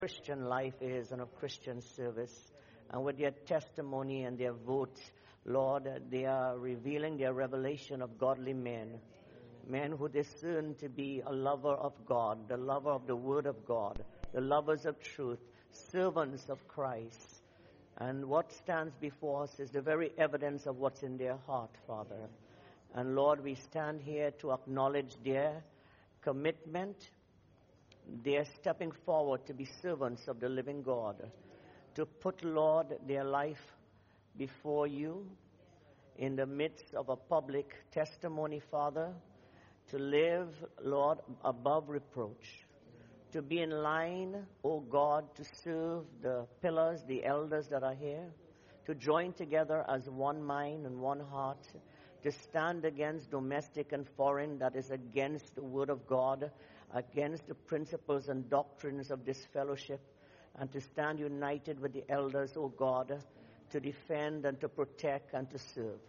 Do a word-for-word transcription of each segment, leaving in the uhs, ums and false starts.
Christian life is and of Christian service. And with their testimony and their vote, Lord, they are revealing their revelation of godly men. Men who discern to be a lover of God, the lover of the Word of God, the lovers of truth, servants of Christ. And what stands before us is the very evidence of what's in their heart, Father. And Lord, we stand here to acknowledge their commitment. They're stepping forward to be servants of the living God, to put, Lord, their life before you in the midst of a public testimony, Father, to live, Lord, above reproach, to be in line, O God, to serve the pillars, the elders that are here, to join together as one mind and one heart, to stand against domestic and foreign that is against the Word of God, against the principles and doctrines of this fellowship, and to stand united with the elders, O God, to defend and to protect and to serve.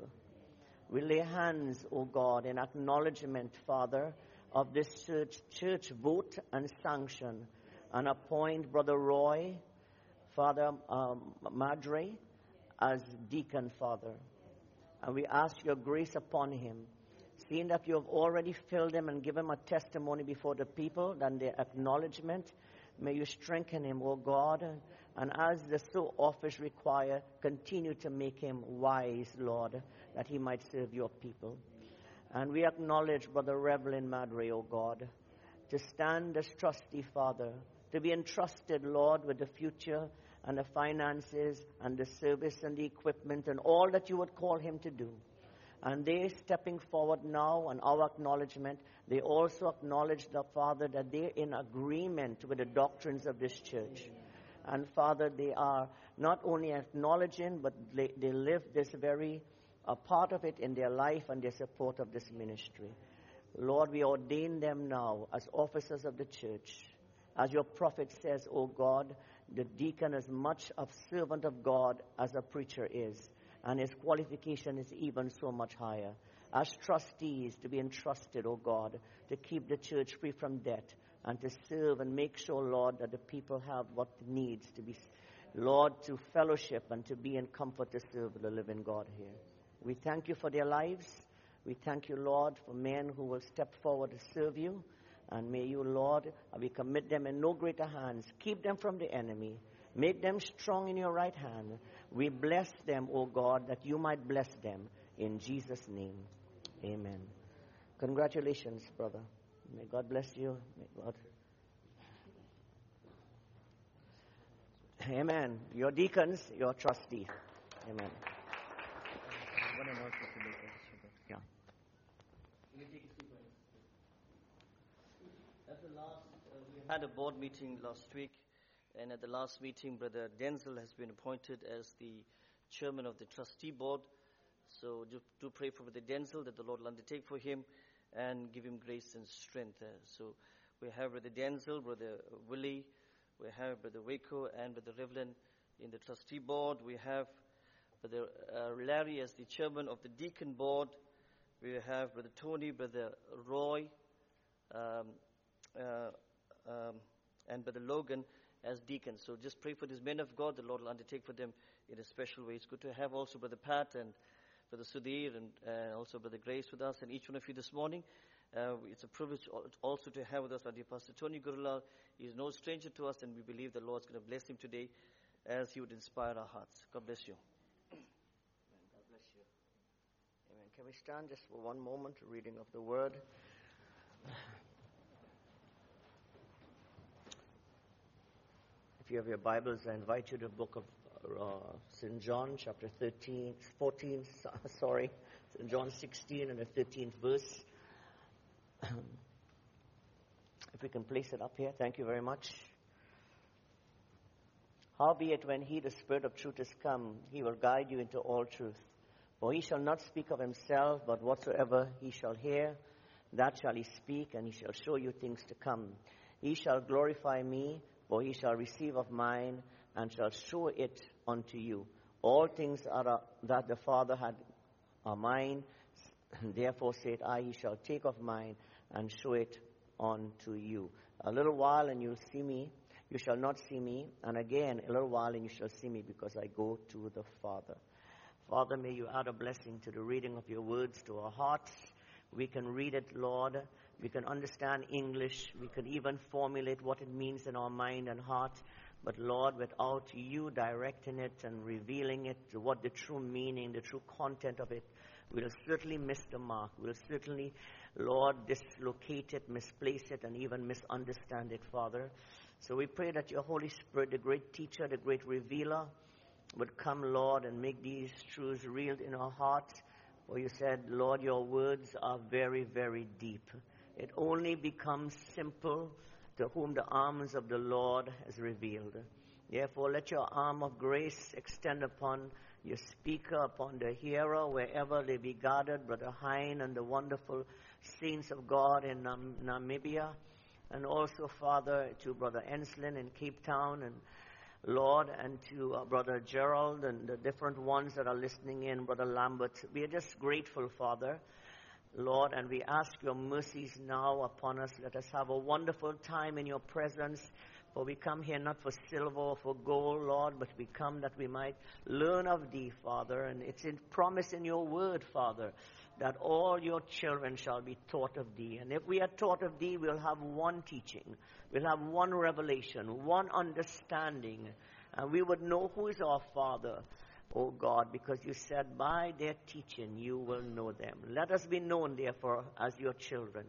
We lay hands, O God, in acknowledgement, Father, of this church, church vote and sanction, and appoint Brother Roy, Father um, Madre, as deacon, Father. And we ask your grace upon him, seeing that you have already filled him and given him a testimony before the people and their acknowledgement. May you strengthen him, O God, and as the so office require, continue to make him wise, Lord, that he might serve your people. And we acknowledge Brother Reverend Madre, O God, to stand as trustee, Father, to be entrusted, Lord, with the future and the finances and the service and the equipment and all that you would call him to do. And they stepping forward now and our acknowledgement, they also acknowledge the Father that they're in agreement with the doctrines of this church. And Father, they are not only acknowledging, but they, they live this very a part of it in their life and their support of this ministry. Lord, we ordain them now as officers of the church. As your prophet says, O God, the deacon is much a servant of God as a preacher is, and his qualification is even so much higher. As trustees, to be entrusted, O God, to keep the church free from debt and to serve and make sure, Lord, that the people have what needs to be, Lord, to fellowship and to be in comfort to serve the living God here. We thank you for their lives. We thank you, Lord, for men who will step forward to serve you. And may you, Lord, we commit them in no greater hands. Keep them from the enemy. Make them strong in your right hand. We bless them, O God, that you might bless them. In Jesus' name, amen. Congratulations, brother. May God bless you. May God. Amen. Your deacons, your trustee. Amen. Yeah. At the last, uh, we had a board meeting last week, and at the last meeting, Brother Denzel has been appointed as the chairman of the trustee board. So do, do pray for Brother Denzel that the Lord will undertake for him and give him grace and strength. Uh, so we have Brother Denzel, Brother Willie, we have Brother Waco, and Brother Rivlin in the trustee board. We have Brother uh, Larry as the chairman of the deacon board. We have Brother Tony, Brother Roy, um, Uh, um, and Brother Logan as deacons. So just pray for these men of God. The Lord will undertake for them in a special way. It's good to have also Brother Pat and Brother Sudhir and uh, also Brother Grace with us and each one of you this morning. Uh, it's a privilege also to have with us our dear Pastor Tony Gurulal. He is no stranger to us, and we believe the Lord's going to bless him today as he would inspire our hearts. God bless you. Amen. God bless you. Amen. Can we stand just for one moment, reading of the word? If you have your Bibles, I invite you to the book of uh, Saint John, chapter thirteen, fourteen, sorry, Saint John sixteen and the thirteenth verse. If we can place it up here, thank you very much. Howbeit, when he, the Spirit of truth, is come, he will guide you into all truth. For he shall not speak of himself, but whatsoever he shall hear, that shall he speak, and he shall show you things to come. He shall glorify me, for he shall receive of mine, and shall show it unto you. All things are uh, that the Father had are mine. Therefore said I, he shall take of mine, and show it unto you. A little while, and you'll see me. you shall not see me. And again, a little while, and you shall see me, because I go to the Father. Father, may you add a blessing to the reading of your words to our hearts. We can read it, Lord. We can understand English. We can even formulate what it means in our mind and heart. But Lord, without you directing it and revealing it, what the true meaning, the true content of it, we'll certainly miss the mark. We'll certainly, Lord, dislocate it, misplace it, and even misunderstand it, Father. So we pray that your Holy Spirit, the great teacher, the great revealer, would come, Lord, and make these truths real in our hearts. For you said, Lord, your words are very, very deep. It only becomes simple to whom the arms of the Lord has revealed. Therefore, let your arm of grace extend upon your speaker, upon the hearer, wherever they be gathered, Brother Hein and the wonderful saints of God in Nam- Namibia, and also, Father, to Brother Enslin in Cape Town, and Lord, and to uh, Brother Gerald and the different ones that are listening in, Brother Lambert. We are just grateful, Father, Lord, and we ask your mercies now upon us. Let us have a wonderful time in your presence, for we come here not for silver or for gold, Lord, but we come that we might learn of thee, Father. And it's in promise in your word, Father, that all your children shall be taught of thee. And if we are taught of thee, we'll have one teaching. We'll have one revelation, one understanding. And we would know who is our Father, O God, because you said, by their teaching you will know them. Let us be known, therefore, as your children.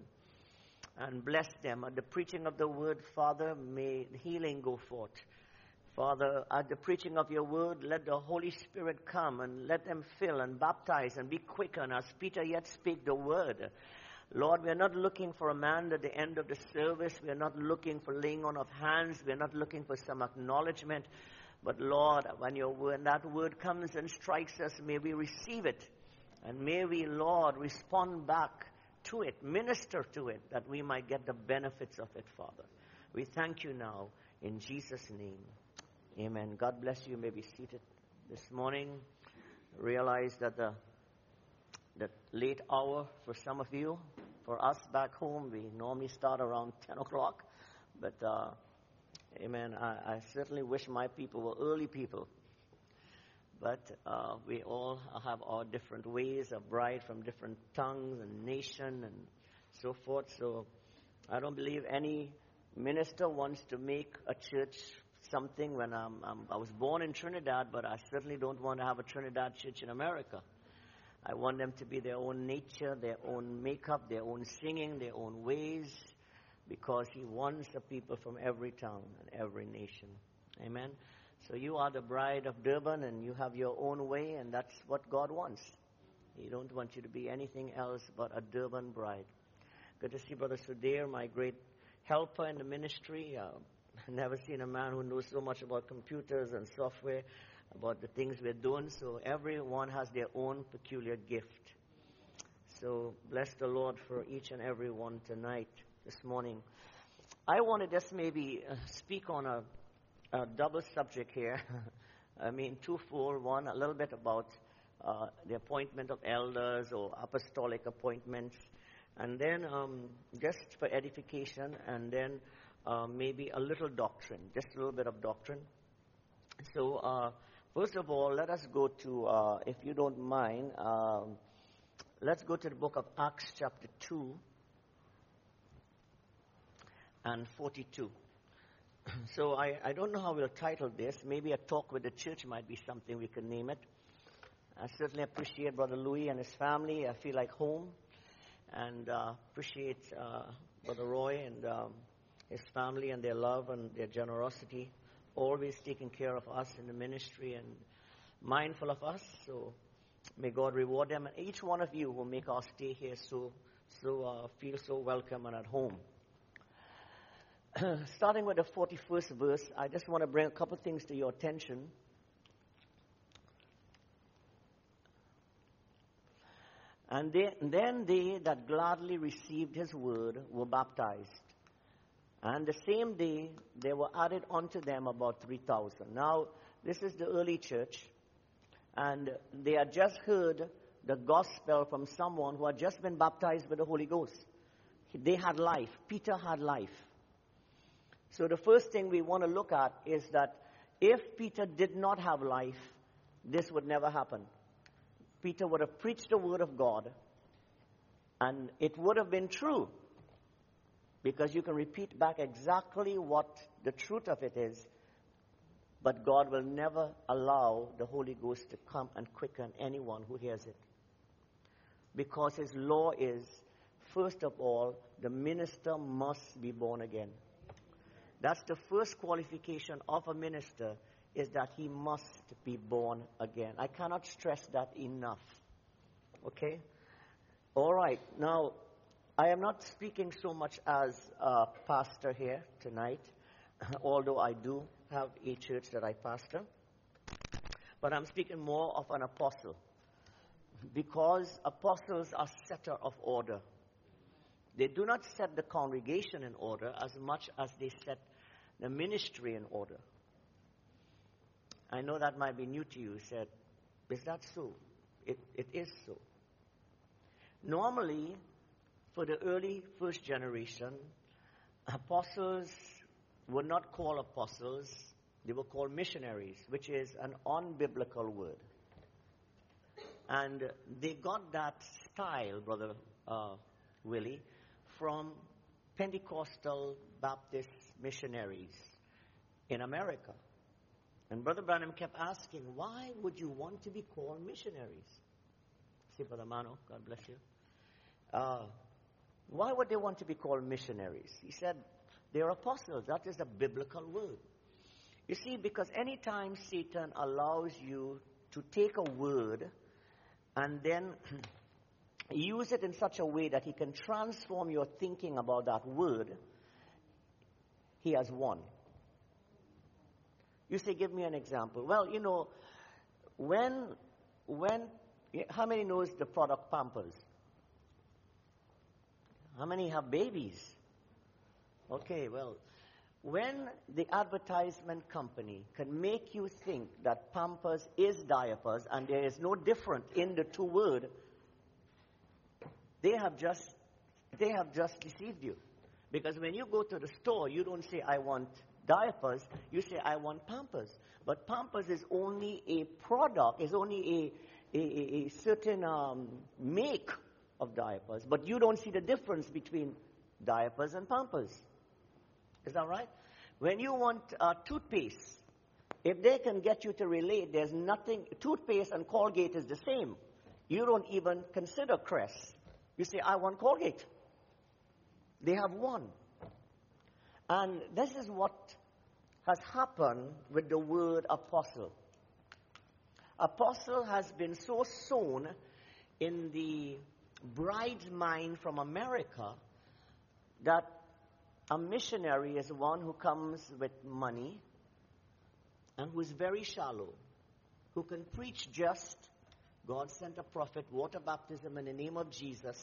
And bless them. At the preaching of the word, Father, may healing go forth. Father, at the preaching of your word, let the Holy Spirit come and let them fill and baptize and be quickened as Peter yet spake the word. Lord, we are not looking for a man at the end of the service. We are not looking for laying on of hands. We are not looking for some acknowledgement. But Lord, when your word, when that word comes and strikes us, may we receive it. And may we, Lord, respond back to it, minister to it, that we might get the benefits of it, Father. We thank you now in Jesus' name. Amen. God bless you. You may be seated this morning. Realize that the, the late hour for some of you, for us back home, we normally start around ten o'clock. But, uh, amen, I, I certainly wish my people were early people. But uh, we all have our different ways, a bride from different tongues and nation and so forth. So I don't believe any minister wants to make a church something when I'm, I'm, I was born in Trinidad, but I certainly don't want to have a Trinidad church in America. I want them to be their own nature, their own makeup, their own singing, their own ways, because he wants a people from every town and every nation. Amen. So you are the bride of Durban, and you have your own way, and that's what God wants. He don't want you to be anything else but a Durban bride. Good to see Brother Sudhir, my great helper in the ministry. Uh, I've never seen a man who knows so much about computers and software, about the things we're doing. So everyone has their own peculiar gift. So bless the Lord for each and every one tonight, this morning. I want to just maybe uh, speak on a A double subject here. I mean, twofold. One, a little bit about uh, the appointment of elders or apostolic appointments. And then um, just for edification, and then uh, maybe a little doctrine, just a little bit of doctrine. So uh, first of all, let us go to, uh, if you don't mind, um, let's go to the book of Acts chapter two and forty-two. So I, I don't know how we'll title this. Maybe a talk with the church might be something we could name it. I certainly appreciate Brother Louis and his family. I feel like home. And uh, appreciate uh, Brother Roy and um, his family and their love and their generosity. Always taking care of us in the ministry and mindful of us. So may God reward them. And each one of you will make our stay here so, so uh, feel so welcome and at home. Starting with the forty-first verse, I just want to bring a couple things to your attention. And they, then they that gladly received his word were baptized. And the same day there were added unto them about three thousand. Now, this is the early church, and they had just heard the gospel from someone who had just been baptized with the Holy Ghost. They had life. Peter had life. So the first thing we want to look at is that if Peter did not have life, this would never happen. Peter would have preached the word of God, and it would have been true, because you can repeat back exactly what the truth of it is, but God will never allow the Holy Ghost to come and quicken anyone who hears it. Because his law is, first of all, the minister must be born again. That's the first qualification of a minister, is that he must be born again. I cannot stress that enough. Okay? All right. Now, I am not speaking so much as a pastor here tonight, although I do have a church that I pastor. But I'm speaking more of an apostle, because apostles are setter of order. They do not set the congregation in order as much as they set the ministry in order. I know that might be new to you. You said, is that so? It, it is so. Normally, for the early first generation, apostles were not called apostles. They were called missionaries, which is an unbiblical word. And they got that style, Brother uh, Willie, from Pentecostal Baptist missionaries in America. And Brother Branham kept asking, why would you want to be called missionaries? See, Brother Mano, God bless you. Uh, why would they want to be called missionaries? He said, they're apostles. That is a biblical word. You see, because anytime Satan allows you to take a word and then use it in such a way that he can transform your thinking about that word, he has won. You say, give me an example. Well, you know, when, when, how many knows the product Pampers? How many have babies? Okay, well, when the advertisement company can make you think that Pampers is diapers and there is no difference in the two words, they have just, they have just deceived you. Because when you go to the store, you don't say, I want diapers, you say, I want Pampers. But Pampers is only a product, is only a, a, a certain um, make of diapers. But you don't see the difference between diapers and Pampers. Is that right? When you want uh, toothpaste, if they can get you to relate, there's nothing, toothpaste and Colgate is the same. You don't even consider Crest. You say, I want Colgate. They have won. And this is what has happened with the word apostle. Apostle has been so sown in the bride's mind from America that a missionary is one who comes with money and who is very shallow, who can preach just, God sent a prophet, water baptism in the name of Jesus,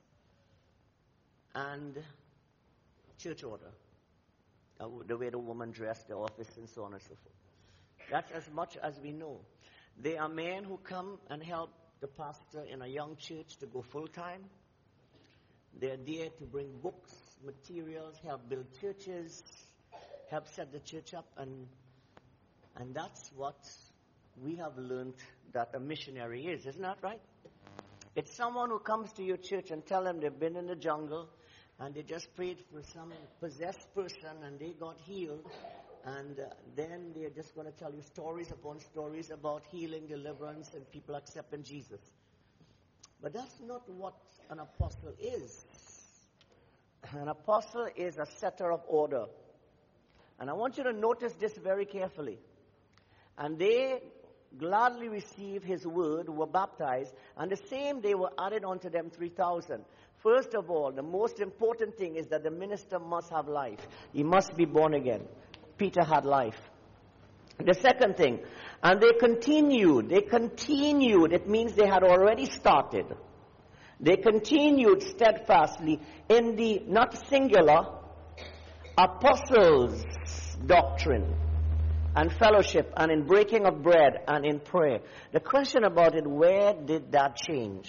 and church order. Uh, the way the woman dressed, the office, and so on and so forth. That's as much as we know. There are men who come and help the pastor in a young church to go full-time. They're there to bring books, materials, help build churches, help set the church up, and and that's what we have learned that a missionary is. Isn't that right? It's someone who comes to your church and tell them they've been in the jungle and they just prayed for some possessed person and they got healed, and uh, then they're just going to tell you stories upon stories about healing, deliverance, and people accepting Jesus. But that's not what an apostle is. An apostle is a setter of order. And I want you to notice this very carefully. And they gladly received his word, were baptized, and the same day were added unto them three thousand. First of all, the most important thing is that the minister must have life. He must be born again. Peter had life. The second thing, and they continued, they continued, it means they had already started. They continued steadfastly in the, not singular, apostles' doctrine and fellowship and in breaking of bread and in prayer. The question about it, where did that change?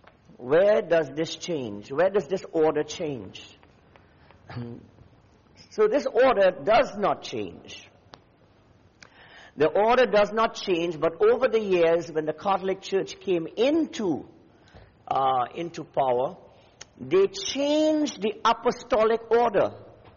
Where does this change? Where does this order change? So this order does not change. The order does not change, but over the years, when the Catholic Church came into, uh, into power, they changed the apostolic order.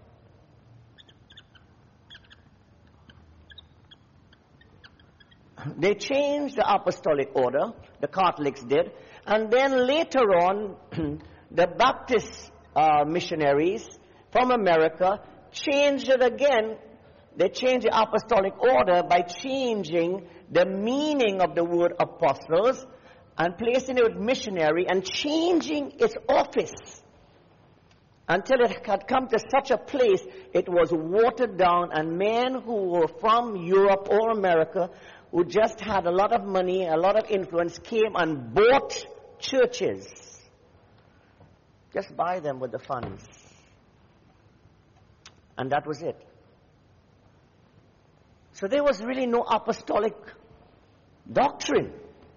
They changed the apostolic order, the Catholics did, and then later on, the Baptist uh, missionaries from America changed it again. They changed the apostolic order by changing the meaning of the word apostles and placing it with missionary and changing its office until it had come to such a place it was watered down, and men who were from Europe or America who just had a lot of money, a lot of influence, came and bought churches. Just buy them with the funds. And that was it. So there was really no apostolic doctrine.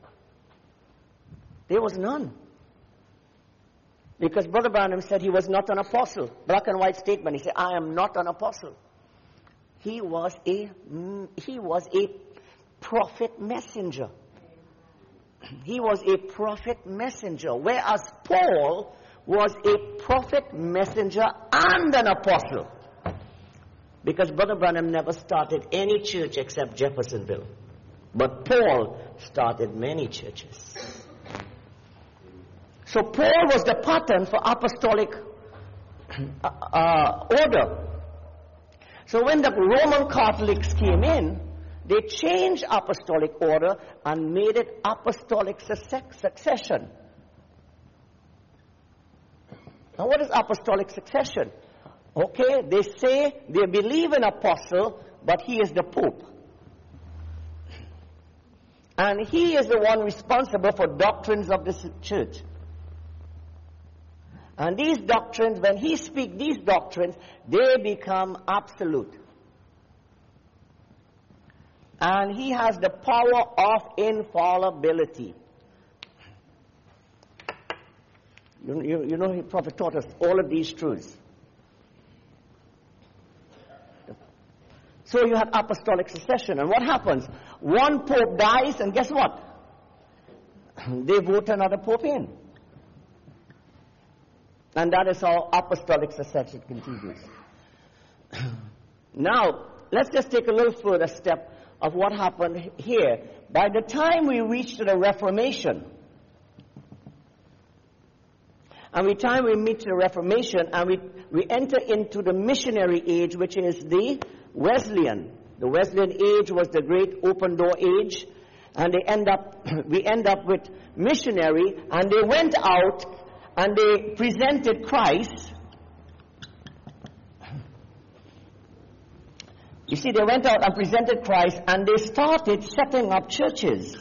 There was none. Because Brother Branham said he was not an apostle. Black and white statement. He said, I am not an apostle. He was a, he was a prophet messenger. He was a prophet messenger. Whereas Paul was a prophet messenger and an apostle. Because Brother Branham never started any church except Jeffersonville. But Paul started many churches. So Paul was the pattern for apostolic uh, uh, order. So when the Roman Catholics came in, they changed apostolic order and made it apostolic succession. Now what is apostolic succession? Okay, they say they believe in apostle, but he is the Pope. And he is the one responsible for doctrines of this church. And these doctrines, when he speaks these doctrines, they become absolute. And he has the power of infallibility. You, you, you know, the prophet taught us all of these truths. So you have apostolic succession. And what happens? One pope dies, and guess what? They vote another pope in. And that is how apostolic succession continues. Now, let's just take a little further step of what happened here. By the time we reach to the Reformation, and by the time we meet the Reformation, and we, we enter into the missionary age, which is the Wesleyan. The Wesleyan age was the great open door age, and they end up, we end up with missionary, and they went out and they presented Christ. You see, they went out and presented Christ, and they started setting up churches.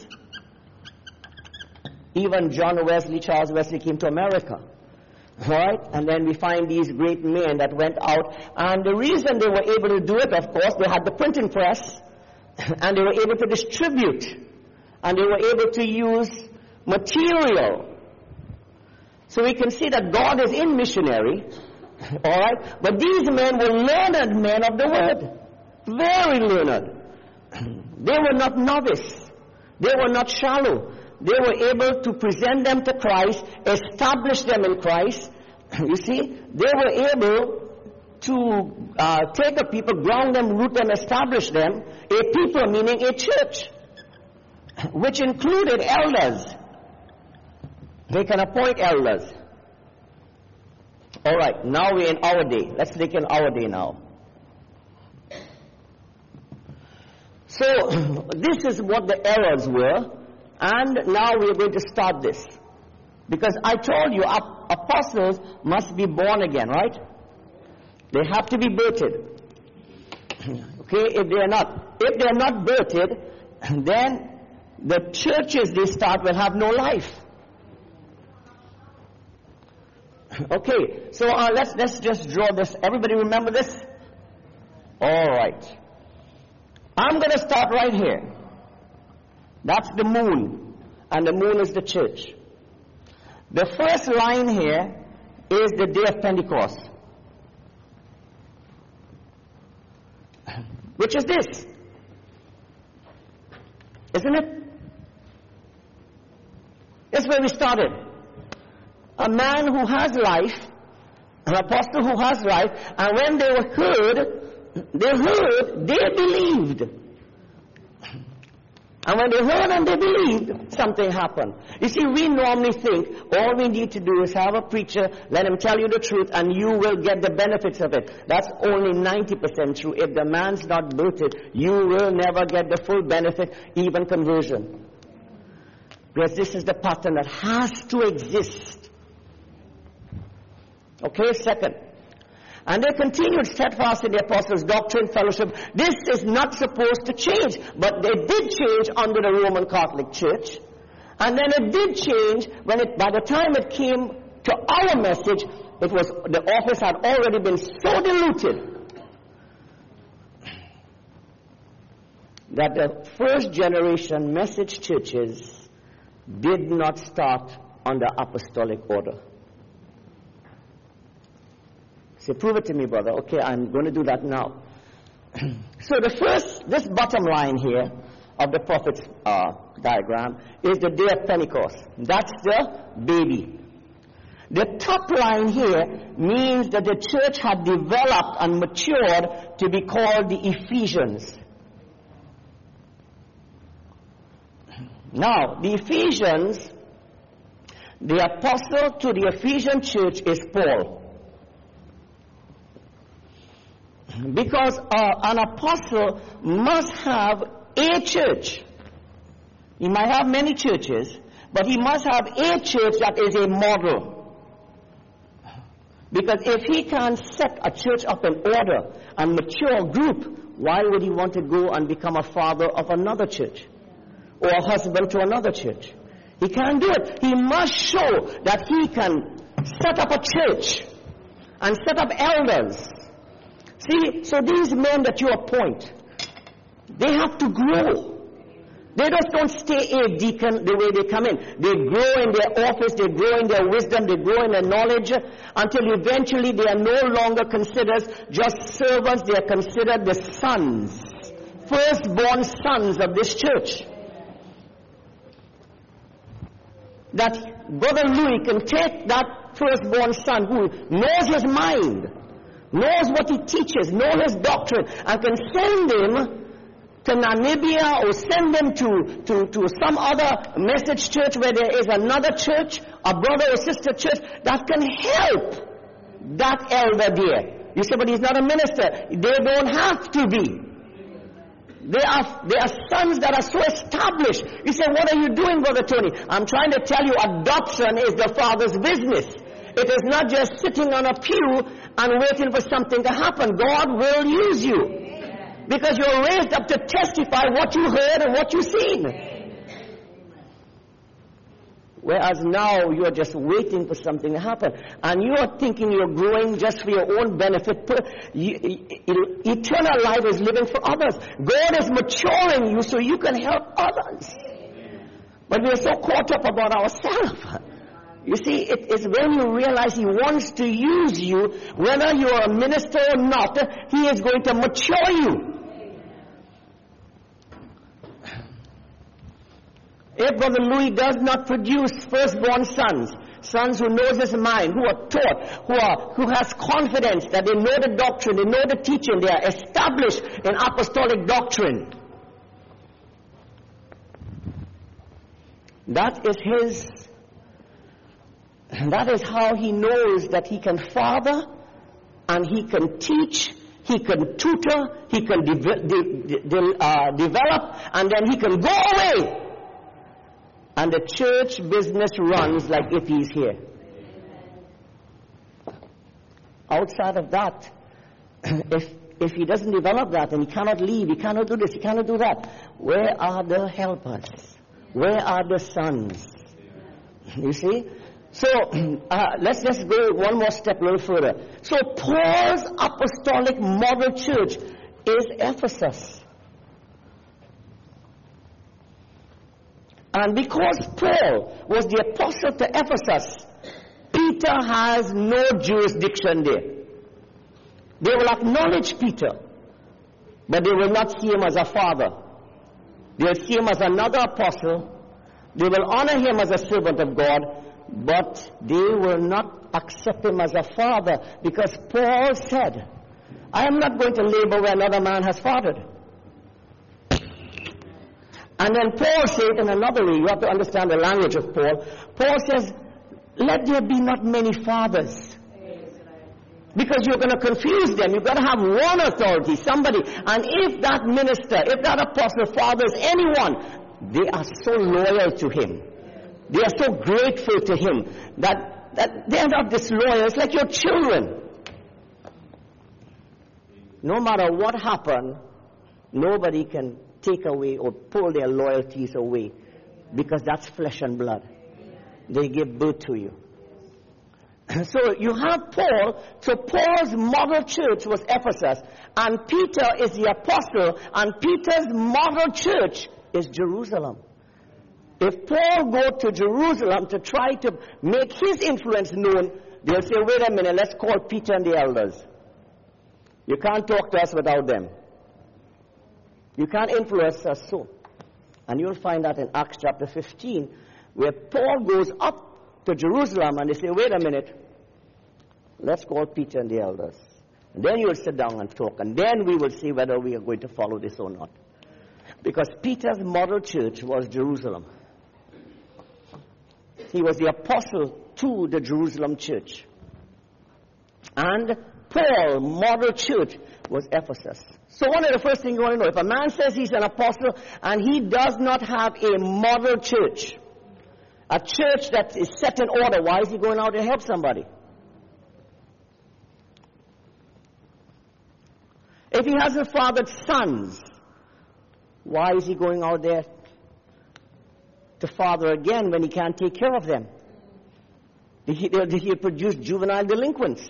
Even John Wesley, Charles Wesley came to America. Right? And then we find these great men that went out. And the reason they were able to do it, of course, they had the printing press. And they were able to distribute. And they were able to use material. So we can see that God is in missionary. Alright? But these men were learned men of the word. Very learned. They were not novice. They were not shallow. They were able to present them to Christ, establish them in Christ. You see, they were able to uh, take a people, ground them, root them, establish them. A people meaning a church, which included elders. They can appoint elders. All right, now we're in our day. Let's look in our day now. So, this is what the errors were. And now we are going to start this. Because I told you, apostles must be born again, right? They have to be birthed. Okay, if they are not. If they are not birthed, then the churches they start will have no life. Okay, so uh, let's, let's just draw this. Everybody remember this? All right. I'm going to start right here. That's the moon, and the moon is the church. The first line here is the day of Pentecost. which is this. Isn't it? That's where we started. A man who has life, an apostle who has life, and when they were heard, they heard, they believed. And when they heard and they believed, something happened. You see, we normally think all we need to do is have a preacher, let him tell you the truth, and you will get the benefits of it. That's only ninety percent true. If the man's not built it, you will never get the full benefit, even conversion. Because this is the pattern that has to exist. Okay, second. And they continued steadfast in the apostles' doctrine, fellowship. This is not supposed to change, but they did change under the Roman Catholic Church. And then it did change when it, by the time it came to our message, it was, the office had already been so diluted that the first generation message churches did not start under apostolic order. Say, prove it to me, brother. Okay, I'm going to do that now. So the first, this bottom line here of the prophet's uh, diagram is the day of Pentecost. That's the baby. The top line here means that the church had developed and matured to be called the Ephesians. Now, the Ephesians, the apostle to the Ephesian church is Paul. Because uh, an apostle must have a church. He might have many churches, but he must have a church that is a model. Because if he can't set a church up in order and mature group, why would he want to go and become a father of another church? Or a husband to another church? He can't do it. He must show that he can set up a church and set up elders. See, so these men that you appoint, they have to grow. They just don't stay a deacon the way they come in. They grow in their office, they grow in their wisdom, they grow in their knowledge, until eventually they are no longer considered just servants, they are considered the sons, firstborn sons of this church. That Brother Louis can take that firstborn son who knows his mind, knows what he teaches, knows his doctrine, and can send him to Namibia or send him to, to, to some other message church where there is another church, a brother or sister church that can help that elder there. You say, but he's not a minister. They don't have to be. They are, they are sons that are so established. You say, what are you doing, Brother Tony? I'm trying to tell you, adoption is the Father's business. It is not just sitting on a pew and waiting for something to happen. God will use you. Because you're raised up to testify what you heard and what you've seen. Whereas now you're just waiting for something to happen. And you're thinking you're growing just for your own benefit. Eternal life is living for others. God is maturing you so you can help others. But we're so caught up about ourselves. You see, it is when you realize He wants to use you, whether you're a minister or not, He is going to mature you. If Brother Louis does not produce firstborn sons, sons who knows his mind, who are taught, who are who has confidence that they know the doctrine, they know the teaching, they are established in apostolic doctrine, that is his, that is how he knows that he can father and he can teach, he can tutor, he can de- de- de- uh, develop, and then he can go away. And the church business runs like if he's here. Outside of that, if if he doesn't develop that and he cannot leave, he cannot do this, he cannot do that, where are the helpers? Where are the sons? You see? So uh, let's just go one more step a little further. So Paul's apostolic model church is Ephesus. And because Paul was the apostle to Ephesus, Peter has no jurisdiction there. They will acknowledge Peter. but they will not see him as a father. They'll see him as another apostle. They will honor him as a servant of God, but they will not accept him as a father, because Paul said, I am not going to labor where another man has fathered. And then Paul said in another way, you have to understand the language of Paul. Paul says, let there be not many fathers. Because you're going to confuse them. You've got to have one authority, somebody. And if that minister, if that apostle fathers anyone, they are so loyal to him. They are so grateful to him that, that they're not disloyal. It's like your children. No matter what happened, nobody can take away or pull their loyalties away, because that's flesh and blood. They give birth to you. So you have Paul. So Paul's model church was Ephesus, and Peter is the apostle, and Peter's model church is Jerusalem. If Paul go to Jerusalem to try to make his influence known, they'll say, wait a minute, let's call Peter and the elders. You can't talk to us without them. You can't influence us so. And you'll find that in Acts chapter fifteen, where Paul goes up to Jerusalem, and they say, wait a minute, let's call Peter and the elders. And then you'll sit down and talk, and then we will see whether we are going to follow this or not. Because Peter's model church was Jerusalem. He was the apostle to the Jerusalem church. And Paul's model church was Ephesus. So one of the first things you want to know, if a man says he's an apostle and he does not have a model church, a church that is set in order, why is he going out to help somebody? If he hasn't fathered sons, why is he going out there to father again when he can't take care of them? Did he, did he produce juvenile delinquents?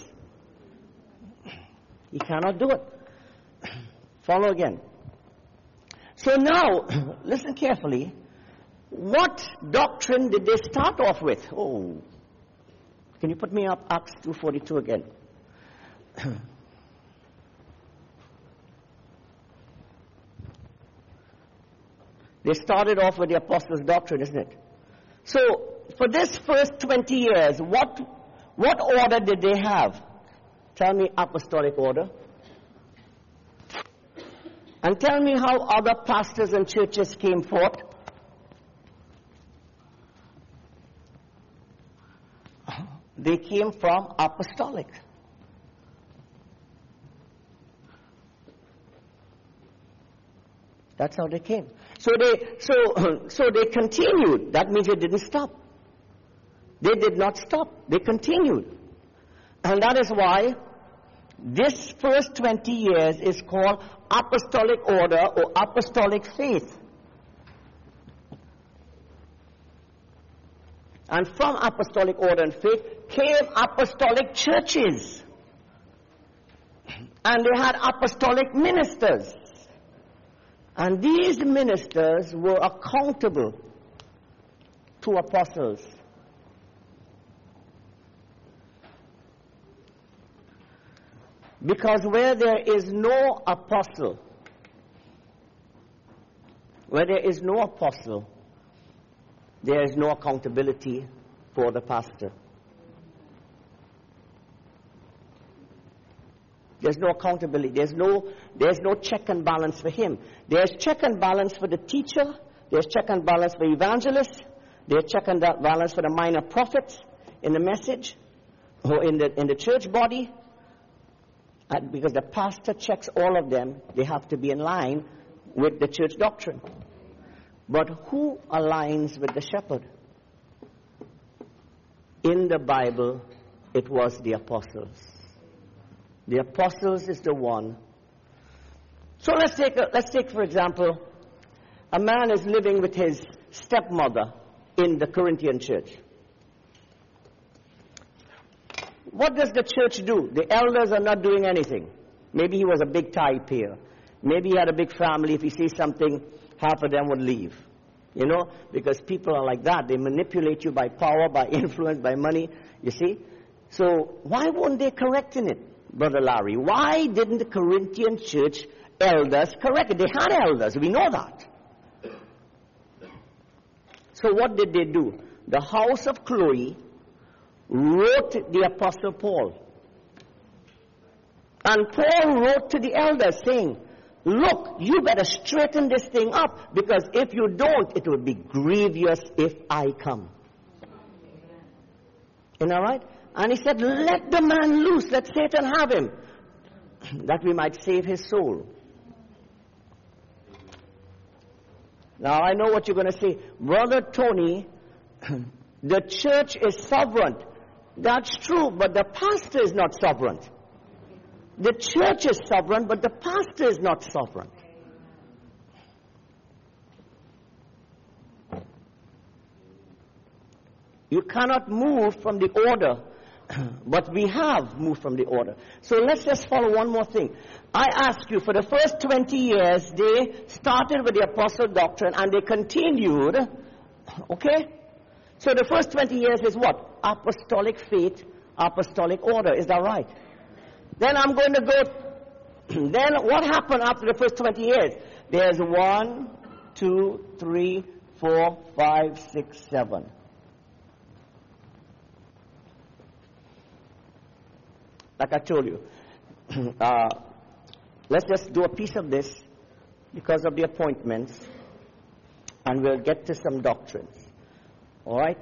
He cannot do it. Follow again. So now, listen carefully. What doctrine did they start off with? Oh, can you put me up Acts two forty-two again? They started off with the apostles' doctrine, isn't it? So, for this first twenty years, what, what order did they have? Tell me apostolic order. And tell me how other pastors and churches came forth. They came from apostolic. That's how they came. So they, so, so they continued. That means they didn't stop. They did not stop. They continued. And that is why this first twenty years is called apostolic order or apostolic faith. And from apostolic order and faith came apostolic churches. And they had apostolic ministers. And these ministers were accountable to apostles. Because where there is no apostle, where there is no apostle, there is no accountability for the pastor. There's no accountability. There's no, there's no check and balance for him. There's check and balance for the teacher. There's check and balance for evangelists. There's check and balance for the minor prophets in the message or in the, in the church body. And because the pastor checks all of them, they have to be in line with the church doctrine. But who aligns with the shepherd? In the Bible, it was the apostles. The apostles is the one. So let's take, a, let's take, for example, a man is living with his stepmother in the Corinthian church. What does the church do? The elders are not doing anything. Maybe he was a big tithe payer. Maybe he had a big family. If he sees something, half of them would leave. You know, because people are like that. They manipulate you by power, by influence, by money. You see? So why weren't they correcting it, Brother Larry? Why didn't the Corinthian church elders correctly. They had elders. We know that. So what did they do? The house of Chloe wrote the Apostle Paul. And Paul wrote to the elders saying, look, you better straighten this thing up, because if you don't, it will be grievous if I come. Isn't that right? And he said, let the man loose, let Satan have him, that we might save his soul. Now I know what you're going to say. Brother Tony, the church is sovereign. That's true, but the pastor is not sovereign. The church is sovereign, but the pastor is not sovereign. You cannot move from the order, but we have moved from the order. So let's just follow one more thing. I ask you, for the first twenty years, they started with the apostle doctrine and they continued, okay? So the first twenty years is what? Apostolic faith, apostolic order. Is that right? Then I'm going to go, then what happened after the first twenty years? There's one, two, three, four, five, six, seven. Like I told you, uh, let's just do a piece of this because of the appointments, and we'll get to some doctrines. All right?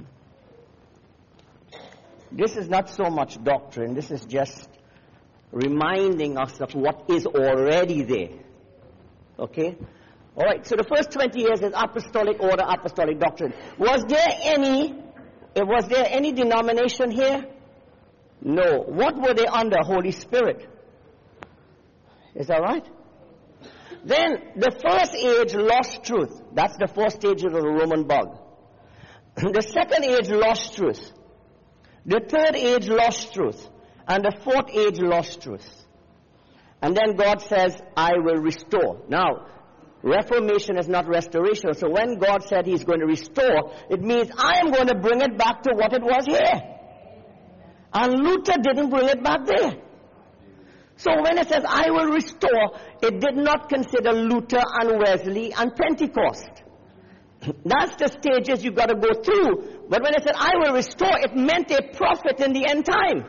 This is not so much doctrine. This is just reminding us of what is already there. Okay? All right, so the first twenty years is apostolic order, apostolic doctrine. Was there any, was there any denomination here? No. What were they under? Holy Spirit. Is that right? Then the first age lost truth. That's the fourth stage of the Roman bug. The second age lost truth. The third age lost truth. And the fourth age lost truth. And then God says, I will restore. Now, reformation is not restoration. So when God said he's going to restore, it means I am going to bring it back to what it was here. And Luther didn't bring it back there. So when it says, I will restore, it did not consider Luther and Wesley and Pentecost. That's the stages you've got to go through. But when it said, I will restore, it meant a prophet in the end time.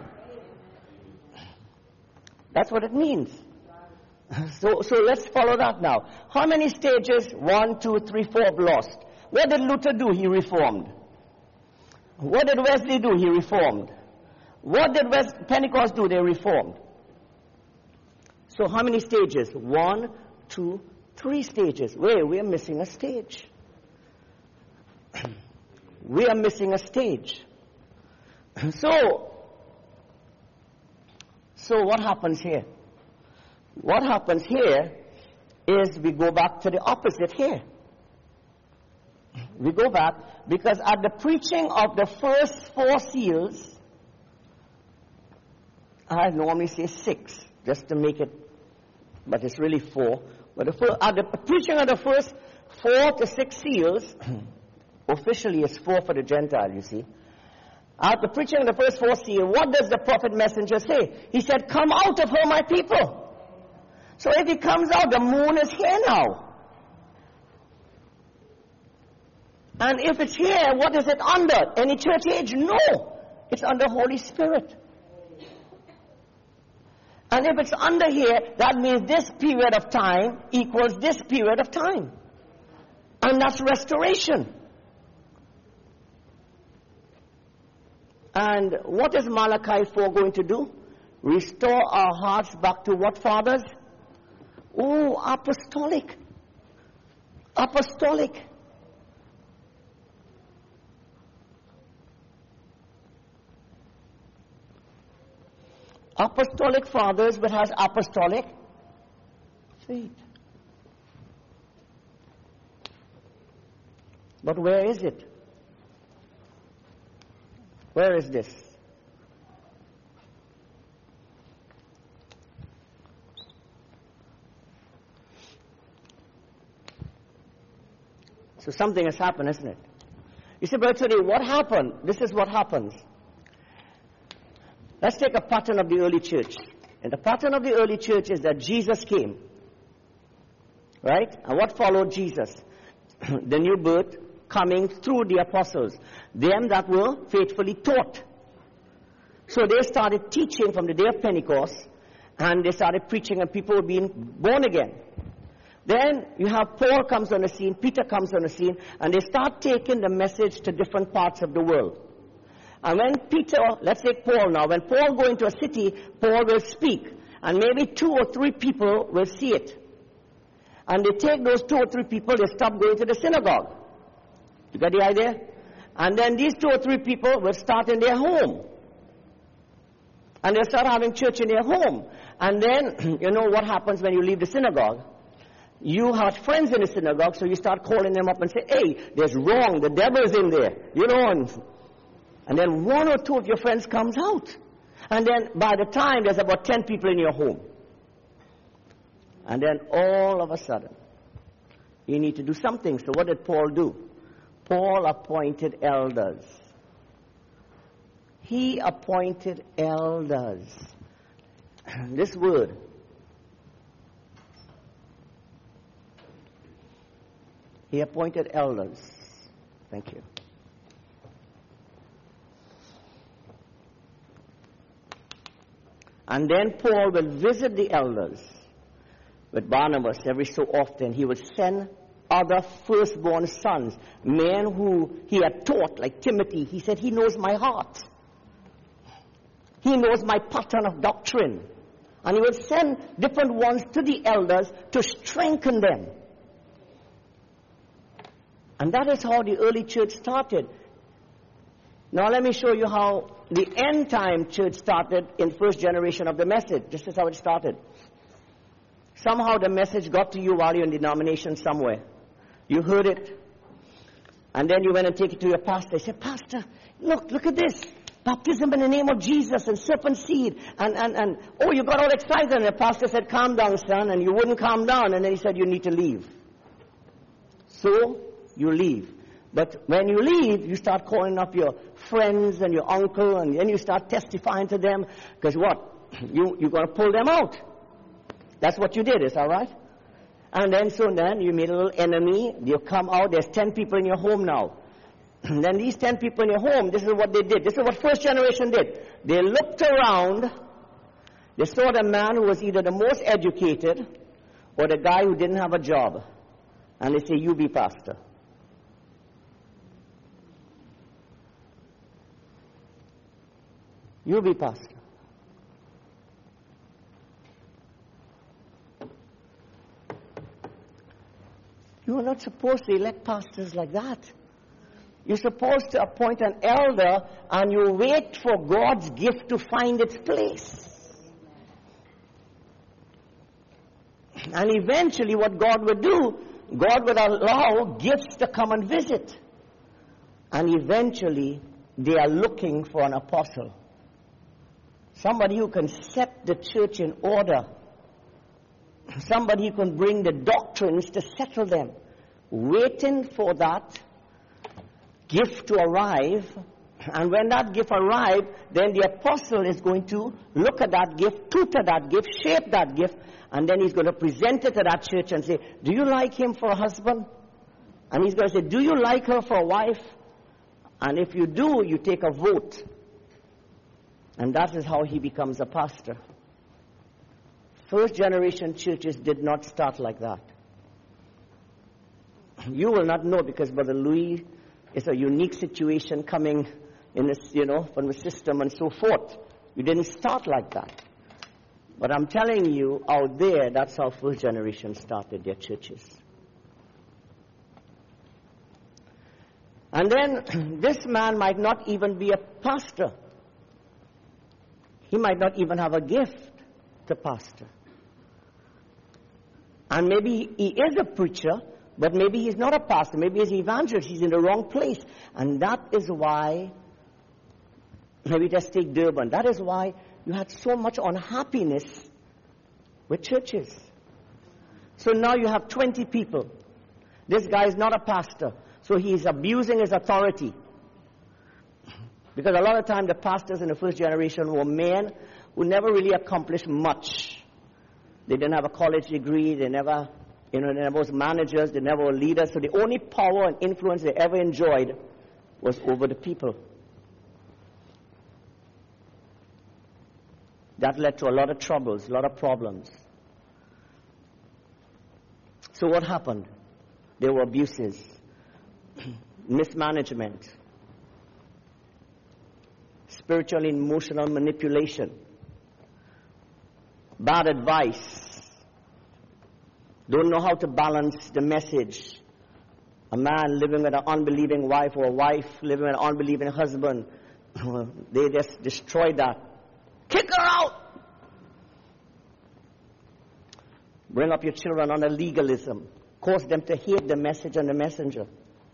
That's what it means. So, so let's follow that now. How many stages? One, two, three, four lost. What did Luther do? He reformed. What did Wesley do? He reformed. What did West Pentecost do? They reformed. So how many stages? One, two, three stages. Wait, we are missing a stage. We are missing a stage. So, so what happens here? What happens here is we go back to the opposite here. We go back because at the preaching of the first four seals, I normally say six, just to make it, but it's really four. But the first, at the preaching of the first four to six seals, officially it's four for the Gentile, you see. At the preaching of the first four seals, what does the prophet messenger say? He said, come out of her, my people. So if he comes out, the moon is here now. And if it's here, what is it under? Any church age? No. It's under Holy Spirit. And if it's under here, that means this period of time equals this period of time. And that's restoration. And what is Malachi four going to do? Restore our hearts back to what, fathers? Oh, apostolic. Apostolic. Apostolic fathers, but has apostolic faith. But where is it? Where is this? So something has happened, isn't it? You see, Brother Tony, what happened? This is what happens. Let's take a pattern of the early church. And the pattern of the early church is that Jesus came. Right? And what followed Jesus? The new birth coming through the apostles, them that were faithfully taught. So they started teaching from the day of Pentecost, and they started preaching, and people were being born again. Then you have Paul comes on the scene, Peter comes on the scene, and they start taking the message to different parts of the world. And when Peter, let's say Paul now, when Paul go into a city, Paul will speak, and maybe two or three people will see it. And they take those two or three people, they stop going to the synagogue. You got the idea? And then these two or three people will start in their home. And they'll start having church in their home. And then, you know what happens when you leave the synagogue? You have friends in the synagogue, so you start calling them up and say, hey, there's wrong, the devil's in there. You know, and, and then one or two of your friends comes out. And then by the time, there's about ten people in your home. And then all of a sudden, you need to do something. So what did Paul do? Paul appointed elders. He appointed elders. This word, he appointed elders. Thank you. And then Paul will visit the elders with Barnabas every so often. He would send other firstborn sons, men who he had taught, like Timothy. He said, he knows my heart. He knows my pattern of doctrine. And he would send different ones to the elders to strengthen them. And that is how the early church started. Now let me show you how the end time church started in first generation of the message. This is how it started. Somehow the message got to you while you're in denomination somewhere. You heard it. And then you went and take it to your pastor. He said, Pastor, look, look at this. Baptism in the name of Jesus and serpent seed. And, and, and, oh, you got all excited. And the pastor said, calm down, son. And you wouldn't calm down. And then he said, you need to leave. So, you leave. But when you leave, you start calling up your friends and your uncle. And then you start testifying to them. Because what? You, you're going to pull them out. That's what you did, is that right? And then, so then, you made a little enemy. You come out. There's ten people in your home now. And then these ten people in your home, this is what they did. This is what first generation did. They looked around. They saw the man who was either the most educated or the guy who didn't have a job. And they say, you be pastor. You be pastor. You are not supposed to elect pastors like that. You're supposed to appoint an elder and you wait for God's gift to find its place. And eventually what God would do, God would allow gifts to come and visit. And eventually they are looking for an apostle. Somebody who can set the church in order. Somebody who can bring the doctrines to settle them. Waiting for that gift to arrive, and when that gift arrives, then the apostle is going to look at that gift, tutor that gift, shape that gift, and then he's going to present it to that church and say, do you like him for a husband? And he's going to say, do you like her for a wife? And if you do, you take a vote. And that is how he becomes a pastor. First generation churches did not start like that. You will not know because Brother Louis is a unique situation coming in this, you know, from the system and so forth. You didn't start like that. But I'm telling you, out there, that's how first generation started their churches. And then this man might not even be a pastor. He might not even have a gift to pastor. And maybe he is a preacher, but maybe he's not a pastor. Maybe he's an evangelist. He's in the wrong place. And that is why, maybe just take Durban. That is why you had so much unhappiness with churches. So now you have twenty people. This guy is not a pastor. So he's abusing his authority. Because a lot of time the pastors in the first generation were men who never really accomplished much. They didn't have a college degree. They never You know, they never was managers, they never were leaders, so the only power and influence they ever enjoyed was over the people. That led to a lot of troubles, a lot of problems. So what happened? There were abuses, mismanagement, spiritual and emotional manipulation, bad advice, don't know how to balance the message. A man living with an unbelieving wife or a wife living with an unbelieving husband, they just destroyed that. Kick her out! Bring up your children under legalism. Cause them to hate the message and the messenger.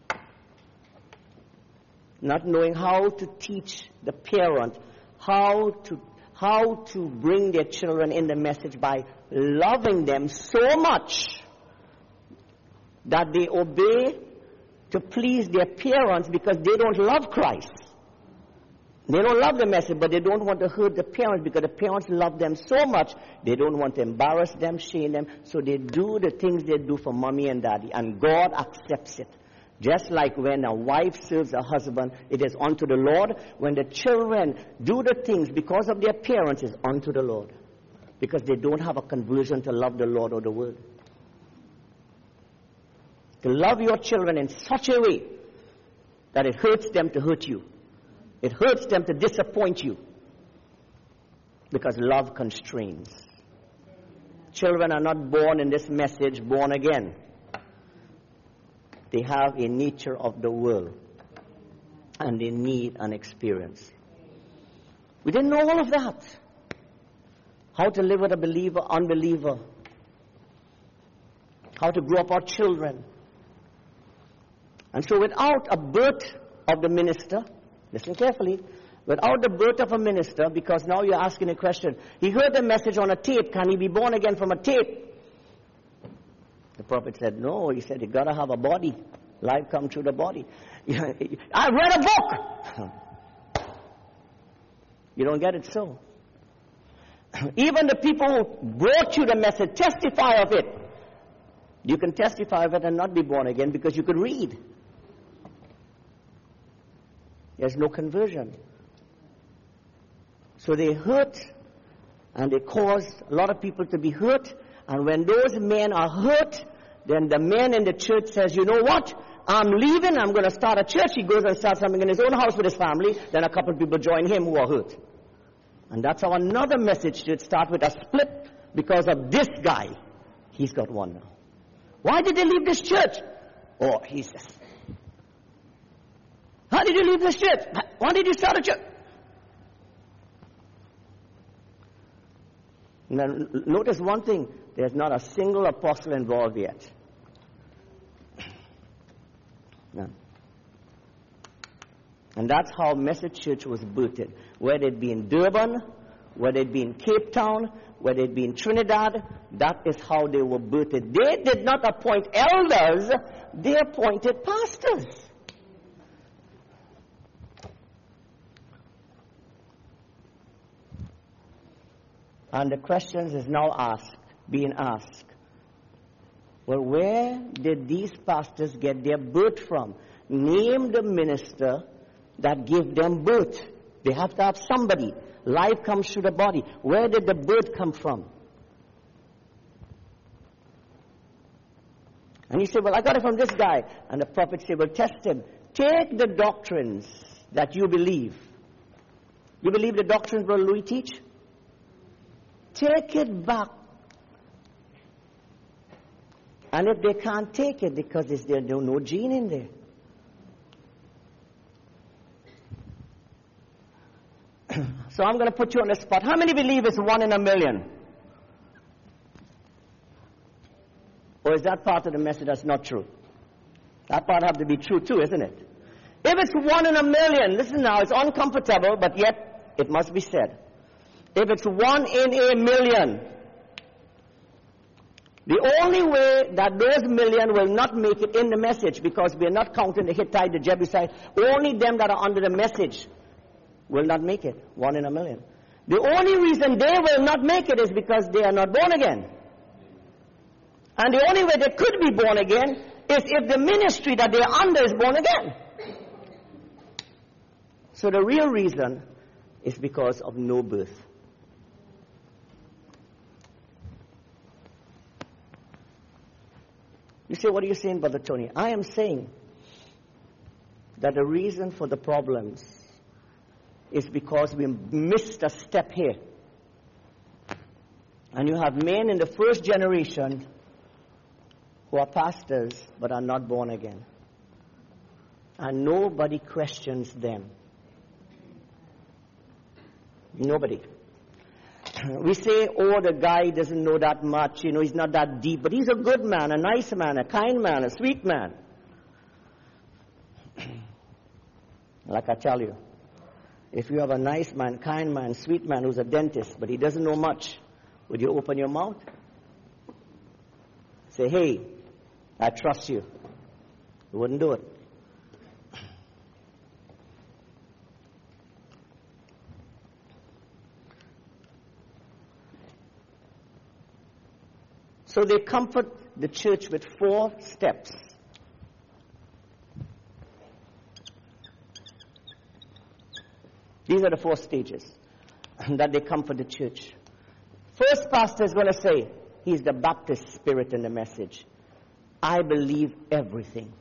Not knowing how to teach the parent how to how to bring their children in the message by loving them so much that they obey to please their parents because they don't love Christ. They don't love the message, but they don't want to hurt the parents because the parents love them so much, they don't want to embarrass them, shame them, so they do the things they do for mommy and daddy, and God accepts it. Just like when a wife serves a husband, it is unto the Lord. When the children do the things because of their parents, it's unto the Lord. Because they don't have a conversion to love the Lord or the Word. To love your children in such a way that it hurts them to hurt you. It hurts them to disappoint you. Because love constrains. Children are not born in this message born again. They have a nature of the world. And they need an experience. We didn't know all of that. How to live with a believer, unbeliever. How to grow up our children. And so without a birth of the minister, listen carefully, without the birth of a minister, because now you're asking a question, he heard the message on a tape, can he be born again from a tape? The prophet said, no. He said, you got to have a body. Life comes through the body. I read a book. You don't get it so. Even the people who brought you the message testify of it. You can testify of it and not be born again because you could read. There's no conversion. So they hurt and they cause a lot of people to be hurt. And when those men are hurt, then the man in the church says, you know what? I'm leaving. I'm going to start a church. He goes and starts something in his own house with his family. Then a couple of people join him who are hurt. And that's how another message should start with a split because of this guy. He's got one now. Why did they leave this church? Oh, he says. How did you leave this church? Why did you start a church? Now, notice one thing. There's not a single apostle involved yet. No. And that's how Message Church was birthed. Whether it be in Durban, whether it be in Cape Town, whether it be in Trinidad, that is how they were birthed. They did not appoint elders, they appointed pastors. And the questions is now asked, being asked. Well, where did these pastors get their birth from? Name the minister that gave them birth. They have to have somebody. Life comes through the body. Where did the birth come from? And you say, well, I got it from this guy. And the prophet said, well, test him. Take the doctrines that you believe. You believe the doctrines Brother Louis teach? Take it back. And if they can't take it because there's no, no gene in there. So I'm going to put you on the spot. How many believe it's one in a million? Or is that part of the message that's not true? That part have to be true too, isn't it? If it's one in a million, listen now, it's uncomfortable, but yet it must be said. If it's one in a million, the only way that those million will not make it in the message, because we are not counting the Hittite, the Jebusite, only them that are under the message will not make it, one in a million. The only reason they will not make it is because they are not born again. And the only way they could be born again is if the ministry that they're under is born again. So the real reason is because of no birth. You say, what are you saying, Brother Tony? I am saying that the reason for the problems is because we missed a step here. And you have men in the first generation who are pastors but are not born again. And nobody questions them. Nobody. We say, oh, the guy doesn't know that much, you know, he's not that deep, but he's a good man, a nice man, a kind man, a sweet man. Like I tell you, if you have a nice man, kind man, sweet man who's a dentist, but he doesn't know much, would you open your mouth? Say, hey, I trust you. You wouldn't do it. So they comfort the church with four steps. These are the four stages that they comfort the church. First pastor is going to say, he's the Baptist spirit in the message. I believe everything.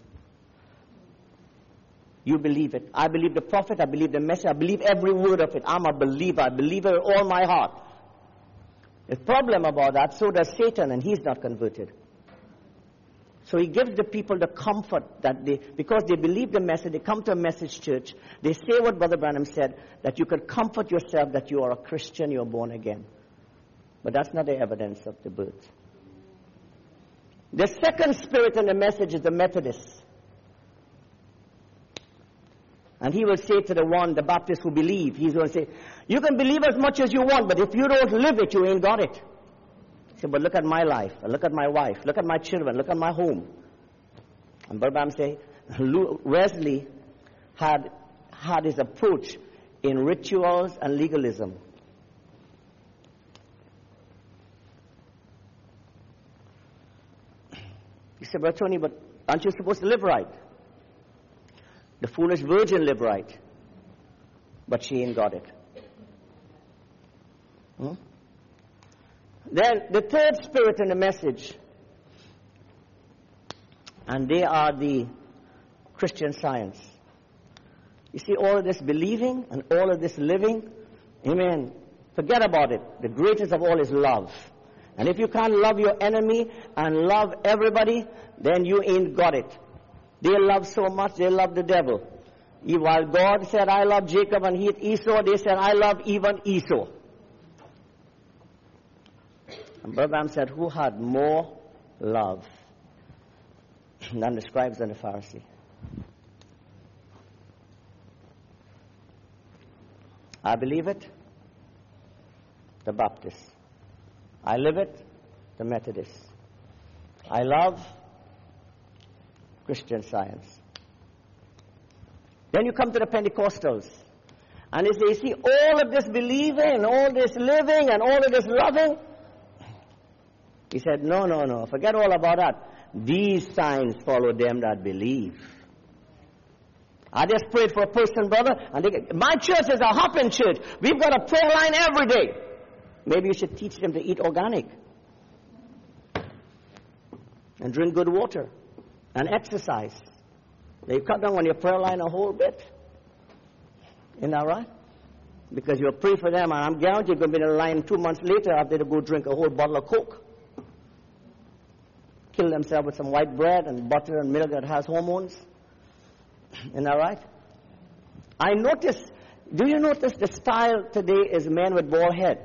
You believe it. I believe the prophet, I believe the message, I believe every word of it. I'm a believer. I believe it with all my heart. The problem about that, so does Satan, and he's not converted. So he gives the people the comfort that they, because they believe the message, they come to a message church, they say what Brother Branham said, that you could comfort yourself that you are a Christian, you are born again. But that's not the evidence of the birth. The second spirit in the message is the Methodist. And he will say to the one, the Baptist who believe, he's going to say, you can believe as much as you want, but if you don't live it, you ain't got it. He said, but look at my life, look at my wife, look at my children, look at my home. And Brother Branham say, Wesley had, had his approach in rituals and legalism. He said, Brother Tony, but aren't you supposed to live right? The foolish virgin lived right, but she ain't got it. Hmm? Then the third spirit in the message, and they are the Christian Science. You see, all of this believing and all of this living, amen, forget about it. The greatest of all is love. And if you can't love your enemy and love everybody, then you ain't got it. They love so much, they love the devil. While God said, I love Jacob and hate Esau, they said, I love even Esau. And Brother Branham said, who had more love than the scribes and the Pharisees? I believe it, the Baptist. I live it, the Methodist. I love Christian Science. Then you come to the Pentecostals, and they say, you see, all of this believing, all this living, and all of this loving. He said, no, no, no, forget all about that. These signs follow them that believe. I just prayed for a person, brother, and they, my church is a hopping church. We've got a prayer line every day. Maybe you should teach them to eat organic and drink good water and exercise. They cut down on your prayer line a whole bit. Isn't that right? Because you'll pray for them, and I'm guaranteed you're going to be in a line two months later after they go drink a whole bottle of Coke. Kill themselves with some white bread and butter and milk that has hormones. Isn't that right? I notice, do you notice the style today is men with bald head?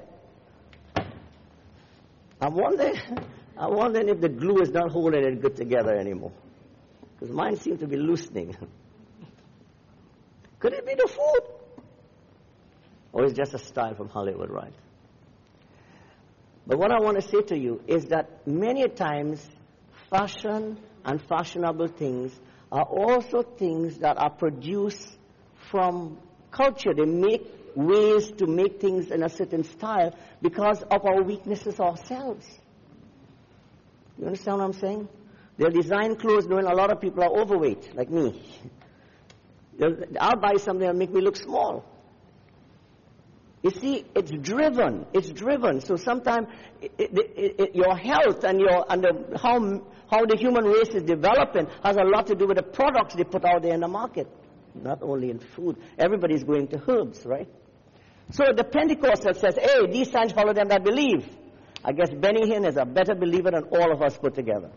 I'm wondering, I'm wondering if the glue is not holding it good together anymore. Because mine seems to be loosening. Could it be the food? Or is it just a style from Hollywood, right? But what I want to say to you is that many times fashion and fashionable things are also things that are produced from culture. They make ways to make things in a certain style because of our weaknesses ourselves. You understand what I'm saying? They'll design clothes knowing a lot of people are overweight, like me. They'll, I'll buy something that'll make me look small. You see, it's driven. It's driven. So sometimes it, it, it, your health and your and the, how how the human race is developing has a lot to do with the products they put out there in the market. Not only in food. Everybody's going to herbs, right? So the Pentecostal says, hey, these signs follow them that believe. I guess Benny Hinn is a better believer than all of us put together.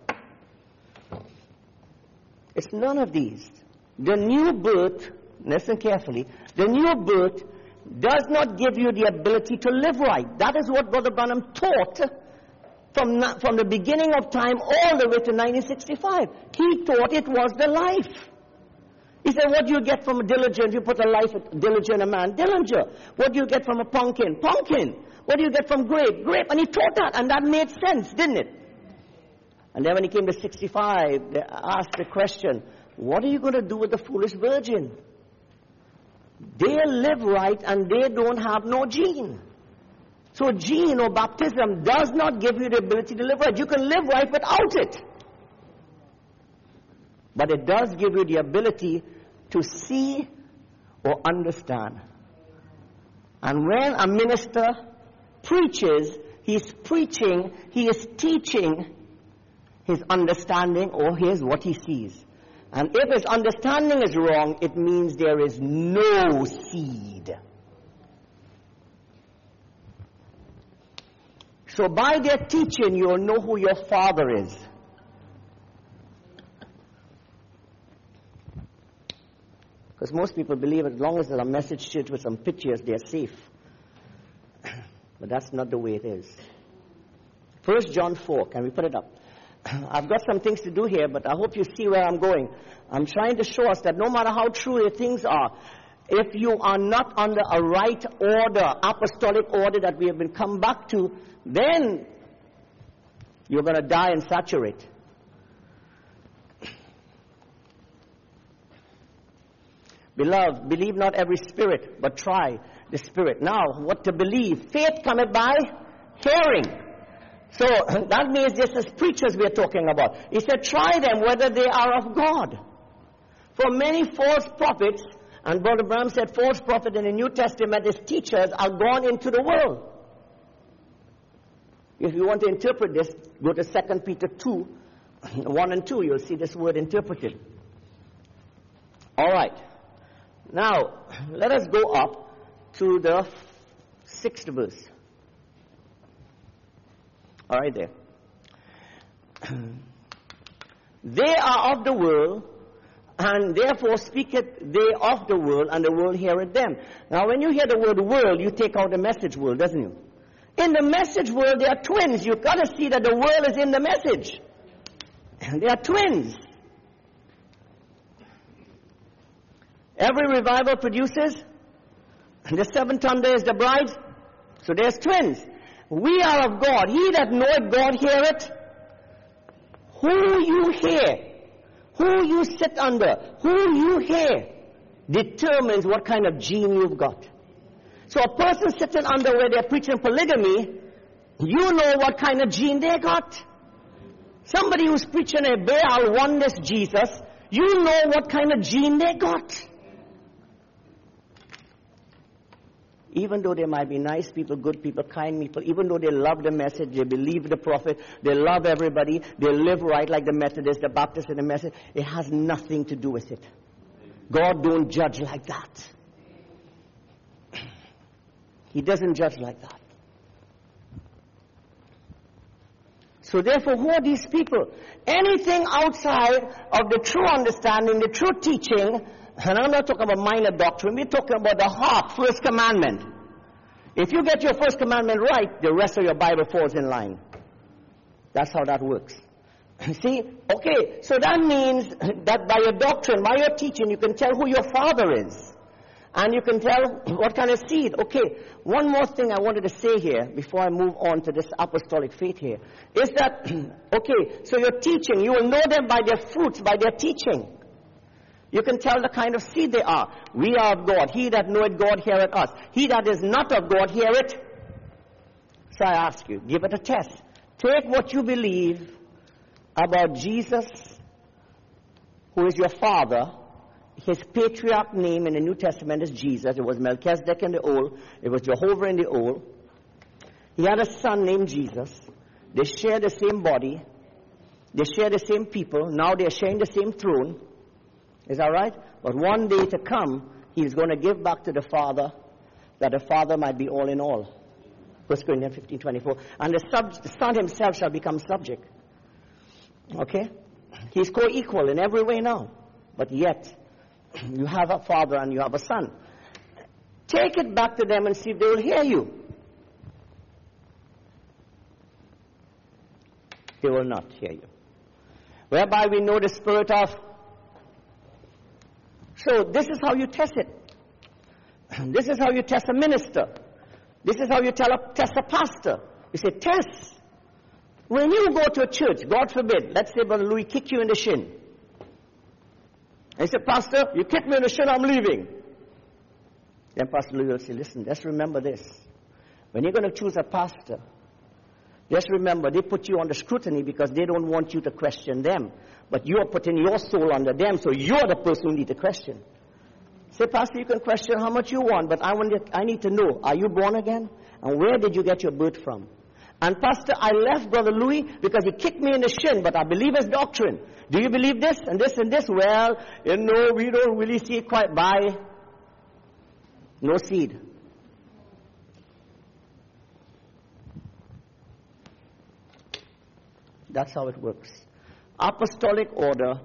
It's none of these. The new birth, listen carefully, the new birth does not give you the ability to live right. That is what Brother Branham taught from, from the beginning of time all the way to nineteen sixty-five. He taught it was the life. He said, what do you get from a Dillinger if you put a life, Dillinger in a man? Dillinger. What do you get from a pumpkin? Pumpkin. What do you get from grape? Grape. And he taught that, and that made sense, didn't it? And then when he came to sixty-five, they asked the question, what are you going to do with the foolish virgin? They live right and they don't have no gene. So gene or baptism does not give you the ability to live right. You can live right without it. But it does give you the ability to see or understand. And when a minister preaches, he's preaching, he is teaching his understanding or his what he sees. And if his understanding is wrong, it means there is no seed. So by their teaching, you'll know who your father is. Because most people believe as long as there's a message church with some pictures, they're safe. But that's not the way it is. First John four, can we put it up? I've got some things to do here, but I hope you see where I'm going. I'm trying to show us that no matter how true the things are, if you are not under a right order, apostolic order that we have been come back to, then you're going to die and saturate. Beloved, believe not every spirit, but try the spirit. Now, what to believe? Faith cometh by hearing. So that means this is preachers we are talking about. He said, try them whether they are of God. For many false prophets, and Brother Branham said false prophet in the New Testament is teachers are gone into the world. If you want to interpret this, go to Second Peter two, one and two. You'll see this word interpreted. All right. Now, let us go up to the sixth verse. All right there. They are of the world, and therefore speaketh they of the world, and the world heareth them. Now, when you hear the word world, you take out the message world, doesn't you? In the message world, they are twins. You've got to see that the world is in the message. They are twins. Every revival produces, and the seventh thunder is the bride, so there's twins. We are of God. He that knoweth God heareth. Who you hear, who you sit under, who you hear, determines what kind of gene you've got. So a person sitting under where they're preaching polygamy, you know what kind of gene they got. Somebody who's preaching a Baal oneness Jesus, you know what kind of gene they got. Even though they might be nice people, good people, kind people, even though they love the message, they believe the prophet, they love everybody, they live right like the Methodists, the Baptists, and the message, it has nothing to do with it. God don't judge like that. He doesn't judge like that. So therefore, who are these people? Anything outside of the true understanding, the true teaching, and I'm not talking about minor doctrine, we're talking about the heart, first commandment. If you get your first commandment right, the rest of your Bible falls in line. That's how that works. See? Okay, so that means that by your doctrine, by your teaching, you can tell who your father is. And you can tell what kind of seed. Okay, one more thing I wanted to say here before I move on to this apostolic faith here, is that, okay, so your teaching, you will know them by their fruits, by their teaching. You can tell the kind of seed they are. We are of God. He that knoweth God heareth us. He that is not of God heareth. So I ask you, give it a test. Take what you believe about Jesus, who is your father. His patriarch name in the New Testament is Jesus. It was Melchizedek in the Old. It was Jehovah in the Old. He had a son named Jesus. They share the same body. They share the same people. Now they are sharing the same throne. Is that right? But one day to come, he is going to give back to the Father, that the Father might be all in all. First Corinthians fifteen twenty-four. And the, sub, the Son himself shall become subject. Okay? He's co-equal in every way now. But yet, you have a father and you have a son. Take it back to them and see if they will hear you. They will not hear you. Whereby we know the spirit of... So this is how you test it. This is how you test a minister. This is how you tell a, test a pastor. You say, test. When you go to a church, God forbid, let's say Brother Louis kick you in the shin. And he said, Pastor, you kicked me in the shin, I'm leaving. Then Pastor Louis will say, listen, just remember this. When you're going to choose a pastor, just remember, they put you under scrutiny because they don't want you to question them. But you're putting your soul under them, so you're the person who need to question. Say, Pastor, you can question how much you want, but I, want to, I need to know, are you born again? And where did you get your birth from? And Pastor, I left Brother Louis because he kicked me in the shin, but I believe his doctrine. Do you believe this and this and this? Well, you know, we don't really see it quite by. No seed. That's how it works. Apostolic order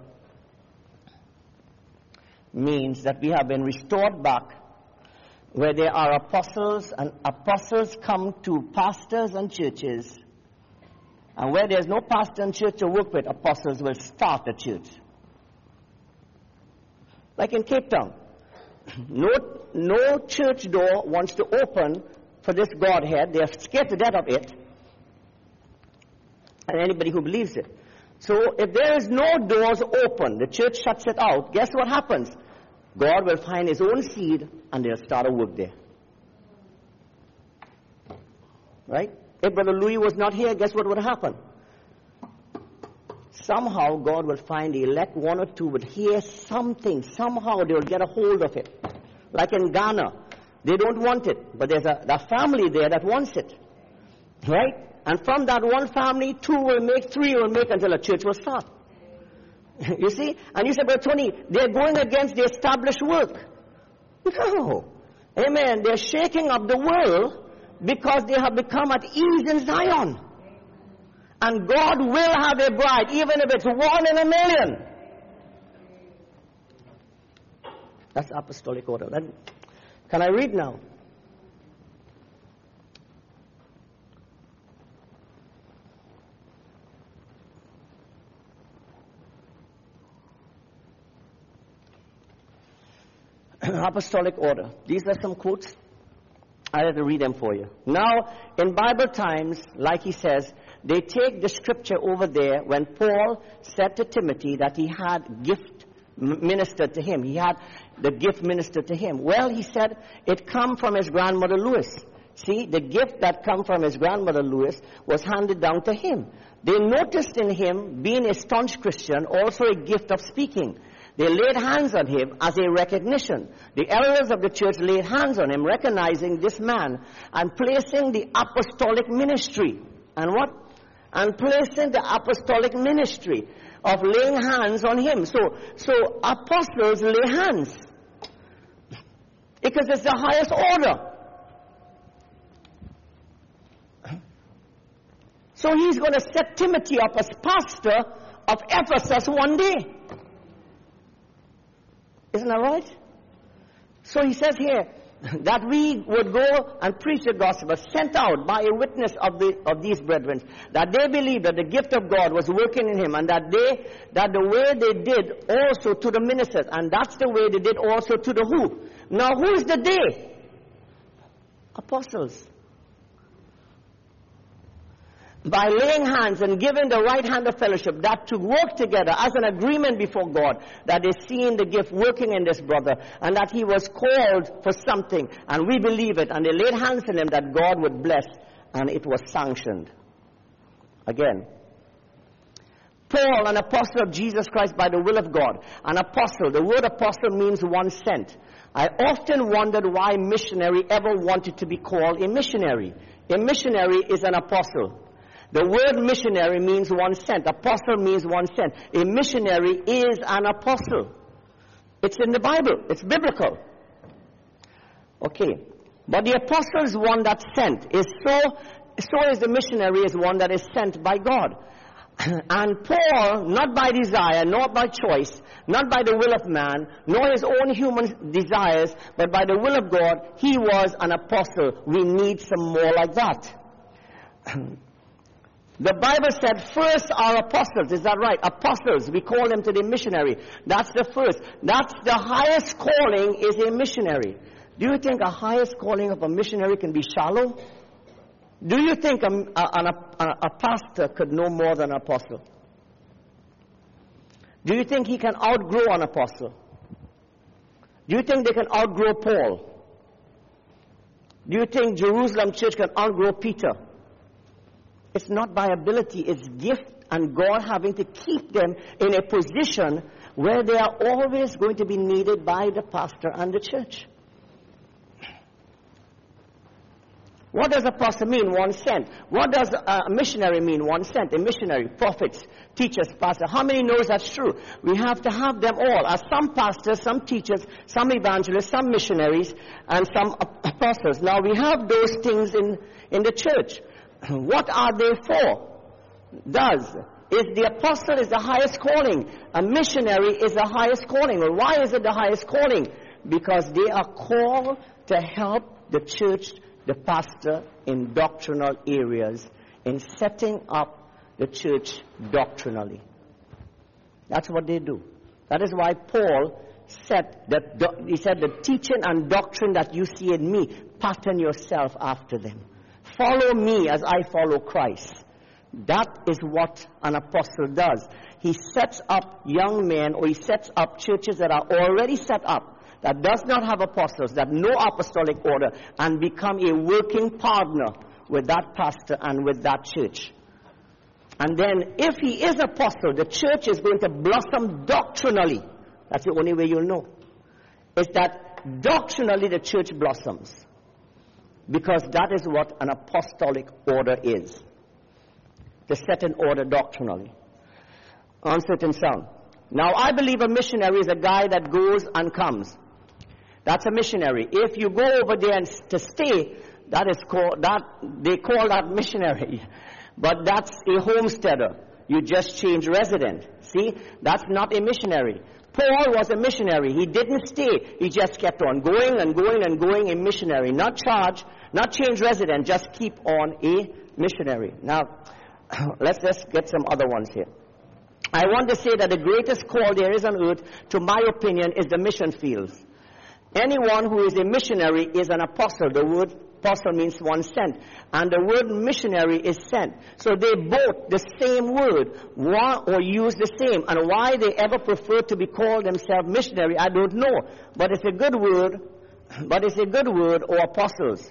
means that we have been restored back where there are apostles, and apostles come to pastors and churches. And where there's no pastor and church to work with, apostles will start a church. Like in Cape Town. No, no church door wants to open for this Godhead. They are scared to death of it. And anybody who believes it. So if there is no doors open, the church shuts it out, guess what happens? God will find his own seed and they'll start a work there. Right? If Brother Louis was not here, guess what would happen? Somehow God will find the elect, one or two would hear something. Somehow they will get a hold of it. Like in Ghana. They don't want it, but there's a, a family there that wants it. Right? And from that one family, two will make, three will make until a church will start. You see? And you say, Brother Tony, they're going against the established work. No. Amen. They're shaking up the world because they have become at ease in Zion. And God will have a bride, even if it's one in a million. That's apostolic order. Can I read now? Apostolic order. These are some quotes. I have to read them for you. Now, in Bible times, like he says, they take the scripture over there when Paul said to Timothy that he had gift ministered to him. He had the gift ministered to him. Well, he said it come from his grandmother Lois. See, the gift that come from his grandmother Lois was handed down to him. They noticed in him, being a staunch Christian, also a gift of speaking. They laid hands on him as a recognition. The elders of the church laid hands on him, recognizing this man and placing the apostolic ministry. And what? And placing the apostolic ministry of laying hands on him. So, so apostles lay hands. Because it's the highest order. So he's going to set Timothy up as pastor of Ephesus one day. Isn't that right? So he says here that we would go and preach the gospel sent out by a witness of the of these brethren, that they believed that the gift of God was working in him, and that they that the way they did also to the ministers, and that's the way they did also to the who. Now who is the they? Apostles. By laying hands and giving the right hand of fellowship, that to work together as an agreement before God, that they seen the gift working in this brother, and that he was called for something, and we believe it, and they laid hands on him that God would bless, and it was sanctioned. Again, Paul, an apostle of Jesus Christ by the will of God. An apostle, the word apostle means one sent. I often wondered why missionary ever wanted to be called a missionary. A missionary is an apostle. The word missionary means one sent. Apostle means one sent. A missionary is an apostle. It's in the Bible. It's biblical. Okay. But the apostle is one that's sent. Is so, so is the missionary is one that is sent by God. And Paul, not by desire, not by choice, not by the will of man, nor his own human desires, but by the will of God, he was an apostle. We need some more like that. The Bible said first are apostles. Is that right? Apostles. We call them today missionary. That's the first. That's the highest calling is a missionary. Do you think a highest calling of a missionary can be shallow? Do you think a, a, a, a pastor could know more than an apostle? Do you think he can outgrow an apostle? Do you think they can outgrow Paul? Do you think Jerusalem Church can outgrow Peter? It's not by ability, it's gift and God having to keep them in a position where they are always going to be needed by the pastor and the church. What does apostle mean? One sent. What does a missionary mean? One sent. A missionary, prophets, teachers, pastors. How many knows that's true? We have to have them all. As some pastors, some teachers, some evangelists, some missionaries, and some apostles. Now we have those things in, in the church. What are they for? Does. Is the apostle is the highest calling. A missionary is the highest calling. Well, why is it the highest calling? Because they are called to help the church, the pastor, in doctrinal areas, in setting up the church doctrinally. That's what they do. That is why Paul said that, he said, the teaching and doctrine that you see in me, pattern yourself after them. Follow me as I follow Christ. That is what an apostle does. He sets up young men, or he sets up churches that are already set up, that does not have apostles, that no apostolic order, and become a working partner with that pastor and with that church. And then if he is apostle, the church is going to blossom doctrinally. That's the only way you'll know. Is that doctrinally the church blossoms. Because that is what an apostolic order is. To set an order doctrinally. On certain sound. Now I believe a missionary is a guy that goes and comes. That's a missionary. If you go over there and to stay, that is called, that, they call that missionary. But that's a homesteader. You just change resident. See? That's not a missionary. Paul was a missionary. He didn't stay. He just kept on going and going and going, a missionary. Not charge, not change resident, just keep on a missionary. Now, let's just get some other ones here. I want to say that the greatest call there is on earth, to my opinion, is the mission fields. Anyone who is a missionary is an apostle. The word apostle means one sent. And the word missionary is sent. So they both the same word, one, or use the same. And why they ever prefer to be called themselves missionary, I don't know. But it's a good word, but it's a good word, or apostles.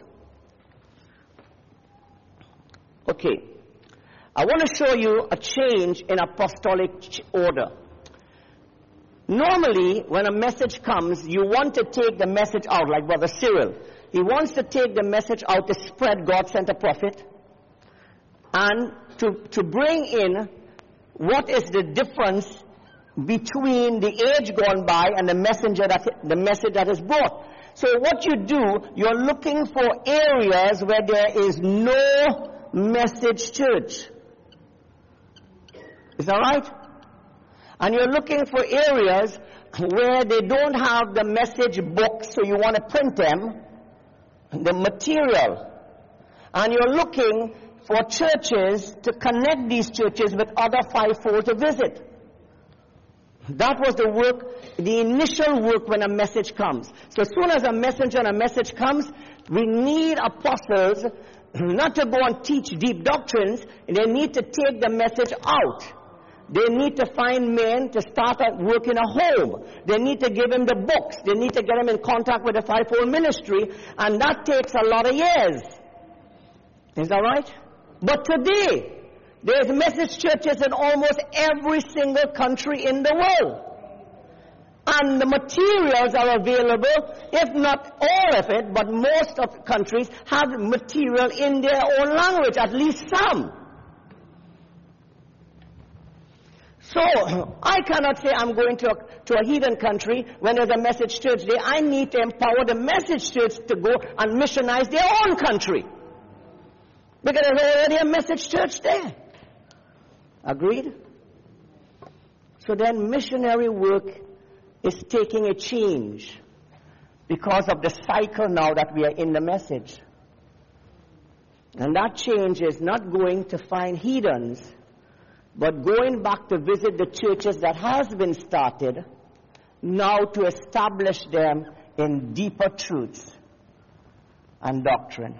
Okay. I want to show you a change in apostolic order. Normally, when a message comes, you want to take the message out, like Brother Cyril. He wants to take the message out to spread God sent a prophet and to, to bring in what is the difference between the age gone by and the messenger that the message that is brought. So what you do, you're looking for areas where there is no message church. Is that right? And you're looking for areas where they don't have the message books, so you want to print them, the material. And you're looking for churches to connect these churches with other fivefold to visit. That was the work, the initial work when a message comes. So as soon as a messenger and a message comes, we need apostles not to go and teach deep doctrines. They need to take the message out. They need to find men to start at work in a home. They need to give them the books. They need to get them in contact with the fivefold ministry. And that takes a lot of years. Is that right? But today, There's message churches in almost every single country in the world. And the materials are available, if not all of it, but most of the countries have material in their own language, at least some. So, I cannot say I'm going to a, to a heathen country when there's a message church there. I need to empower the message church to go and missionize their own country. Because there's already a message church there. Agreed? So then missionary work is taking a change because of the cycle now that we are in the message. And that change is not going to find heathens, but going back to visit the churches that has been started, now to establish them in deeper truths and doctrine.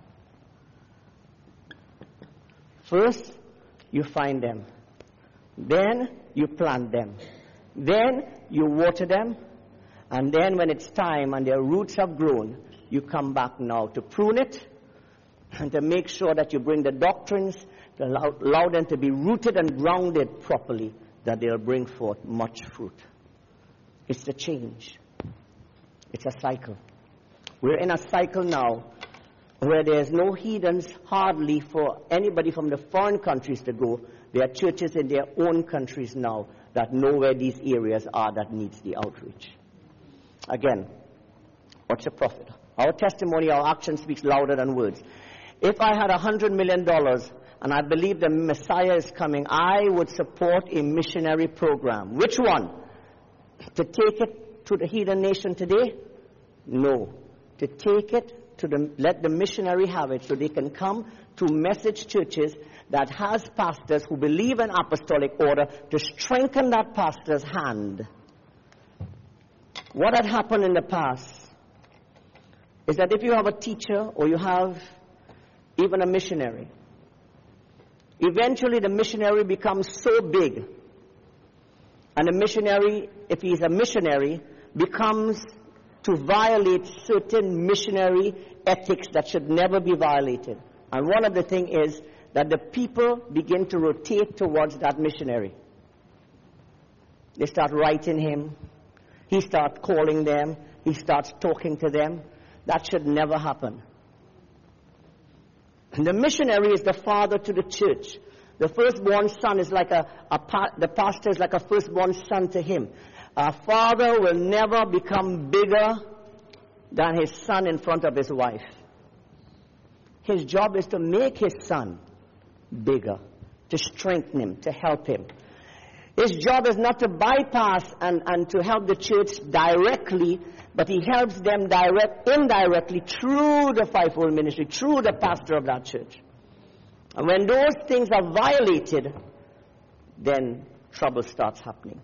First, you find them. Then, you plant them. Then, you water them. And then, when it's time and their roots have grown, you come back now to prune it and to make sure that you bring the doctrines, to allow, allow them to be rooted and grounded properly, that they'll bring forth much fruit. It's the change. It's a cycle. We're in a cycle now where there's no heathens hardly for anybody from the foreign countries to go. There are churches in their own countries now that know where these areas are that needs the outreach. Again, what's the profit? Our testimony, our action speaks louder than words. If I had a hundred million dollars and I believe the Messiah is coming, I would support a missionary program. Which one? To take it to the heathen nation today? No. To take it to the, let the missionary have it so they can come to message churches that has pastors who believe in apostolic order to strengthen that pastor's hand. What had happened in the past is that if you have a teacher or you have even a missionary, eventually the missionary becomes so big, and the missionary, if he's a missionary, becomes to violate certain missionary ethics that should never be violated. And one of the things is that the people begin to rotate towards that missionary. They start writing him. He starts calling them. He starts talking to them. That should never happen. And the missionary is the father to the church. The firstborn son is like a, a the pastor is like a firstborn son to him. A father will never become bigger than his son in front of his wife. His job is to make his son bigger, to strengthen him, to help him. His job is not to bypass and, and to help the church directly, but he helps them direct, indirectly through the fivefold ministry, through the pastor of that church. And when those things are violated, then trouble starts happening.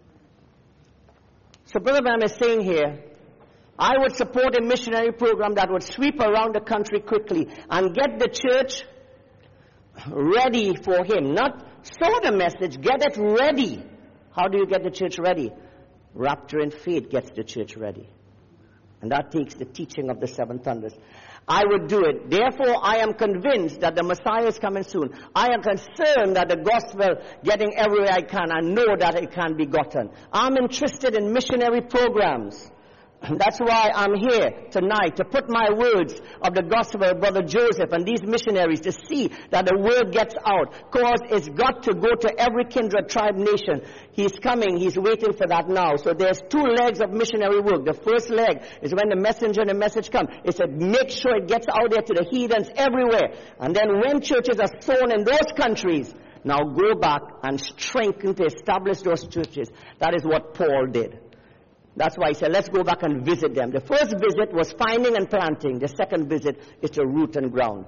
So Brother Branham is saying here, I would support a missionary program that would sweep around the country quickly and get the church ready for him. Not sow the message, get it ready. How do you get the church ready? Rapture and faith gets the church ready. And that takes the teaching of the seven thunders. I would do it. Therefore, I am convinced that the Messiah is coming soon. I am concerned that the gospel getting everywhere I can. I know that it can be gotten. I'm interested in missionary programs. That's why I'm here tonight, to put my words of the gospel of Brother Joseph and these missionaries to see that the word gets out. Because it's got to go to every kindred, tribe, nation. He's coming. He's waiting for that now. So there's two legs of missionary work. The first leg is when the messenger and the message come. It's to make sure it gets out there to the heathens everywhere. And then when churches are sown in those countries, now go back and strengthen to establish those churches. That is what Paul did. That's why he said, let's go back and visit them. The first visit was finding and planting. The second visit is to root and ground.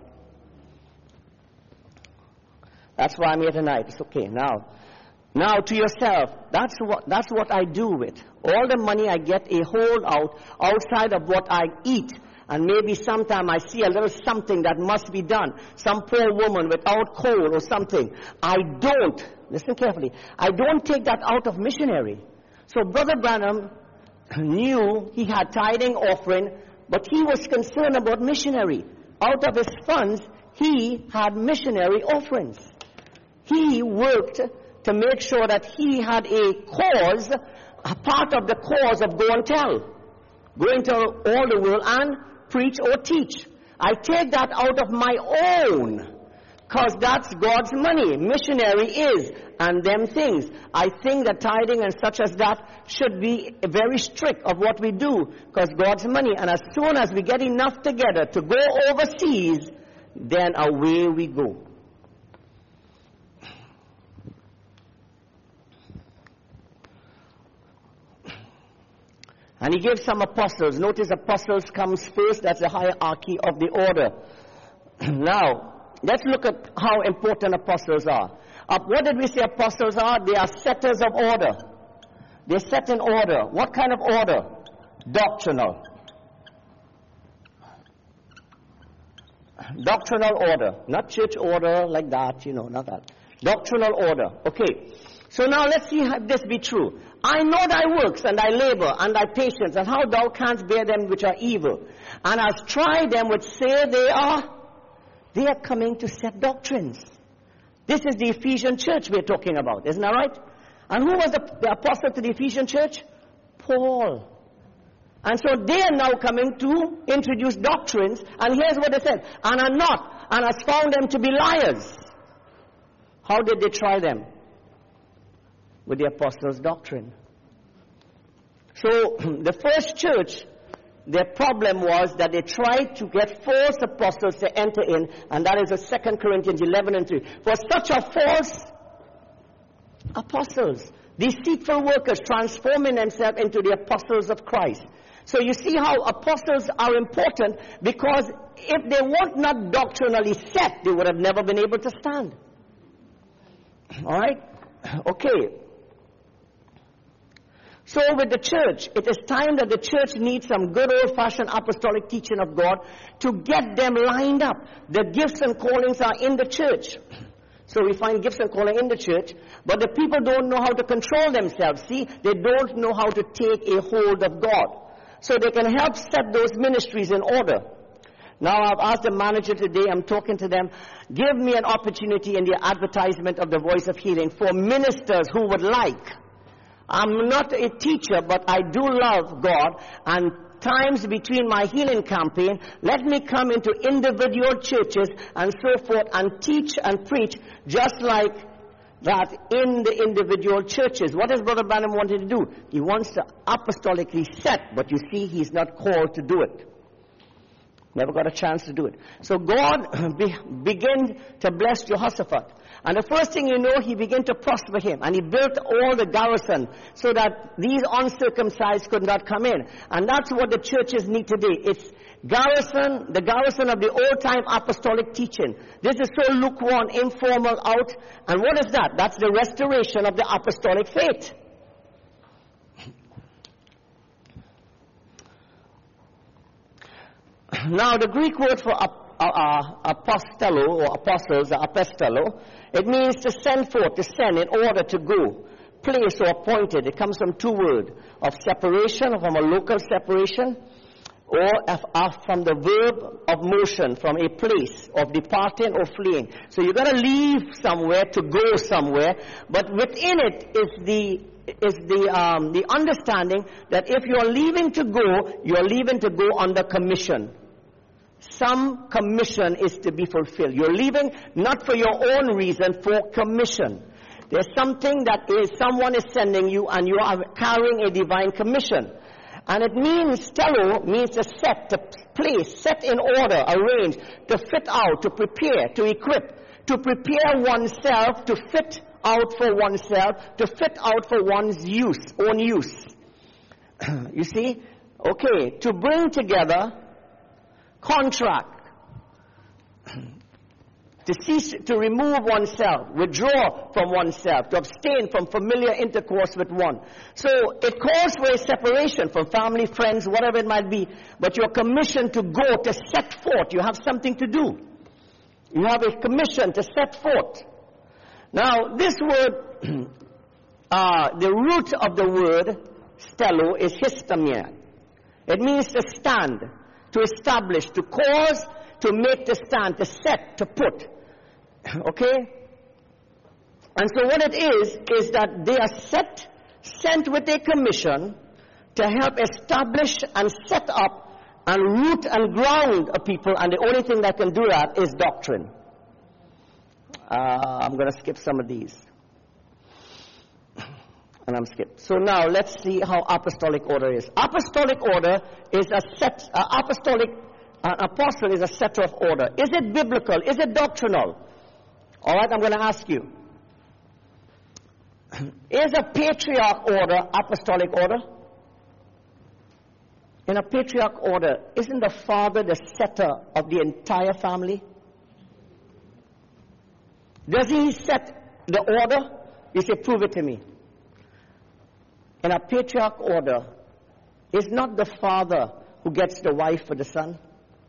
That's why I'm here tonight. It's okay. Now, now to yourself, that's what, that's what I do with. All the money I get a hold out outside of what I eat. And maybe sometime I see a little something that must be done. Some poor woman without coal or something. I don't, listen carefully, I don't take that out of missionary. So Brother Branham knew he had tithing offering, but he was concerned about missionary. Out of his funds, he had missionary offerings. He worked to make sure that he had a cause, a part of the cause of go and tell. Go into all the world and preach or teach. I take that out of my own, because that's God's money. Missionary is, and them things. I think that tithing and such as that should be very strict of what we do, because God's money. And as soon as we get enough together to go overseas, then away we go. And he gave some apostles. Notice apostles comes first. That's the hierarchy of the order. Now, let's look at how important apostles are. Uh, what did we say apostles are? They are setters of order. They set in order. What kind of order? Doctrinal. Doctrinal order. Not church order like that, you know, not that. Doctrinal order. Okay. So now let's see if this be true. I know thy works, and thy labor, and thy patience, and how thou canst bear them which are evil. And hast tried them which say they are. They are coming to set doctrines. This is the Ephesian church we're talking about, isn't that right? And who was the, the apostle to the Ephesian church? Paul. And so they are now coming to introduce doctrines, and here's what they said, and are not, and has found them to be liars. How did they try them? With the apostles' doctrine. So the first church, their problem was that they tried to get false apostles to enter in, and that is the Second Corinthians eleven and three. For such are false apostles, deceitful workers, transforming themselves into the apostles of Christ. So you see how apostles are important, because if they were not doctrinally set, they would have never been able to stand. All right? Okay. So with the church, it is time that the church needs some good old-fashioned apostolic teaching of God to get them lined up. The gifts and callings are in the church. So we find gifts and calling in the church, but the people don't know how to control themselves. See, they don't know how to take a hold of God. So they can help set those ministries in order. Now I've asked the manager today, I'm talking to them, give me an opportunity in the advertisement of the Voice of Healing for ministers who would like. I'm not a teacher, but I do love God, and times between my healing campaign, let me come into individual churches and so forth and teach and preach just like that in the individual churches. What does Brother Branham wanted to do? He wants to apostolically set, but you see he's not called to do it. Never got a chance to do it. So God be, began to bless Jehoshaphat. And the first thing you know, he began to prosper him. And he built all the garrison so that these uncircumcised could not come in. And that's what the churches need today. It's garrison, the garrison of the old-time apostolic teaching. This is so lukewarm, informal, out. And what is that? That's the restoration of the apostolic faith. Now, the Greek word for ap- uh, uh, apostello or apostles, uh, apostello, it means to send forth, to send in order to go, place or appointed. It comes from two words, of separation, from a local separation, or of, uh, from the verb of motion, from a place of departing or fleeing. So you're going to leave somewhere to go somewhere, but within it is the is the um, the understanding that if you're leaving to go, you're leaving to go under commission. Some commission is to be fulfilled. You're leaving not for your own reason, for commission. There's something that is, someone is sending you and you are carrying a divine commission. And it means, stello means to set, to place, set in order, arrange, to fit out, to prepare, to equip, to prepare oneself, to fit out for oneself, to fit out for one's use, own use. You see? Okay, to bring together, contract, to cease, to remove oneself, withdraw from oneself, to abstain from familiar intercourse with one. So it calls for a separation from family, friends, whatever it might be, but you're commissioned to go, to set forth. You have something to do. You have a commission to set forth. Now, this word, uh, the root of the word stello is histamia. It means to stand, to establish, to cause, to make the stand, to set, to put. Okay? And so what it is, is that they are set, sent with a commission to help establish and set up and root and ground a people, and the only thing that can do that is doctrine. Uh, I'm going to skip some of these. And I'm skipped. So now let's see how apostolic order is. Apostolic order is a set, uh, apostolic, uh, apostle is a setter of order. Is it biblical? Is it doctrinal? All right, I'm going to ask you. Is a patriarch order apostolic order? In a patriarch order, isn't the father the setter of the entire family? Does he set the order? You say, prove it to me. In a patriarch order, is not the father who gets the wife for the son?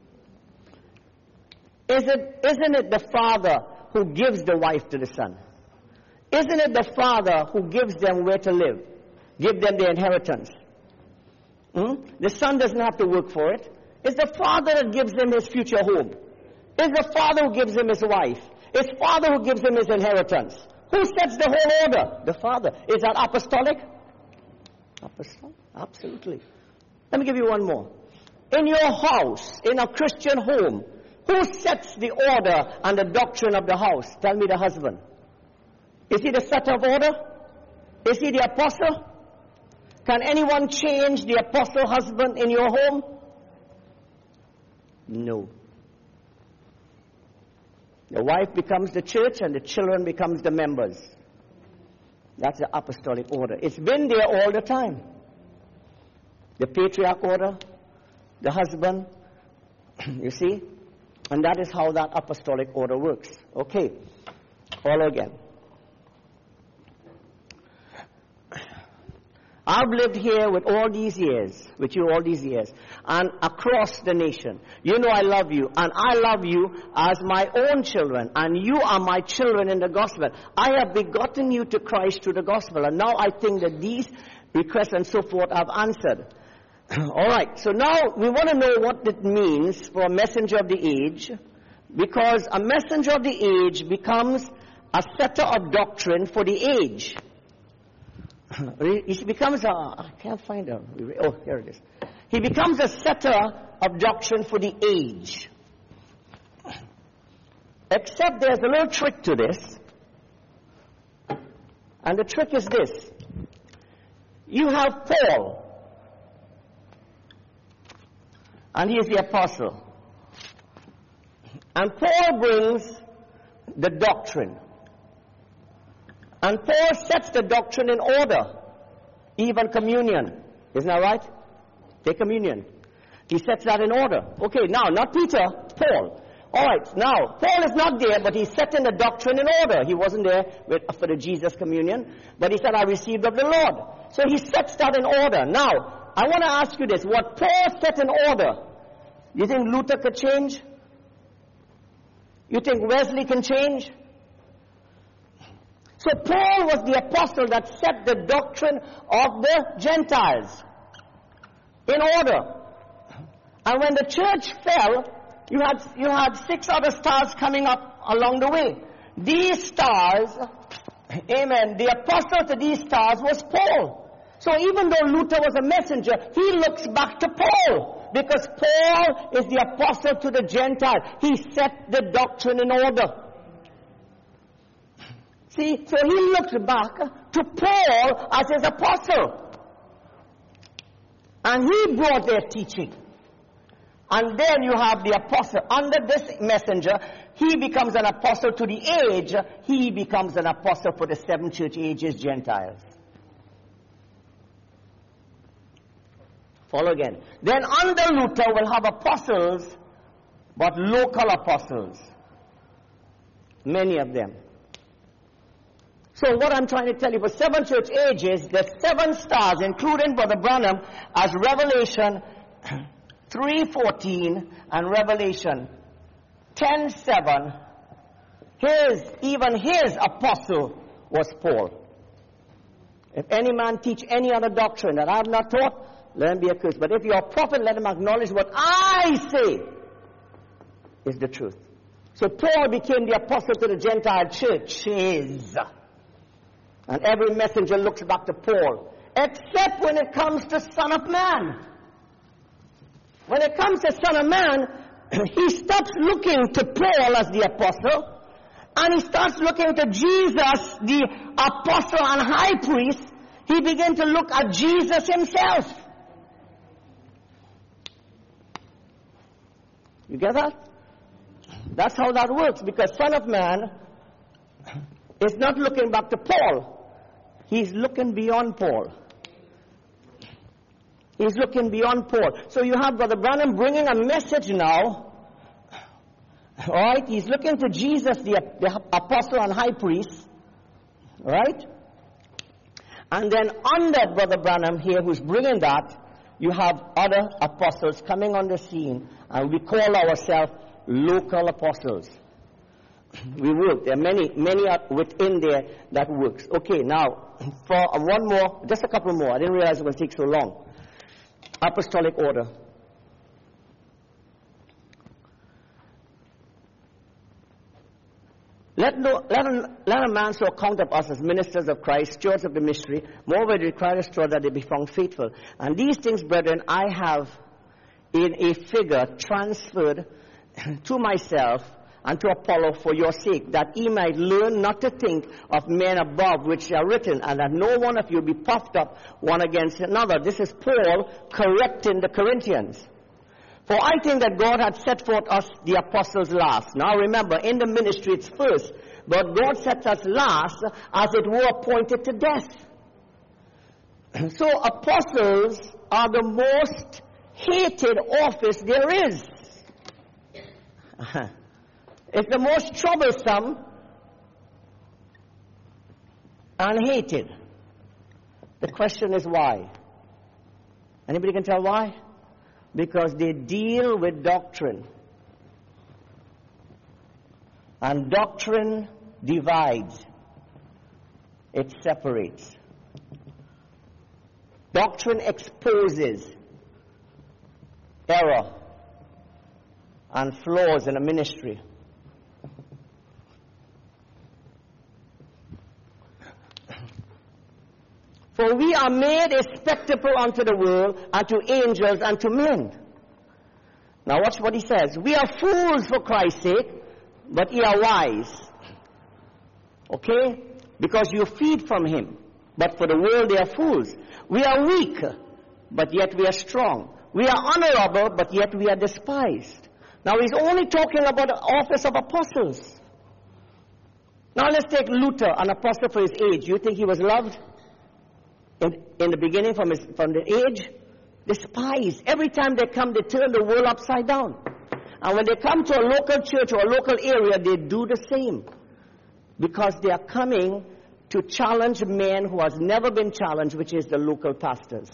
Is it, isn't it the father who gives the wife to the son? Isn't it the father who gives them where to live? Give them their inheritance. Hmm? The son doesn't have to work for it. It's the father that gives him his future home. It's the father who gives him his wife. It's father who gives him his inheritance. Who sets the whole order? The father. Is that apostolic? Apostolic? Absolutely. Let me give you one more. In your house, in a Christian home, who sets the order and the doctrine of the house? Tell me the husband. Is he the setter of order? Is he the apostle? Can anyone change the apostle husband in your home? No. The wife becomes the church and the children becomes the members. That's the apostolic order. It's been there all the time. The patriarch order, the husband, you see? And that is how that apostolic order works. Okay, all again. I've lived here with all these years, with you all these years, and across the nation. You know I love you, and I love you as my own children, and you are my children in the gospel. I have begotten you to Christ through the gospel, and now I think that these requests and so forth I've answered. All right, so now we want to know what it means for a messenger of the age, because a messenger of the age becomes a setter of doctrine for the age. He becomes a, I can't find it. Oh, here it is. He becomes a setter of doctrine for the age. Except there's a little trick to this. And the trick is this. You have Paul. And he is the apostle. And Paul brings the doctrine. And Paul sets the doctrine in order. Even communion. Isn't that right? Take communion. He sets that in order. Okay, now, not Peter, Paul. All right, now, Paul is not there, but he's setting the doctrine in order. He wasn't there with, for the Jesus communion, but he said, I received of the Lord. So he sets that in order. Now, I want to ask you this. What Paul set in order, you think Luther could change? You think Wesley can change? So Paul was the apostle that set the doctrine of the Gentiles in order. And when the church fell, you had, you had six other stars coming up along the way. These stars, amen, the apostle to these stars was Paul. So even though Luther was a messenger, he looks back to Paul, because Paul is the apostle to the Gentiles. He set the doctrine in order. See, so he looks back to Paul as his apostle. And he brought their teaching. And then you have the apostle. Under this messenger, he becomes an apostle to the age. He becomes an apostle for the seven church ages, Gentiles. Follow again. Then under Luther, we'll have apostles, but local apostles. Many of them. So what I'm trying to tell you, for seven church ages, the seven stars, including Brother Branham, as Revelation three fourteen and Revelation ten seven, his, even his apostle was Paul. If any man teach any other doctrine that I have not taught, let him be accursed. But if you're a prophet, let him acknowledge what I say is the truth. So Paul became the apostle to the Gentile churches. And every messenger looks back to Paul, except when it comes to Son of Man. When it comes to Son of Man, he stops looking to Paul as the apostle, and he starts looking to Jesus, the apostle and high priest. He begins to look at Jesus himself. You get that? That's how that works, because Son of Man is not looking back to Paul. He's looking beyond Paul. He's looking beyond Paul. So you have Brother Branham bringing a message now. All right? He's looking to Jesus, the, the apostle and high priest. All right? And then under Brother Branham here, who's bringing that, you have other apostles coming on the scene. And we call ourselves local apostles. We work. There are many, many within there that works. Okay, now, for one more, just a couple more. I didn't realize it would take so long. Apostolic order. Let, no, let, a, let a man so count of us as ministers of Christ, stewards of the mystery. Moreover, it requires that they be found faithful. And these things, brethren, I have in a figure transferred to myself and to Apollo for your sake, that ye might learn not to think of men above which are written, and that no one of you be puffed up one against another. This is Paul correcting the Corinthians. For I think that God had set forth us, the apostles, last. Now remember, in the ministry it's first, but God sets us last, as it were appointed to death. So apostles are the most hated office there is. It's the most troublesome and hated. The question is why? Anybody can tell why? Because they deal with doctrine. And doctrine divides. It separates. Doctrine exposes error and flaws in a ministry. For we are made a spectacle unto the world, and to angels, and to men. Now watch what he says. We are fools for Christ's sake, but ye are wise. Okay? Because you feed from him. But for the world they are fools. We are weak, but yet we are strong. We are honorable, but yet we are despised. Now he's only talking about the office of apostles. Now let's take Luther, an apostle for his age. You think he was loved? In, in the beginning, from, his, from the age, despised. Every time they come, they turn the world upside down. And when they come to a local church or a local area, they do the same. Because they are coming to challenge men who has never been challenged, which is the local pastors.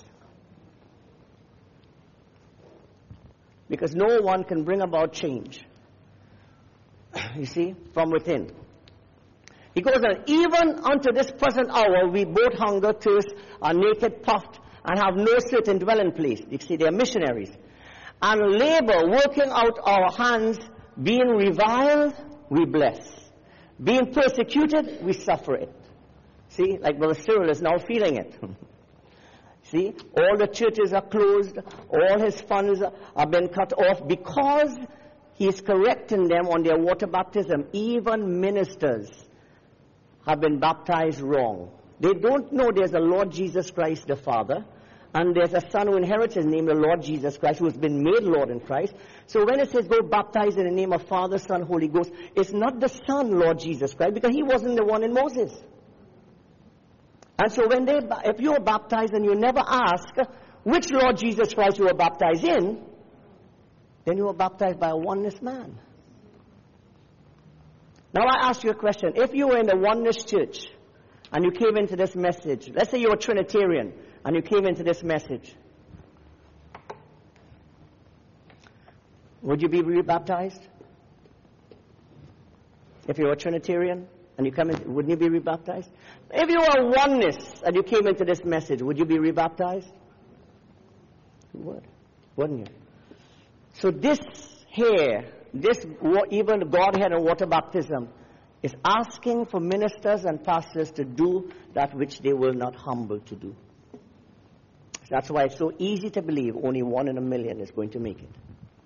Because no one can bring about change. You see, from within. He goes on, even unto this present hour we both hunger, thirst, are naked, puffed, and have no certain dwelling place. You see, they are missionaries. And labor, working out our hands, being reviled, we bless. Being persecuted, we suffer it. See, like Brother Cyril is now feeling it. See, all the churches are closed, all his funds have been cut off because he is correcting them on their water baptism. Even ministers have been baptized wrong. They don't know there's a Lord Jesus Christ the Father, and there's a Son who inherits his name, the Lord Jesus Christ, who has been made Lord in Christ. So when it says go baptize in the name of Father, Son, Holy Ghost, it's not the Son, Lord Jesus Christ, because he wasn't the one in Moses. And so when they, if you are baptized and you never ask which Lord Jesus Christ you were baptized in, then you were baptized by a oneness man. Now I ask you a question. If you were in the oneness church and you came into this message, let's say you were Trinitarian and you came into this message, would you be rebaptized? If you were a Trinitarian and you come in, wouldn't you be rebaptized? If you were oneness and you came into this message, would you be rebaptized? You would, wouldn't you? So this here, this even Godhead and water baptism, is asking for ministers and pastors to do that which they were not humble to do. That's why it's so easy to believe only one in a million is going to make it.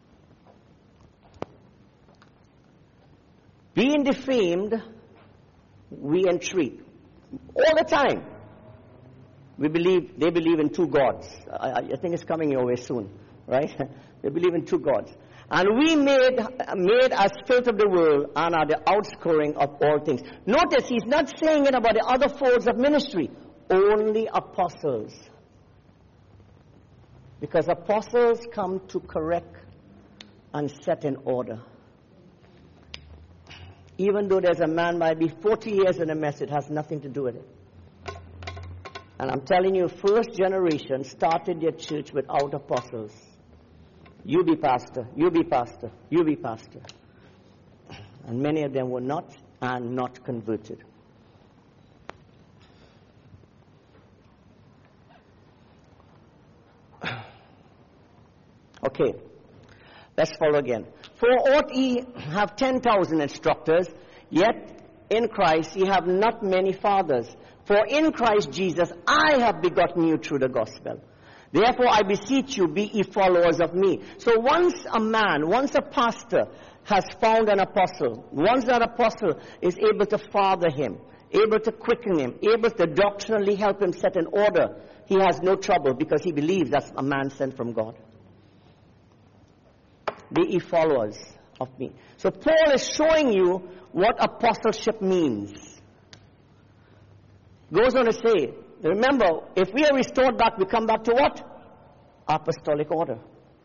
Being defamed, we entreat. All the time. We believe, they believe in two gods. I, I think it's coming your way soon, right? They believe in two gods. And we made, made as filth of the world and are the outscoring of all things. Notice he's not saying it about the other folds of ministry. Only apostles. Because apostles come to correct and set in order. Even though there's a man might be forty years in a mess, it has nothing to do with it. And I'm telling you, first generation started their church without apostles. You be pastor, you be pastor, you be pastor. And many of them were not and not converted. Okay, let's follow again. For ought ye have ten thousand instructors, yet in Christ ye have not many fathers. For in Christ Jesus I have begotten you through the gospel. Therefore I beseech you, be ye followers of me. So once a man, once a pastor has found an apostle, once that apostle is able to father him, able to quicken him, able to doctrinally help him set in order, he has no trouble because he believes that's a man sent from God. Be ye followers of me. So Paul is showing you what apostleship means. Goes on to say, remember, if we are restored back, we come back to what? Apostolic order.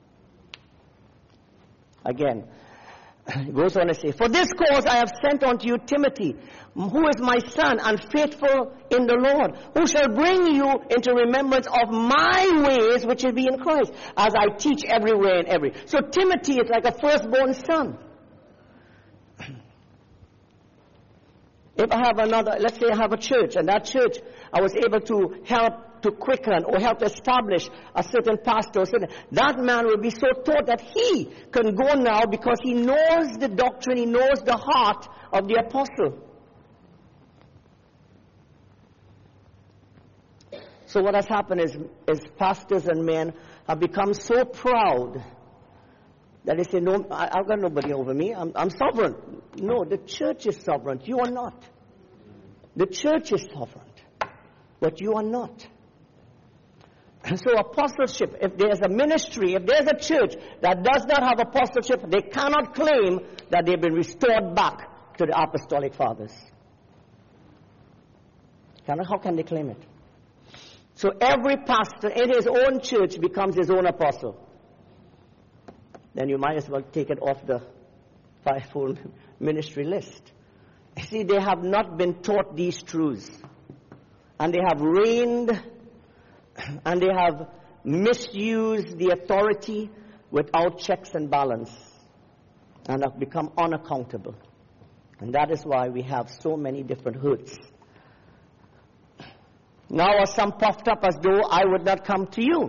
Again, goes on to say, for this cause I have sent unto you Timothy, who is my son and faithful in the Lord, who shall bring you into remembrance of my ways which will be in Christ, as I teach everywhere and every. So Timothy is like a firstborn son. If I have another, let's say I have a church, and that church I was able to help to quicken or help establish a certain pastor, or certain, that man will be so taught that he can go now because he knows the doctrine, he knows the heart of the apostle. So what has happened is, is pastors and men have become so proud that they say, no, I, I've got nobody over me. I'm, I'm sovereign. No, the church is sovereign. You are not. The church is sovereign. But you are not. So apostleship, if there's a ministry, if there's a church that does not have apostleship, they cannot claim that they've been restored back to the apostolic fathers. How can they claim it? So every pastor in his own church becomes his own apostle. Then you might as well take it off the fivefold ministry list. You see, they have not been taught these truths. And they have reigned and they have misused the authority without checks and balance and have become unaccountable. And that is why we have so many different hurts. Now are some puffed up as though I would not come to you.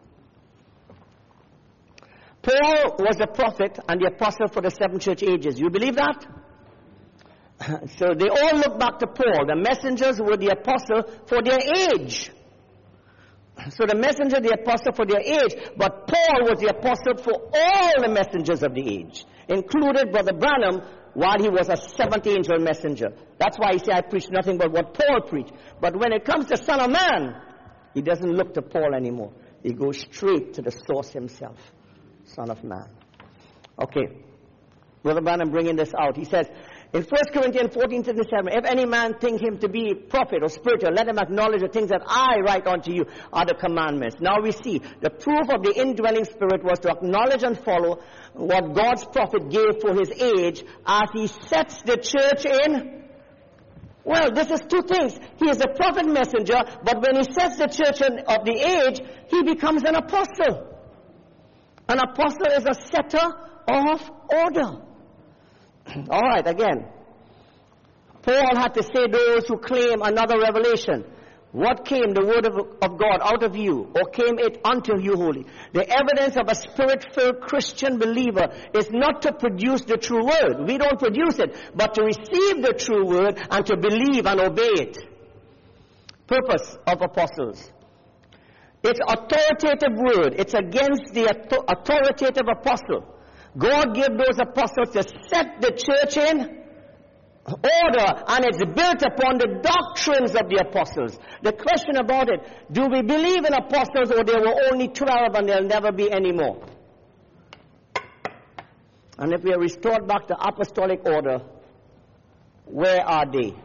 Paul was a prophet and the apostle for the seven church ages. You believe that? So they all look back to Paul. The messengers were the apostle for their age. So the messenger, the apostle for their age. But Paul was the apostle for all the messengers of the age, included Brother Branham, while he was a seventh angel messenger. That's why he said, I preach nothing but what Paul preached. But when it comes to Son of Man, he doesn't look to Paul anymore. He goes straight to the source himself. Son of Man. Okay. Brother Branham bringing this out. He says, in First Corinthians fourteen twenty-seven, if any man think him to be prophet or spiritual, let him acknowledge the things that I write unto you are the commandments. Now we see the proof of the indwelling spirit was to acknowledge and follow what God's prophet gave for his age as he sets the church in. Well, this is two things. He is a prophet messenger, but when he sets the church in, of the age, he becomes an apostle. An apostle is a setter of order. All right, again. Paul had to say those who claim another revelation. What came, the word of, of God, out of you, or came it unto you wholly? The evidence of a spirit-filled Christian believer is not to produce the true word. We don't produce it, but to receive the true word and to believe and obey it. Purpose of apostles. It's authoritative word. It's against the authoritative apostle. God gave those apostles to set the church in order, and it's built upon the doctrines of the apostles. The question about it, do we believe in apostles, or there were only twelve and there'll never be any more? And if we are restored back to apostolic order, where are they?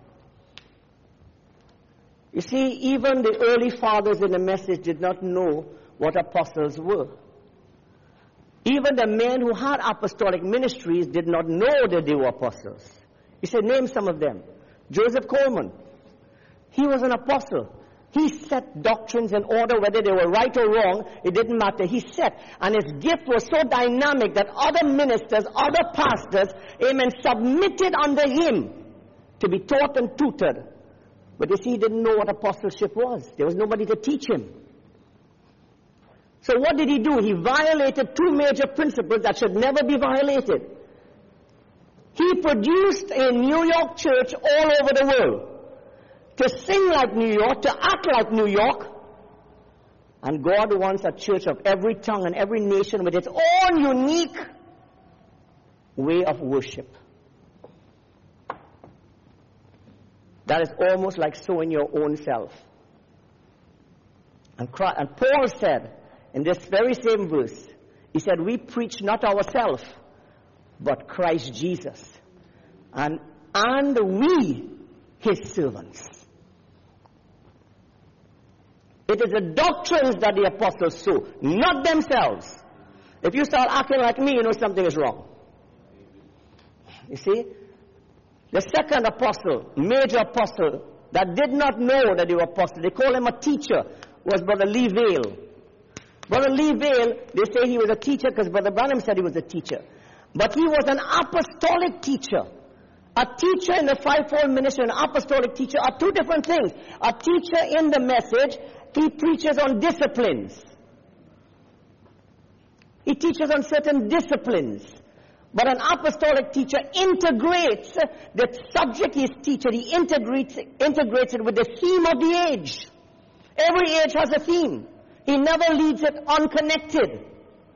You see, even the early fathers in the message did not know what apostles were. Even the men who had apostolic ministries did not know that they were apostles. He said, name some of them. Joseph Coleman. He was an apostle. He set doctrines in order, whether they were right or wrong, it didn't matter. He set. And his gift was so dynamic that other ministers, other pastors, amen, submitted under him to be taught and tutored. But you see, he didn't know what apostleship was. There was nobody to teach him. So what did he do? He violated two major principles that should never be violated. He produced a New York church all over the world to sing like New York, to act like New York. And God wants a church of every tongue and every nation with its own unique way of worship. That is almost like sowing your own self. And, Christ, and Paul said, in this very same verse, he said, we preach not ourselves, but Christ Jesus. And, and we, his servants. It is the doctrines that the apostles sow, not themselves. If you start acting like me, you know something is wrong. You see? The second apostle, major apostle, that did not know that they were apostles, they call him a teacher, was Brother Lee Vale. Brother Lee Vale, they say he was a teacher because Brother Branham said he was a teacher. But he was an apostolic teacher. A teacher in the fivefold ministry and an apostolic teacher are two different things. A teacher in the message, he preaches on disciplines. He teaches on certain disciplines. But an apostolic teacher integrates the subject he's teaching. He integrates, integrates it with the theme of the age. Every age has a theme. He never leaves it unconnected.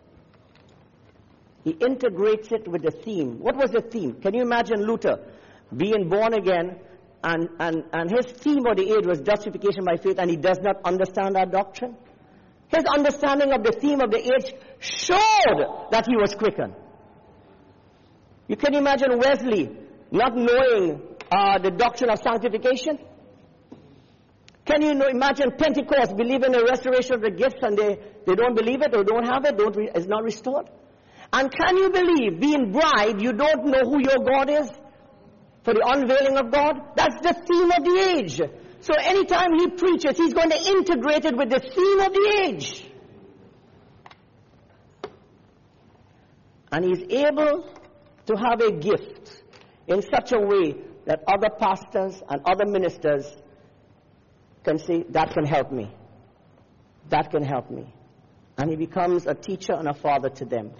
He integrates it with the theme. What was the theme? Can you imagine Luther being born again, and, and, and his theme of the age was justification by faith, and he does not understand our doctrine? His understanding of the theme of the age showed that he was quickened. You can imagine Wesley not knowing uh, the doctrine of sanctification? Can you know, imagine Pentecost believing the restoration of the gifts and they, they don't believe it or don't have it, don't re, it's not restored? And can you believe, being bride, you don't know who your God is for the unveiling of God? That's the theme of the age. So anytime he preaches, he's going to integrate it with the theme of the age. And he's able to have a gift in such a way that other pastors and other ministers can say, that can help me. That can help me. And he becomes a teacher and a father to them.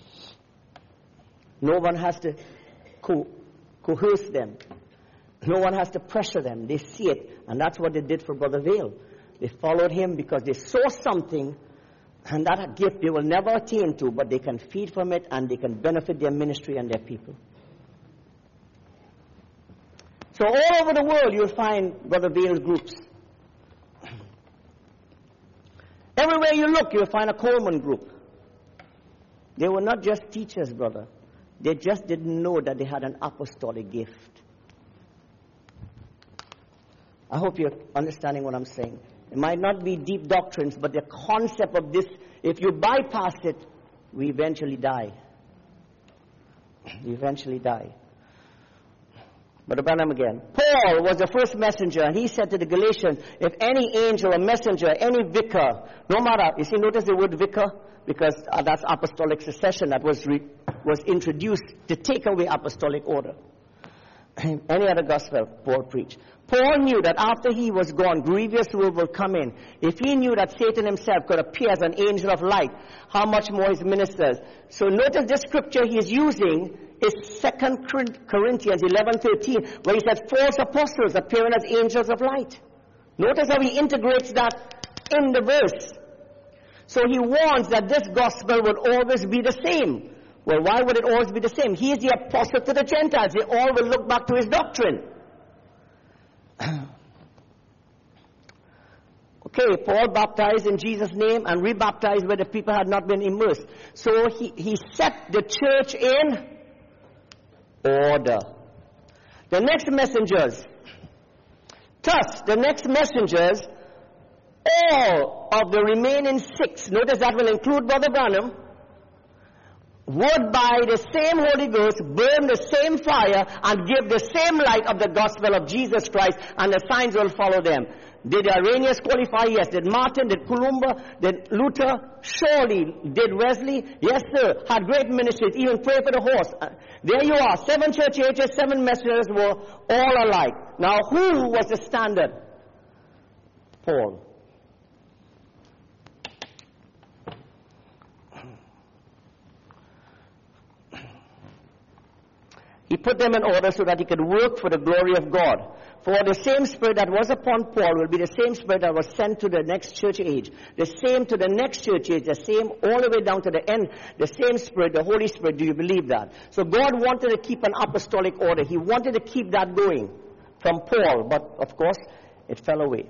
No one has to co- coerce them. No one has to pressure them. They see it. And that's what they did for Brother Vale. They followed him because they saw something, and that gift they will never attain to, but they can feed from it and they can benefit their ministry and their people. So all over the world you'll find Brother Vale's groups. Everywhere you look, you'll find a Coleman group. They were not just teachers, brother. They just didn't know that they had an apostolic gift. I hope you're understanding what I'm saying. It might not be deep doctrines, but the concept of this, if you bypass it, we eventually die. We eventually die. But Branham again. Paul was the first messenger, and he said to the Galatians, if any angel, a messenger, any vicar, no matter, you see, notice the word vicar, because uh, that's apostolic succession that was re- was introduced to take away apostolic order. Any other gospel Paul preached. Paul knew that after he was gone, grievous woe will come in. If he knew that Satan himself could appear as an angel of light, how much more his ministers? So notice the scripture he is using is Second Corinthians eleven thirteen, where he says false apostles appearing as angels of light. Notice how he integrates that in the verse. So he warns that this gospel would always be the same. Well, why would it always be the same? He is the apostle to the Gentiles. They all will look back to his doctrine. Okay, Paul baptized in Jesus' name and rebaptized where the people had not been immersed. So he, he set the church in order. The next messengers. Thus, the next messengers, all of the remaining six, notice that will include Brother Branham, would by the same Holy Ghost burn the same fire and give the same light of the gospel of Jesus Christ, and the signs will follow them. Did Irenaeus qualify? Yes. Did Martin? Did Columba? Did Luther? Surely. Did Wesley? Yes, sir. Had great ministries. Even pray for the horse. Uh, there you are. Seven church ages, seven messengers were all alike. Now, who was the standard? Paul. He put them in order so that he could work for the glory of God. For the same spirit that was upon Paul will be the same spirit that was sent to the next church age. The same to the next church age, the same all the way down to the end. The same spirit, the Holy Spirit. Do you believe that? So God wanted to keep an apostolic order. He wanted to keep that going from Paul. But of course, it fell away.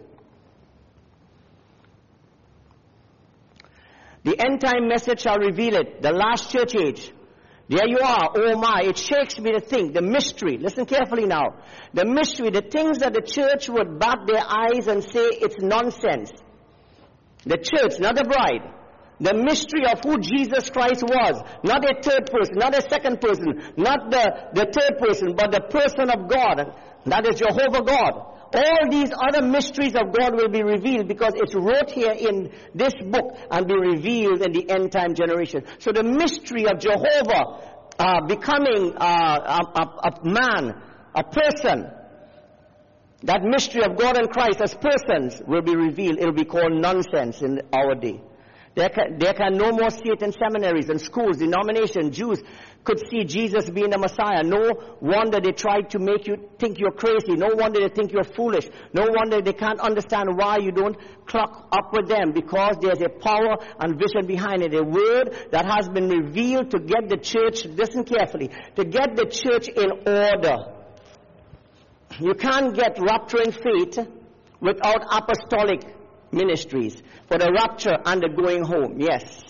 The end time message shall reveal it. The last church age. There you are, oh my, it shakes me to think, the mystery, listen carefully now, the mystery, the things that the church would bat their eyes and say it's nonsense. The church, not the bride. The mystery of who Jesus Christ was, not a third person, not a second person, not the, the third person, but the person of God, that is Jehovah God. All these other mysteries of God will be revealed because it's wrote here in this book and be revealed in the end time generation. So the mystery of Jehovah uh, becoming uh, a, a, a man, a person, that mystery of God and Christ as persons will be revealed. It will be called nonsense in our day. There can, there can no more see it in seminaries and schools, denominations. Jews could see Jesus being the Messiah. No wonder they tried to make you think you're crazy. No wonder they think you're foolish. No wonder they can't understand why you don't clock up with them, because there's a power and vision behind it. A word that has been revealed to get the church, listen carefully, to get the church in order. You can't get rapturing faith without apostolic ministries for the rapture and the going home. Yes.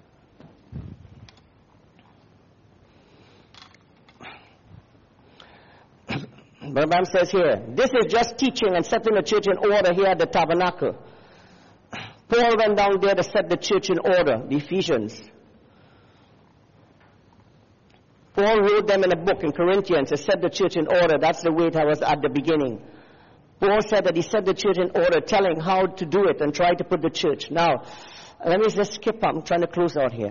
Branham says here, this is just teaching and setting the church in order here at the tabernacle. Paul went down there to set the church in order, the Ephesians. Paul wrote them in a book in Corinthians to set the church in order. That's the way it was at the beginning. Paul said that he set the church in order, telling how to do it and try to put the church. Now, let me just skip up. I'm trying to close out here.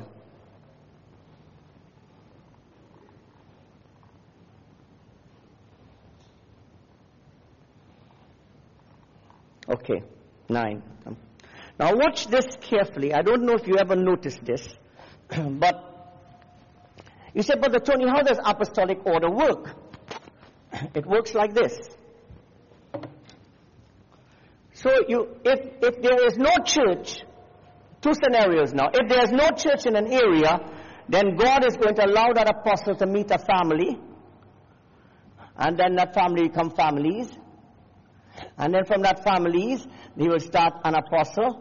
Okay, nine. Now watch this carefully. I don't know if you ever noticed this, but you said, Brother Tony, how does apostolic order work? It works like this. So you, if, if there is no church, two scenarios now. If there is no church in an area, then God is going to allow that apostle to meet a family, and then that family become families, and then from that families, he will start an apostle.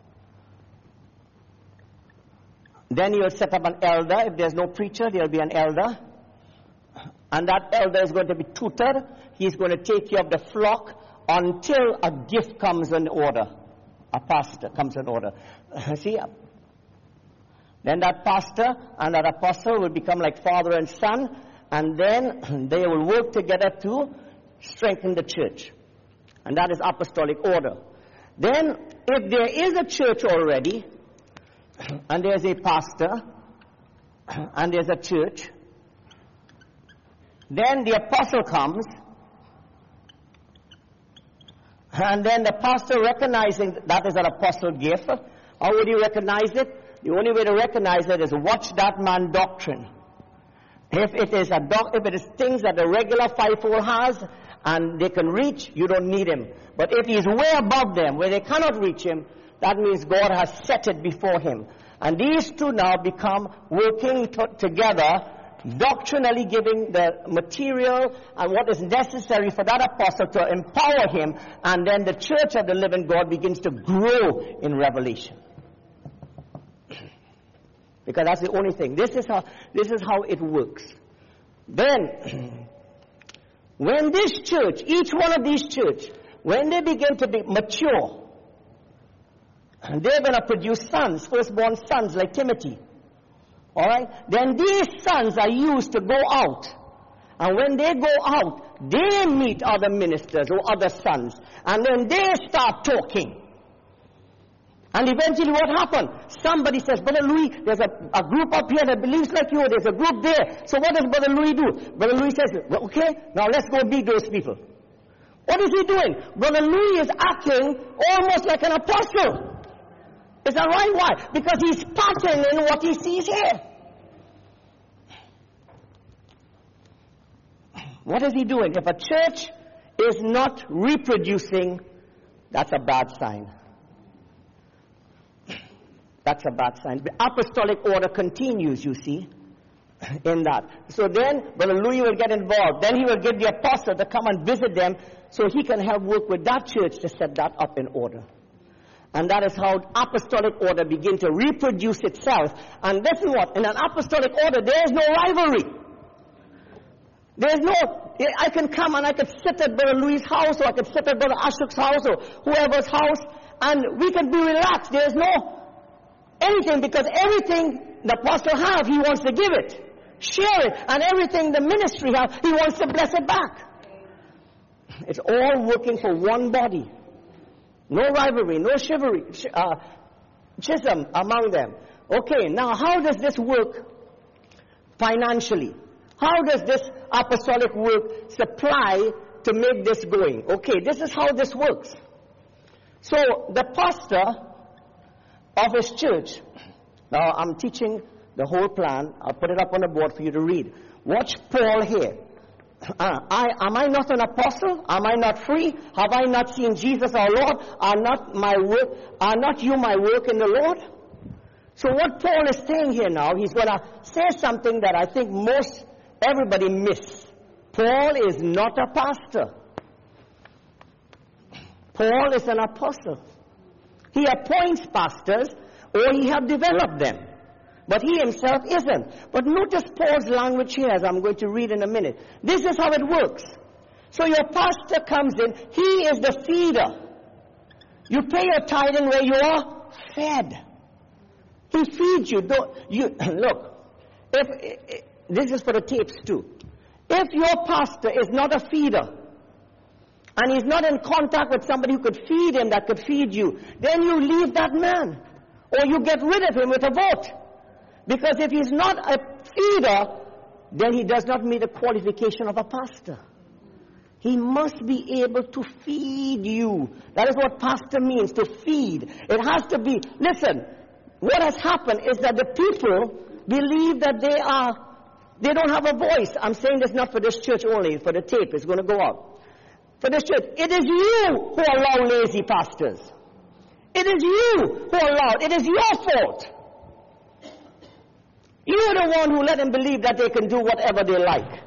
Then he will set up an elder. If there's no preacher, there will be an elder. And that elder is going to be tutored. He's going to take care of the flock until a gift comes in order. A pastor comes in order. See? Then that pastor and that apostle will become like father and son. And then they will work together to strengthen the church. And that is apostolic order. Then, if there is a church already, and there's a pastor, and there's a church, Then the apostle comes, and then the pastor recognizing that is an apostle gift. How would you recognize it? The only way to recognize it is watch that man doctrine. If it is a doc, if it is things that the regular fivefold has and they can reach, you don't need him. But if he's way above them, where they cannot reach him, that means God has set it before him. And these two now become working t- together, doctrinally giving the material and what is necessary for that apostle to empower him, and then the church of the living God begins to grow in revelation. Because that's the only thing. This is how, this is how it works. Then, when this church, each one of these church, when they begin to be mature, and they're going to produce sons, firstborn sons like Timothy. All right? Then these sons are used to go out. And when they go out, they meet other ministers or other sons. And then they start talking. And eventually what happened? Somebody says, Brother Louis, there's a, a group up here that believes like you. There's a group there. So what does Brother Louis do? Brother Louis says, well, okay, now let's go meet those people. What is he doing? Brother Louis is acting almost like an apostle. Is that right? Why? Because he's patterning what he sees here. What is he doing? If a church is not reproducing, that's a bad sign. That's a bad sign. The apostolic order continues, you see, in that. So then, Brother Louis will get involved. Then he will give the apostle to come and visit them so he can help work with that church to set that up in order. And that is how apostolic order begins to reproduce itself. And this is what? In an apostolic order, there is no rivalry. There is no, I can come and I can sit at Brother Louis' house, or I can sit at Brother Ashok's house, or whoever's house, and we can be relaxed. There is no anything, because everything the apostle has, he wants to give it, share it, and everything the ministry has, he wants to bless it back. It's all working for one body. No rivalry, no chivalry, uh, schism among them. Okay, now how does this work financially? How does this apostolic work supply to make this going? Okay, this is how this works. So the pastor of his church, now I'm teaching the whole plan. I'll put it up on the board for you to read. Watch Paul here. Uh, I, am I not an apostle? Am I not free? Have I not seen Jesus our Lord? Are not my work? Are not you my work in the Lord? So what Paul is saying here now, he's going to say something that I think most everybody miss. Paul is not a pastor. Paul is an apostle. He appoints pastors, or he have developed them. But he himself isn't. But notice Paul's language here, as I'm going to read in a minute. This is how it works. So your pastor comes in. He is the feeder. You pay your tithing where you are fed. He feeds you. Don't, you look, if, if this is for the tapes too. If your pastor is not a feeder, and he's not in contact with somebody who could feed him, that could feed you, then you leave that man. Or you get rid of him with a vote. Because if he's not a feeder, then he does not meet the qualification of a pastor. He must be able to feed you. That is what pastor means, to feed. It has to be, listen, what has happened is that the people believe that they are, they don't have a voice. I'm saying this not for this church only, for the tape, it's going to go out. For this church, it is you who allow lazy pastors. It is you who allow, it is your fault. You're the one who let them believe that they can do whatever they like.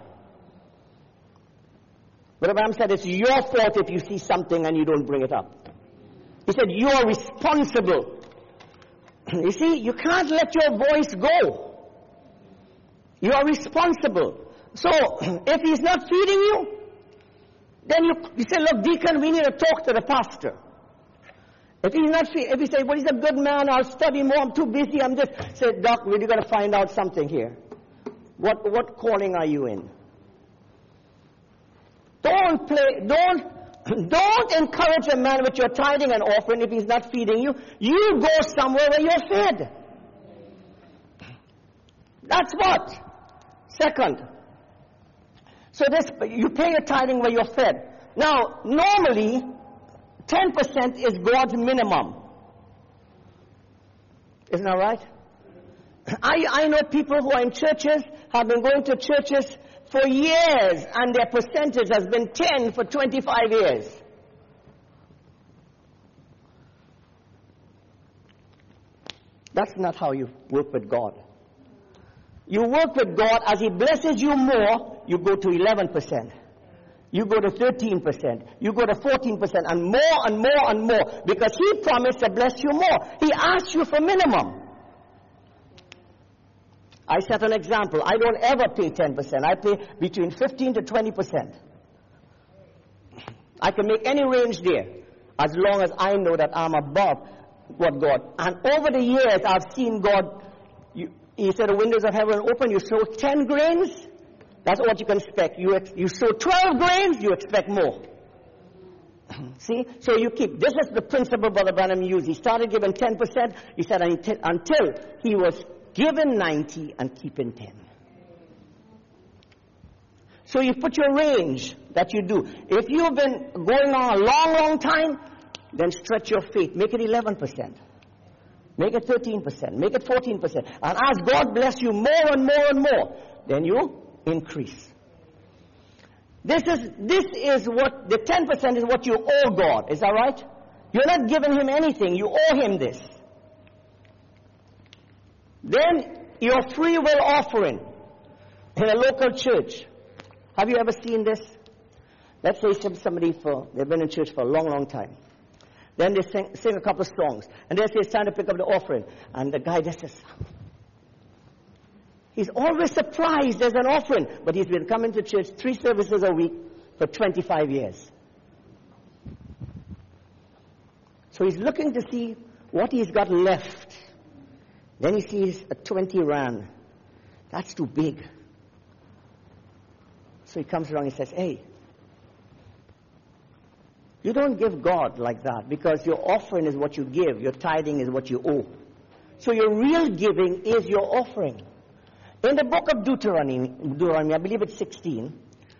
But Abraham said it's your fault if you see something and you don't bring it up. He said you're responsible. You see, you can't let your voice go. You are responsible. So, if he's not feeding you, then you, you say, look, deacon, we need to talk to the pastor. If he's not free, if he says, well, he's a good man, I'll study more, I'm too busy, I'm just, say, Doc, we're going to find out something here. What, what calling are you in? Don't play, don't, don't encourage a man with your tithing and offering if he's not feeding you. You go somewhere where you're fed. That's what. Second, So this, you pay your tithing where you're fed. Now, normally, ten percent is God's minimum. Isn't that right? I, I know people who are in churches, have been going to churches for years, and their percentage has been ten for twenty-five years. That's not how you work with God. You work with God, as He blesses you more, you go to eleven percent. You go to thirteen percent. You go to fourteen percent, and more and more and more, because He promised to bless you more. He asked you for minimum. I set an example. I don't ever pay ten percent. I pay between fifteen to twenty percent. I can make any range there, as long as I know that I'm above what God. And over the years, I've seen God, you, He said the windows of heaven open, you sow ten grains, that's what you can expect. You, you sow twelve grains, you expect more. See? So you keep, this is the principle Brother Branham used. He started giving ten percent, he said until, until he was given ninety and keeping ten. So you put your range that you do. If you've been going on a long, long time, then stretch your faith. Make it eleven percent. Make it thirteen percent. Make it fourteen percent. And as God bless you more and more and more, then you increase. This is, this is what, the ten percent is what you owe God. Is that right? You're not giving Him anything. You owe Him this. Then your free will offering in a local church. Have you ever seen this? Let's say somebody, for they've been in church for a long, long time. Then they sing, sing a couple of songs. And they say it's time to pick up the offering. And the guy just says, he's always surprised there's an offering. But he's been coming to church three services a week for twenty-five years. So he's looking to see what he's got left. Then he sees a twenty rand. That's too big. So he comes around and says, hey, you don't give God like that, because your offering is what you give. Your tithing is what you owe. So your real giving is your offering. In the book of Deuteronomy, Deuteronomy, I believe it's sixteen.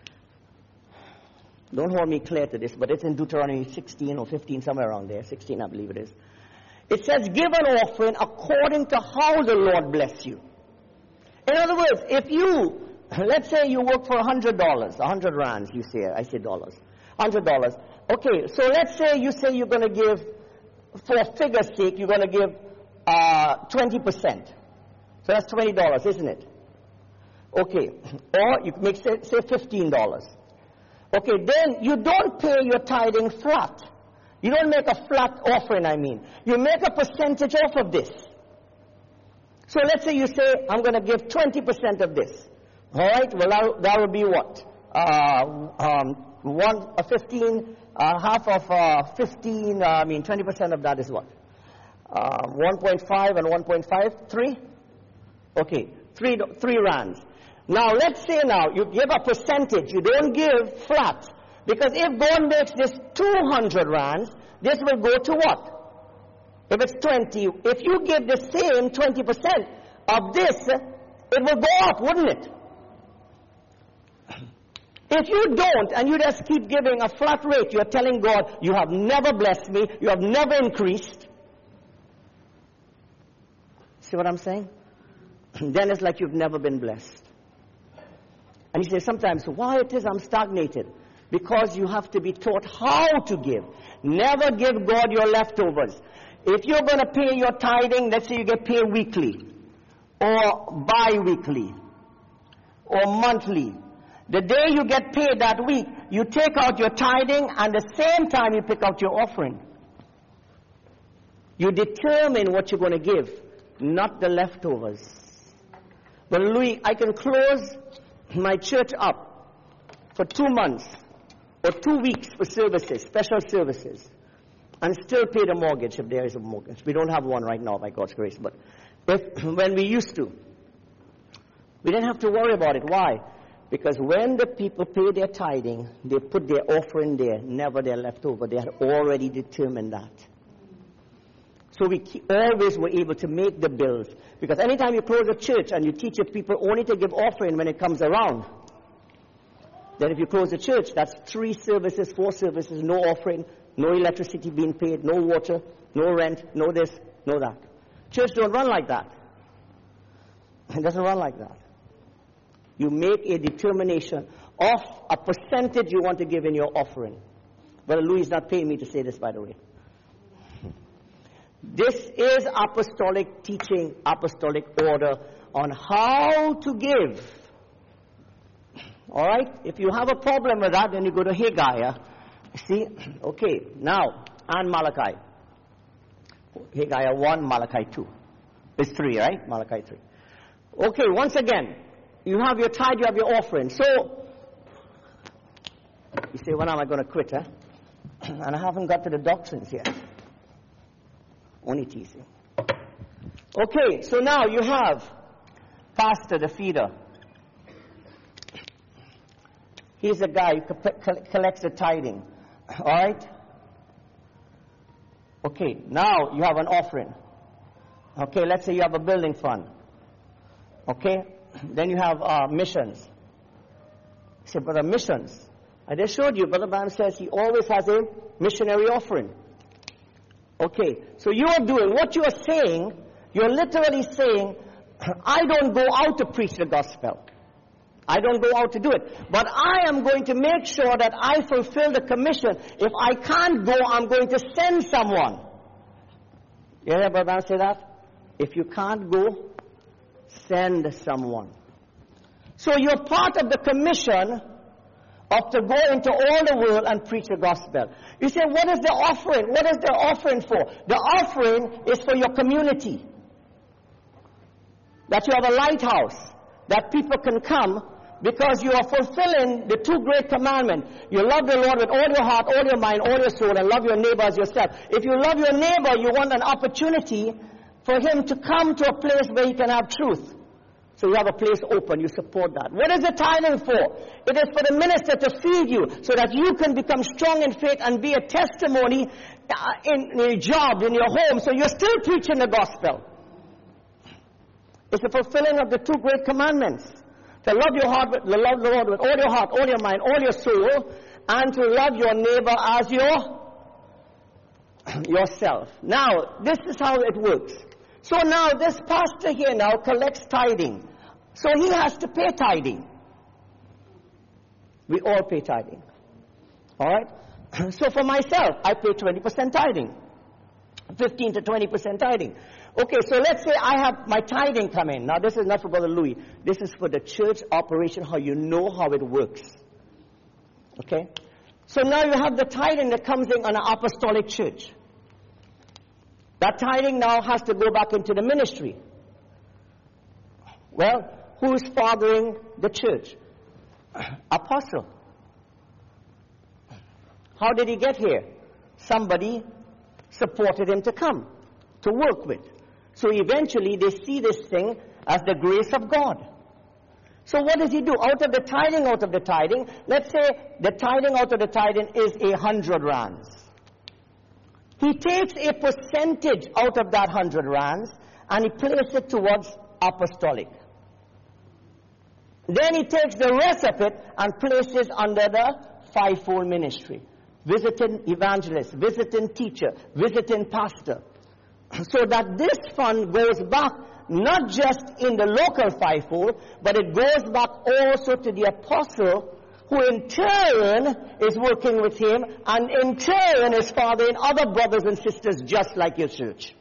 Don't hold me clear to this, but it's in Deuteronomy sixteen or fifteen, somewhere around there. sixteen, I believe it is. It says, give an offering according to how the Lord bless you. In other words, if you, let's say you work for one hundred dollars, one hundred rands, you say, I say dollars, one hundred dollars. Okay, so let's say you say you're going to give, for figure's sake, you're going to give uh, twenty percent. So that's twenty dollars, isn't it? Okay, or you make, say, say fifteen dollars. Okay, then you don't pay your tithing flat. You don't make a flat offering, I mean. You make a percentage off of this. So let's say you say, I'm going to give twenty percent of this. All right, well, that, that would be what? Uh, um, one, uh, fifteen, uh, half of uh, fifteen, uh, I mean, twenty percent of that is what? Uh, one point five and one point five, three? Okay, three, three rands. Now, let's say now, you give a percentage. You don't give flat. Because if God makes this two hundred rands, this will go to what? If it's twenty, if you give the same twenty percent of this, it will go up, wouldn't it? If you don't, and you just keep giving a flat rate, you're telling God, you have never blessed me, you have never increased. See what I'm saying? Then it's like you've never been blessed. And you say sometimes, why it is I'm stagnated? Because you have to be taught how to give. Never give God your leftovers. If you're going to pay your tithing, let's say you get paid weekly, or bi-weekly, or monthly. The day you get paid that week, you take out your tithing, and the same time you pick out your offering. You determine what you're going to give, not the leftovers. But Louis, I can close my church up for two months or two weeks for services, special services, and still pay the mortgage if there is a mortgage. We don't have one right now, by God's grace, but if, when we used to, we didn't have to worry about it. Why? Because when the people pay their tithing, they put their offering there, never their leftover. They had already determined that. So we keep, always were able to make the bills. Because anytime you close a church and you teach your people only to give offering when it comes around, Then if you close the church, that's three services, four services, no offering, no electricity being paid, no water, no rent, no this, no that. Church don't run like that. It doesn't run like that. You make a determination of a percentage you want to give in your offering. Brother Louis is not paying me to say this, by the way. This is apostolic teaching, apostolic order on how to give. All right? If you have a problem with that, then you go to Haggai. See? Okay, now, and Malachi. Haggai one, Malachi two. It's three, right? Malachi three. Okay, once again, you have your tithe, you have your offering. So, you say, when am I going to quit, huh? And I haven't got to the doctrines yet. Only teasing. Okay, so now you have Pastor, the feeder. He's a guy who collects the tithing. All right? Okay, now you have an offering. Okay, let's say you have a building fund. Okay? Then you have uh, missions. You say, brother, missions. I just showed you, Brother Bam says he always has a missionary offering. Okay, so you are doing, what you are saying, you're literally saying, I don't go out to preach the gospel. I don't go out to do it. But I am going to make sure that I fulfill the commission. If I can't go, I'm going to send someone. You hear Brother Bam say that? If you can't go, send someone. So you're part of the commission of to go into all the world and preach the gospel. You say, what is the offering? What is the offering for? The offering is for your community. That you have a lighthouse, that people can come because you are fulfilling the two great commandments. You love the Lord with all your heart, all your mind, all your soul, and love your neighbor as yourself. If you love your neighbor, you want an opportunity for him to come to a place where he can have truth. So you have a place open, you support that. What is the tithing for? It is for the minister to feed you so that you can become strong in faith and be a testimony in your job, in your home. So you're still preaching the gospel. It's the fulfilling of the two great commandments. To love your heart, to love the Lord with all your heart, all your mind, all your soul, and to love your neighbor as your yourself. Now, this is how it works. So now this pastor here now collects tithing. So he has to pay tithing. We all pay tithing. All right? So for myself, I pay twenty percent tithing. fifteen to twenty percent tithing. Okay, so let's say I have my tithing come in. Now this is not for Brother Louis. This is for the church operation, how you know how it works. Okay? So now you have the tithing that comes in on an apostolic church. That tithing now has to go back into the ministry. Well, who's fathering the church? Apostle. How did he get here? Somebody supported him to come, to work with. So eventually they see this thing as the grace of God. So what does he do? Out of the tithing, out of the tithing, let's say the tithing out of the tithing is a hundred rands. He takes a percentage out of that hundred rands and he places it towards apostolic. Then he takes the rest of it and places under the fivefold ministry. Visiting evangelist, visiting teacher, visiting pastor. So that this fund goes back not just in the local fivefold, but it goes back also to the apostle, who in turn is working with him, and in turn is fathering other brothers and sisters just like your church.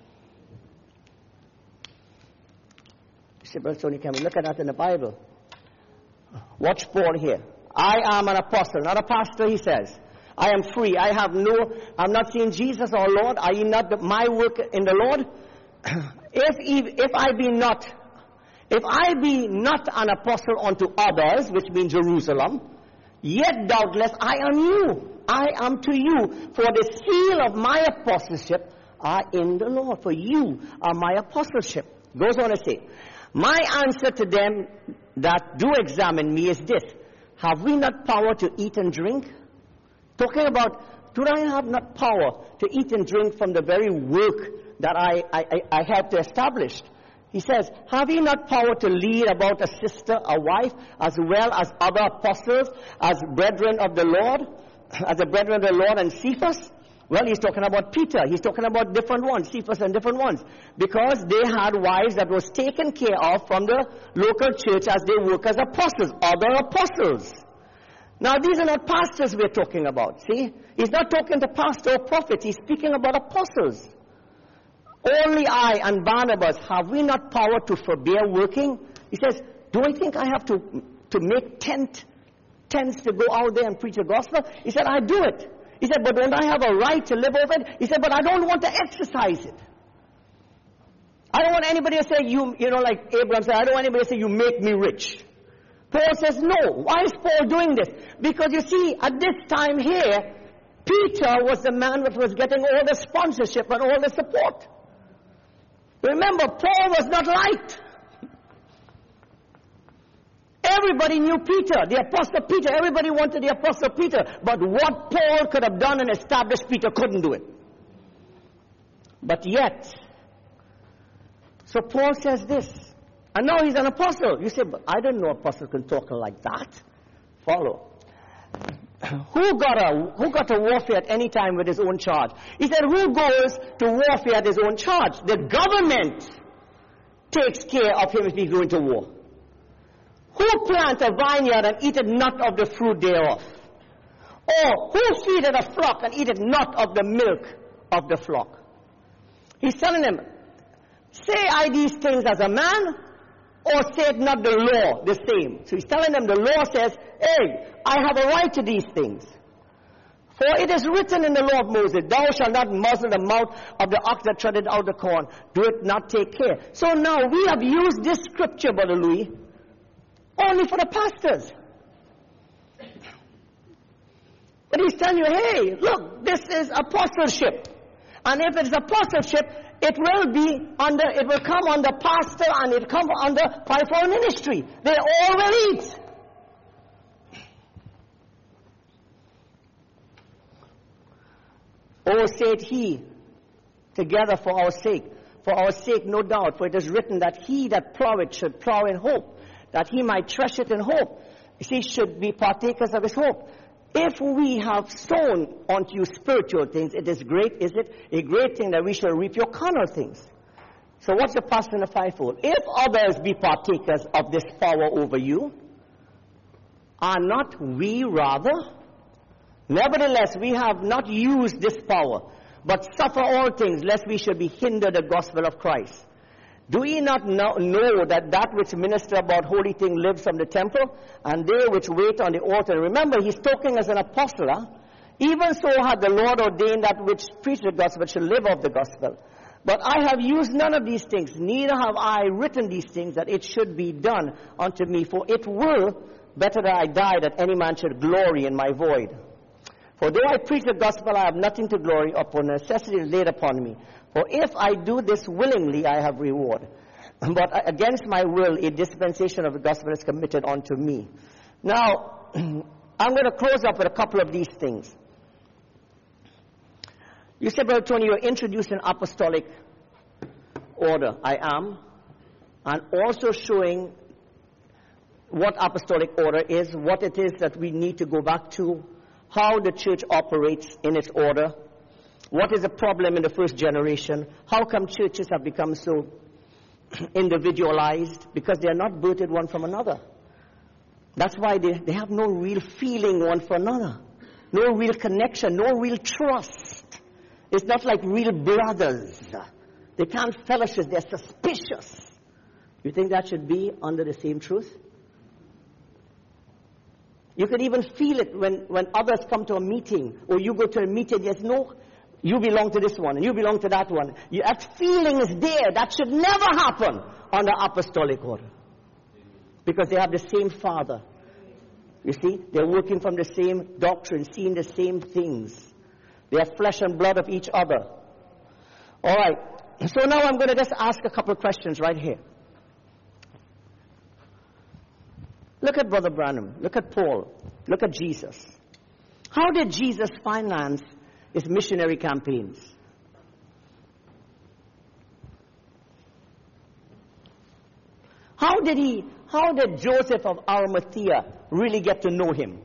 You say, Brother Tony, can we look at that in the Bible? Watch Paul here. I am an apostle, not a pastor, he says. I am free. I have no, I'm not seeing Jesus or Lord. Are you not the, my work in the Lord? If, if I be not, if I be not an apostle unto others, which means Jerusalem, yet doubtless I am you. I am to you. For the seal of my apostleship are in the Lord. For you are my apostleship. Goes on to say, my answer to them that do examine me is this. Have we not power to eat and drink? Talking about, do I have not power to eat and drink from the very work that I, I, I helped to establish? He says, have ye not power to lead about a sister, a wife, as well as other apostles, as brethren of the Lord, as the brethren of the Lord and Cephas? Well, he's talking about Peter. He's talking about different ones, Cephas and different ones. Because they had wives that was taken care of from the local church as they work as apostles, other apostles. Now, these are not pastors we're talking about, see? He's not talking to pastor or prophets. He's speaking about apostles. Only I and Barnabas, have we not power to forbear working? He says, do I think I have to, to make tent, tents to go out there and preach the gospel? He said, I do it. He said, but don't I have a right to live over it? He said, but I don't want to exercise it. I don't want anybody to say, you, you know, like Abraham said, I don't want anybody to say, you make me rich. Paul says, no. Why is Paul doing this? Because you see, at this time here, Peter was the man that was getting all the sponsorship and all the support. Remember, Paul was not liked. Everybody knew Peter, the Apostle Peter. Everybody wanted the Apostle Peter. But what Paul could have done and established, Peter couldn't do it. But yet, so Paul says this. And now he's an apostle. You say, but I didn't know apostles can talk like that. Follow. Who got a who got to warfare at any time with his own charge? He said, who goes to warfare at his own charge? The government takes care of him if he's going to war. Who plant a vineyard and eateth not of the fruit thereof? Or who feedeth a flock and eateth not of the milk of the flock? He's telling them, say I these things as a man, or saith not the law the same? So he's telling them the law says, hey, I have a right to these things. For it is written in the law of Moses, thou shalt not muzzle the mouth of the ox that treadeth out the corn. Do it not take care. So now we have used this scripture, Brother Louis, only for the pastors. But he's telling you, hey, look, this is apostleship. And if it's apostleship, it will be under, it will come under pastor and it will come under fivefold ministry. They all will eat. Oh, said he, together for our sake. For our sake, no doubt. For it is written that he that ploweth should plow in hope, that he might thresh it in hope. You see, should be partakers of his hope. If we have sown unto you spiritual things, it is great, is it? A great thing that we shall reap your carnal things. So what's the pastor in the fivefold? If others be partakers of this power over you, are not we rather? Nevertheless, we have not used this power, but suffer all things, lest we should be hindered the gospel of Christ. Do ye not know, know that that which minister about holy things lives from the temple, and they which wait on the altar? Remember, he's talking as an apostle. Huh? Even so had the Lord ordained that which preach the gospel should live of the gospel. But I have used none of these things, neither have I written these things, that it should be done unto me. For it were better that I die, that any man should glory in my void. For though I preach the gospel, I have nothing to glory upon. Necessity is laid upon me. For if I do this willingly, I have reward. But against my will, a dispensation of the gospel is committed unto me. Now, I'm going to close up with a couple of these things. You said, Brother Tony, you're introducing apostolic order. I am. And also showing what apostolic order is, what it is that we need to go back to, how the church operates in its order. What is the problem in the first generation? How come churches have become so individualized? Because they are not birthed one from another. That's why they, they have no real feeling one for another. No real connection, no real trust. It's not like real brothers. They can't fellowship, they're suspicious. You think that should be under the same truth? You can even feel it when, when others come to a meeting, or you go to a meeting, there's no, you belong to this one, and you belong to that one. You, that feeling is there. That should never happen on the apostolic order. Because they have the same Father. You see, they're working from the same doctrine, seeing the same things. They are flesh and blood of each other. All right. So now I'm going to just ask a couple of questions right here. Look at Brother Branham. Look at Paul. Look at Jesus. How did Jesus finance his missionary campaigns? How did he, how did Joseph of Arimathea really get to know him?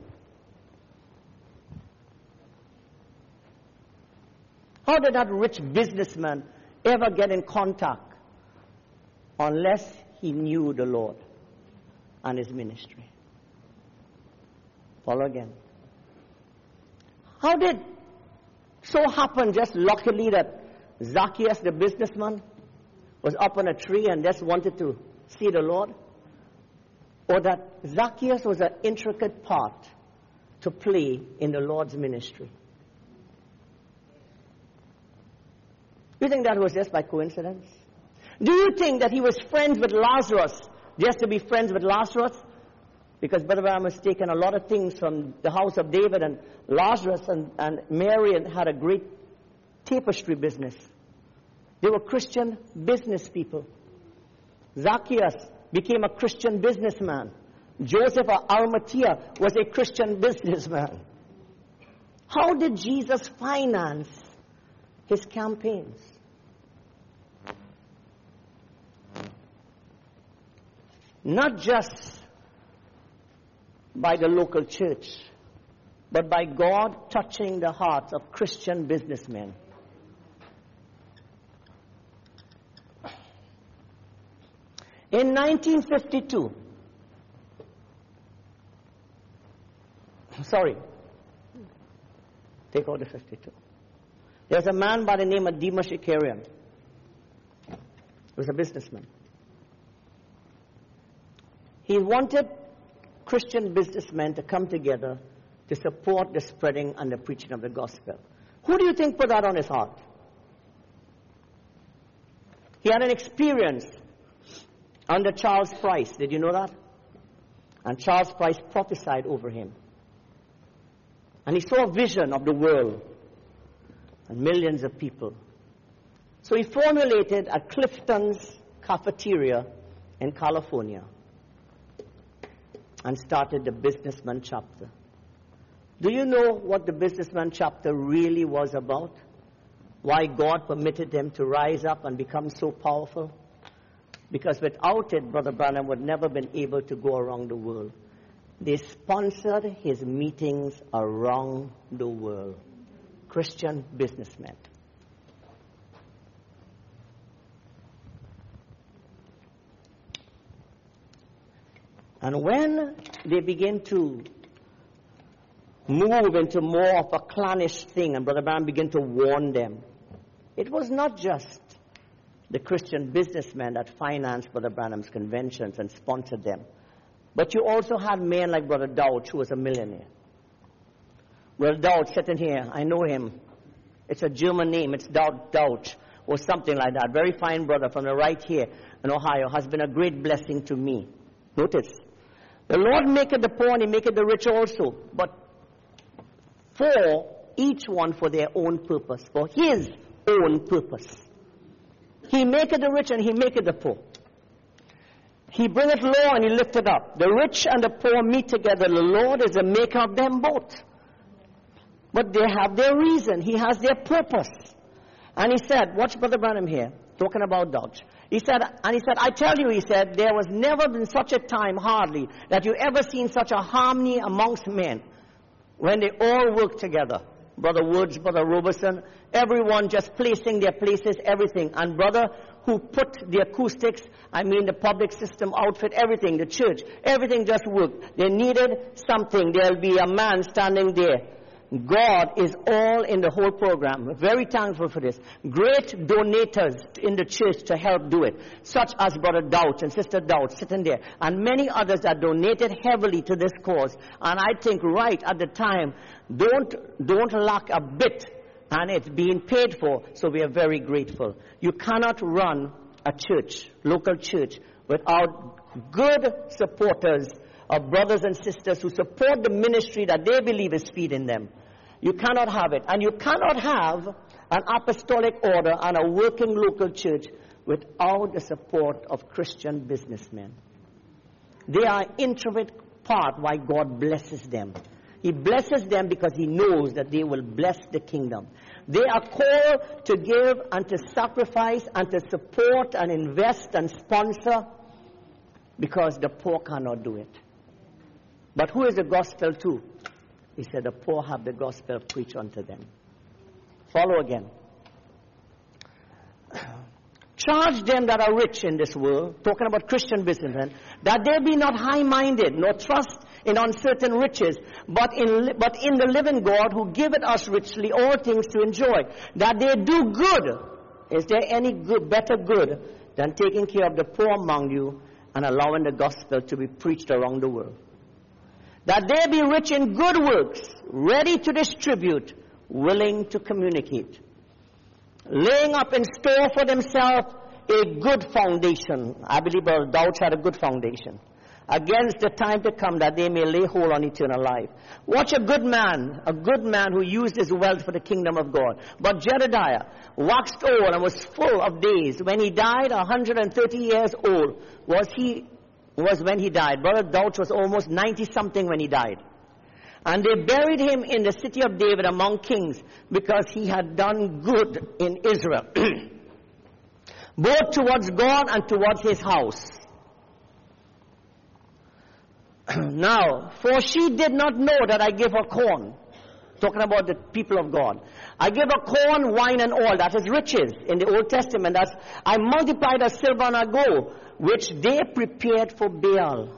How did that rich businessman ever get in contact unless he knew the Lord and his ministry? Follow again. How did so happen just luckily that Zacchaeus the businessman was up on a tree and just wanted to see the Lord? Or that Zacchaeus was an intricate part to play in the Lord's ministry? Do you think that was just by coincidence? Do you think that he was friends with Lazarus just to be friends with Lazarus? Because Brother Branham has taken a lot of things from the house of David, and Lazarus and, and Mary had a great tapestry business. They were Christian business people. Zacchaeus became a Christian businessman. Joseph of Arimathea was a Christian businessman. How did Jesus finance his campaigns? Not just by the local church, but by God touching the hearts of Christian businessmen. In nineteen fifty-two, sorry, take out the fifty-two. There's a man by the name of Demas Shakarian. He was a businessman. He wanted Christian businessmen to come together to support the spreading and the preaching of the gospel. Who do you think put that on his heart? He had an experience under Charles Price. Did you know that? And Charles Price prophesied over him. And he saw a vision of the world and millions of people. So he formulated a Clifton's cafeteria in California and started the businessman chapter. Do you know what the businessman chapter really was about? Why God permitted them to rise up and become so powerful? Because without it, Brother Branham would never been able to go around the world. They sponsored his meetings around the world. Christian businessmen. And when they begin to move into more of a clannish thing, and Brother Branham began to warn them, it was not just the Christian businessmen that financed Brother Branham's conventions and sponsored them, but you also had men like Brother Dowd, who was a millionaire. Brother Dowd sitting here, I know him. It's a German name, it's Dowd, Dowd, or something like that. Very fine brother from the right here in Ohio, has been a great blessing to me. Notice, the Lord maketh the poor and he maketh the rich also, but for each one for their own purpose, for his own purpose. He maketh the rich and he maketh the poor. He bringeth low and he lifteth up. The rich and the poor meet together. The Lord is the maker of them both. But they have their reason. He has their purpose. And he said, watch Brother Branham here, talking about Dodge. He said, and he said, I tell you, he said, there was never been such a time, hardly, that you ever seen such a harmony amongst men when they all work together. Brother Woods, Brother Robertson, everyone just placing their places, everything. And brother who put the acoustics, I mean the public system outfit, everything, the church, everything just worked. They needed something. There'll be a man standing there. God is all in the whole program. We're very thankful for this. Great donators in the church to help do it, such as Brother Dowd and Sister Dowd sitting there, and many others that donated heavily to this cause. And I think right at the time, don't, don't lack a bit, and it's being paid for, so we are very grateful. You cannot run a church, local church, without good supporters of brothers and sisters who support the ministry that they believe is feeding them. You cannot have it. And you cannot have an apostolic order and a working local church without the support of Christian businessmen. They are an intricate part why God blesses them. He blesses them because he knows that they will bless the kingdom. They are called to give and to sacrifice and to support and invest and sponsor because the poor cannot do it. But who is the gospel to? He said, the poor have the gospel preached unto them. Follow again. Charge them that are rich in this world, talking about Christian businessmen, that they be not high-minded, nor trust in uncertain riches, but in, but in the living God who giveth us richly all things to enjoy, that they do good. Is there any good, better good than taking care of the poor among you and allowing the gospel to be preached around the world? That they be rich in good works, ready to distribute, willing to communicate, laying up in store for themselves a good foundation. I believe Brother Douch had a good foundation, against the time to come, that they may lay hold on eternal life. Watch a good man, a good man who used his wealth for the kingdom of God. But Jedediah waxed old and was full of days. When he died, one hundred thirty years old was he was when he died. Brother Douch was almost ninety-something when he died. And they buried him in the city of David among kings, because he had done good in Israel, both towards God and towards his house. Now, for she did not know that I gave her corn. Talking about the people of God. I gave her corn, wine, and oil. That is riches in the Old Testament. That's, I multiplied her silver and her gold, which they prepared for Baal.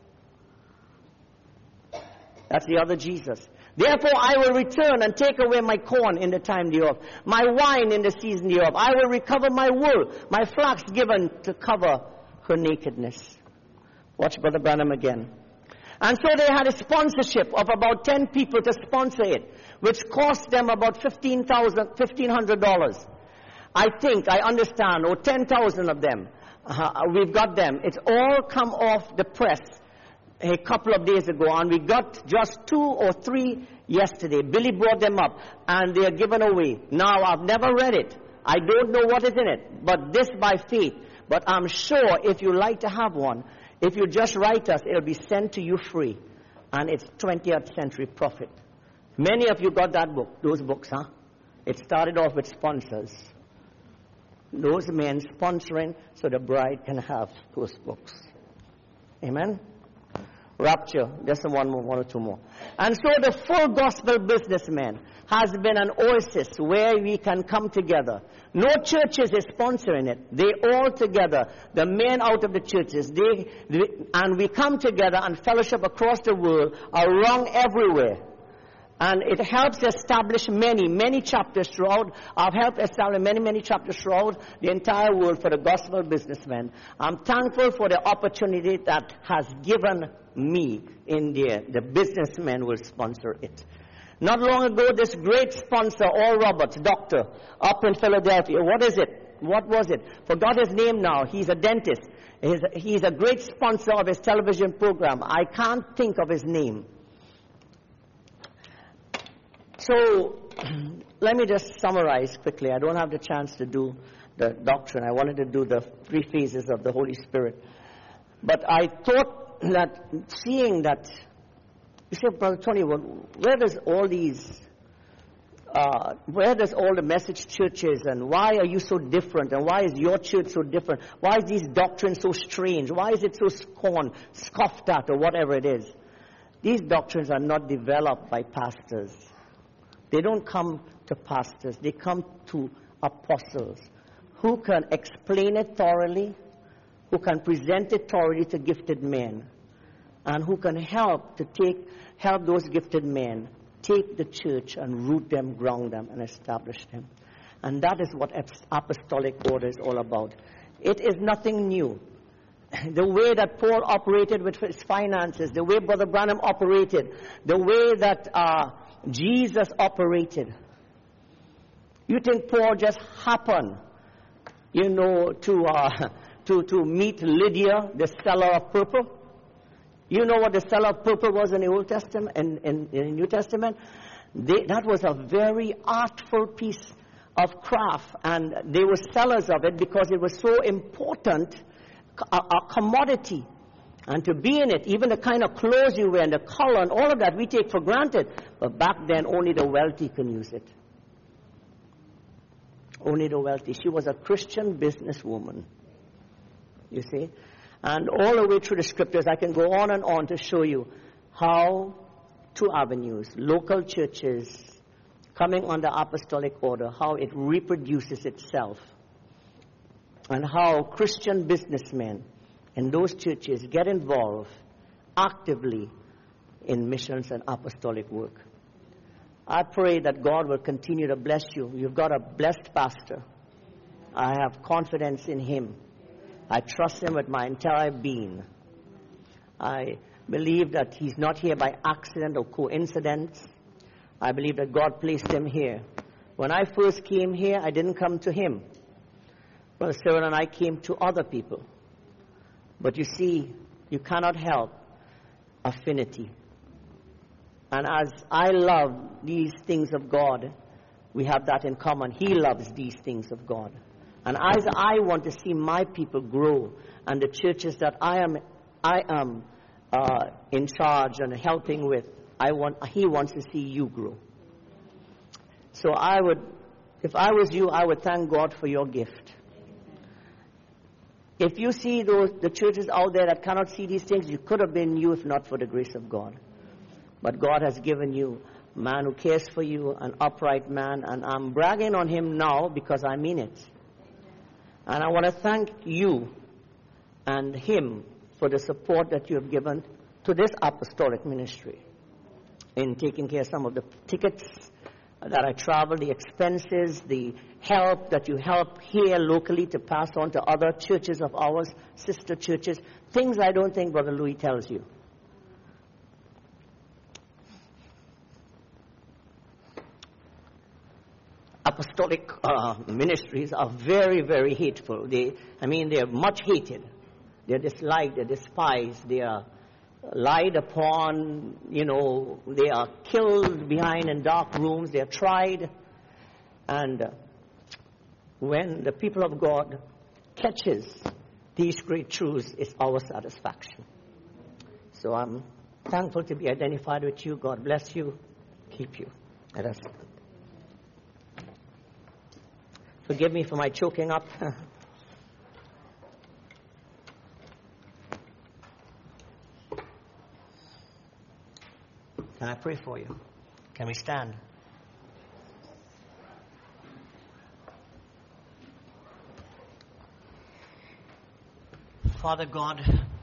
That's the other Jesus. Therefore I will return and take away my corn in the time thereof, my wine in the season thereof. I will recover my wool, my flax given to cover her nakedness. Watch Brother Branham again. And so they had a sponsorship of about ten people to sponsor it, which cost them about fifteen thousand dollars, fifteen hundred dollars. I think, I understand, or ten thousand of them. Uh, we've got them. It's all come off the press a couple of days ago, and we got just two or three yesterday. Billy brought them up, and they are given away. Now, I've never read it. I don't know what is in it, but this by faith. But I'm sure if you like to have one, if you just write us, it'll be sent to you free. And it's twentieth century prophet. Many of you got that book, those books, huh? It started off with sponsors. Those men sponsoring so the bride can have those books. Amen? Rapture, just one more, one or two more. And so the full gospel businessman has been an oasis where we can come together. No churches is sponsoring it. They all together, the men out of the churches, they, they and we come together and fellowship across the world, around everywhere. And it helps establish many, many chapters throughout. I've helped establish many, many chapters throughout the entire world for the gospel businessmen. I'm thankful for the opportunity that has given me in there. The businessmen will sponsor it. Not long ago, this great sponsor, Oral Roberts, doctor, up in Philadelphia. What is it? What was it? Forgot his name now. He's a dentist. He's, he's a great sponsor of his television program. I can't think of his name. So, let me just summarize quickly. I don't have the chance to do the doctrine. I wanted to do the three phases of the Holy Spirit. But I thought that seeing that, you say, Brother Tony, well, where does all these, uh, where does all the message churches, and why are you so different, and why is your church so different? Why is these doctrines so strange? Why is it so scorned, scoffed at, or whatever it is? These doctrines are not developed by pastors. They don't come to pastors. They come to apostles who can explain it thoroughly, who can present it thoroughly to gifted men, and who can help to take help those gifted men take the church and root them, ground them, and establish them. And that is what apostolic order is all about. It is nothing new. The way that Paul operated with his finances, the way Brother Branham operated, the way that uh, Jesus operated. You think Paul just happened, you know, to uh, to to meet Lydia, the seller of purple? You know what the seller of purple was in the Old Testament and in, in, in the New Testament? They, that was a very artful piece of craft, and they were sellers of it because it was so important, a, a commodity. And to be in it, even the kind of clothes you wear and the color and all of that, we take for granted. But back then, only the wealthy can use it. Only the wealthy. She was a Christian businesswoman, you see. And all the way through the scriptures, I can go on and on to show you how two avenues, local churches coming under apostolic order, how it reproduces itself, and how Christian businessmen in those churches get involved actively in missions and apostolic work. I pray that God will continue to bless you. You've got a blessed pastor. I have confidence in him. I trust him with my entire being. I believe that he's not here by accident or coincidence. I believe that God placed him here. When I first came here, I didn't come to him. Brother Cyril and I came to other people. But you see, you cannot help affinity. And as I love these things of God, we have that in common. He loves these things of God. And as I want to see my people grow, and the churches that I am, I am uh, in charge and helping with, I want, he wants to see you grow. So I would, if I was you, I would thank God for your gift. If you see those the churches out there that cannot see these things, you could have been you if not for the grace of God. But God has given you a man who cares for you, an upright man, and I'm bragging on him now because I mean it. And I want to thank you and him for the support that you have given to this apostolic ministry in taking care of some of the tickets that I travel, the expenses, the help that you help here locally to pass on to other churches of ours, sister churches, things I don't think Brother Louis tells you. Apostolic uh, ministries are very, very hateful. They, I mean, they are much hated. They are disliked, they are despised, they are lied upon, you know, they are killed behind in dark rooms, they are tried. And uh, when the people of God catches these great truths, it's our satisfaction. So I'm thankful to be identified with you. God bless you, keep you. Let us forgive me for my choking up. Can I pray for you? Can we stand? Father God,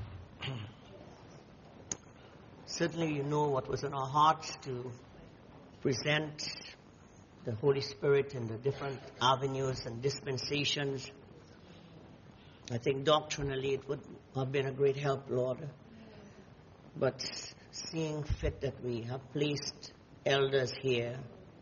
certainly you know what was in our hearts to present the Holy Spirit in the different avenues and dispensations. I think doctrinally it would have been a great help, Lord. But seeing fit that we have placed elders here,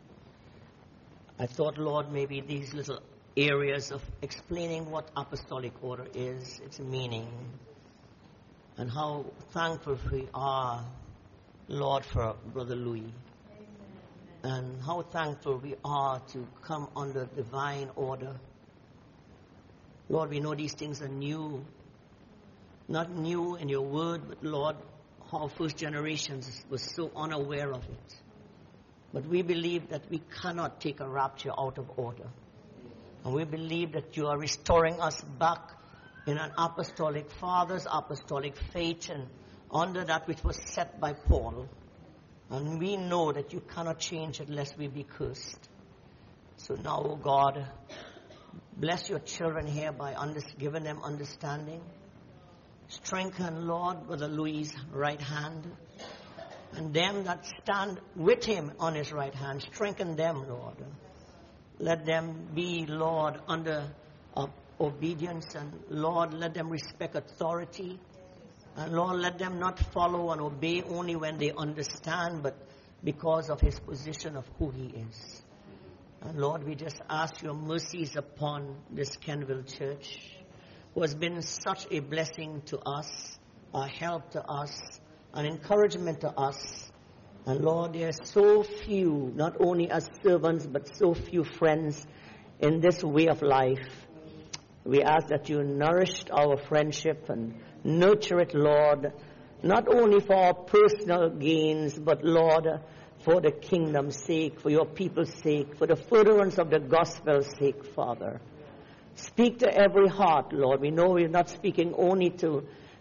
I thought, Lord, maybe these little areas of explaining what apostolic order is, its meaning, and how thankful we are, Lord, for Brother Louis, and how thankful we are to come under divine order. Lord, we know these things are new, not new in your word, but Lord, our first generations was so unaware of it. But we believe that we cannot take a rapture out of order. And we believe that you are restoring us back in an apostolic father's apostolic faith and under that which was set by Paul. And we know that you cannot change it lest we be cursed. So now, oh God, bless your children here by under- giving them understanding. Strengthen, Lord, Brother Louis' right hand. And them that stand with him on his right hand, strengthen them, Lord. Let them be, Lord, under uh, obedience. And, Lord, let them respect authority. And, Lord, let them not follow and obey only when they understand, but because of his position of who he is. And, Lord, we just ask your mercies upon this Kenville Church, who has been such a blessing to us, a help to us, an encouragement to us. And Lord, there are so few, not only as servants, but so few friends in this way of life. We ask that you nourish our friendship and nurture it, Lord, not only for our personal gains, but Lord, for the kingdom's sake, for your people's sake, for the furtherance of the gospel's sake, Father. Speak to every heart, Lord. We know we're not speaking only to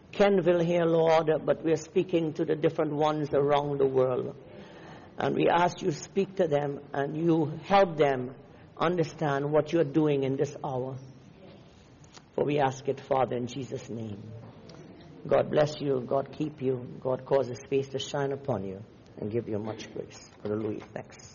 Kenville here, Lord, but we are speaking to the different ones around the world. And we ask you to speak to them and you help them understand what you're doing in this hour. For we ask it, Father, in Jesus' name. God bless you. God keep you. God cause His face to shine upon you and give you much grace. Hallelujah. Thanks.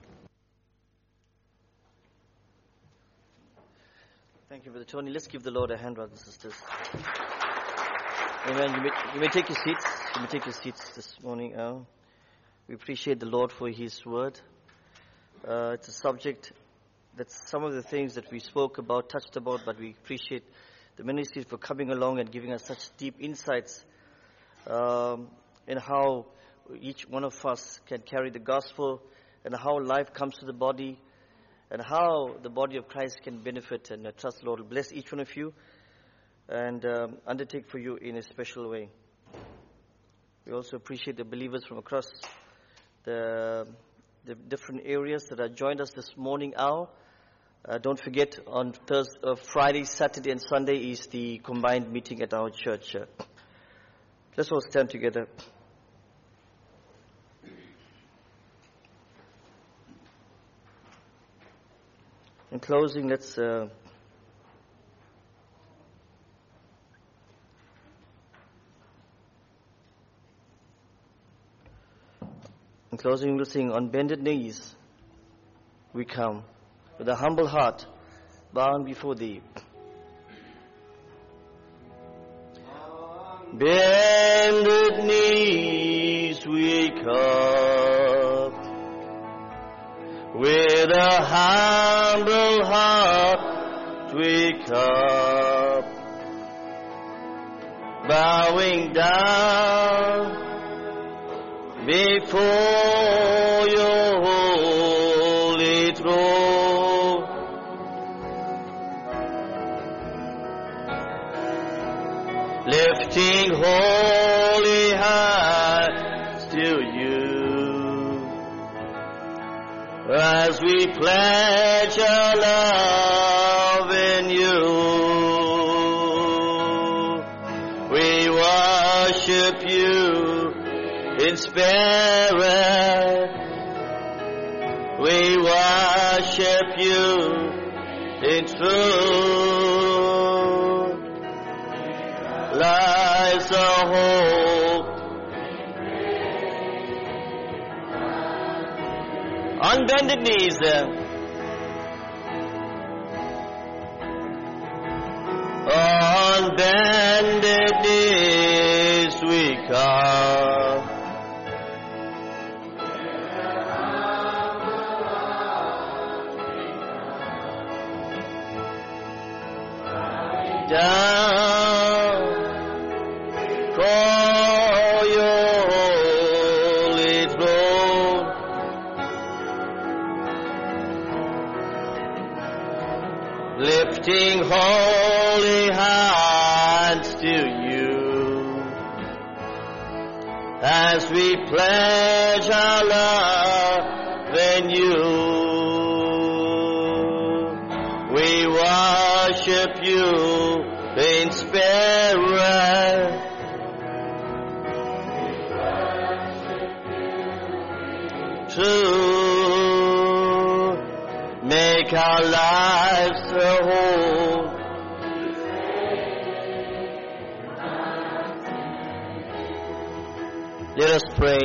Thank you, Brother Tony. Let's give the Lord a hand, brothers and sisters. Amen. You may, you may take your seats. You may take your seats this morning. Uh, we appreciate the Lord for His word. Uh, it's a subject that's some of the things that we spoke about, touched about, but we appreciate the ministry for coming along and giving us such deep insights um, in how each one of us can carry the gospel and how life comes to the body and how the body of Christ can benefit. And I trust the Lord will bless each one of you and um, undertake for you in a special way. We also appreciate the believers from across the, the different areas that have joined us this morning hour. Uh, don't forget, on Thursday, uh, Friday, Saturday, and Sunday is the combined meeting at our church. Uh, let's all stand together. In closing, let's uh, in closing, we'll sing, "On bended knees we come, with a humble heart, bowing before Thee." Bended knees we come, with a humble heart we come, bowing down before Your holy throne. Lifting holy hands to You, as we pledge our love in You. We worship You in spirit, we worship You in truth. Lies a hope on bended knees. On bended knees we come, down for Your holy throne. Lifting holy hands to You, as we pledge our love in You. We worship You in spirit, true, make our lives a whole. Let us pray.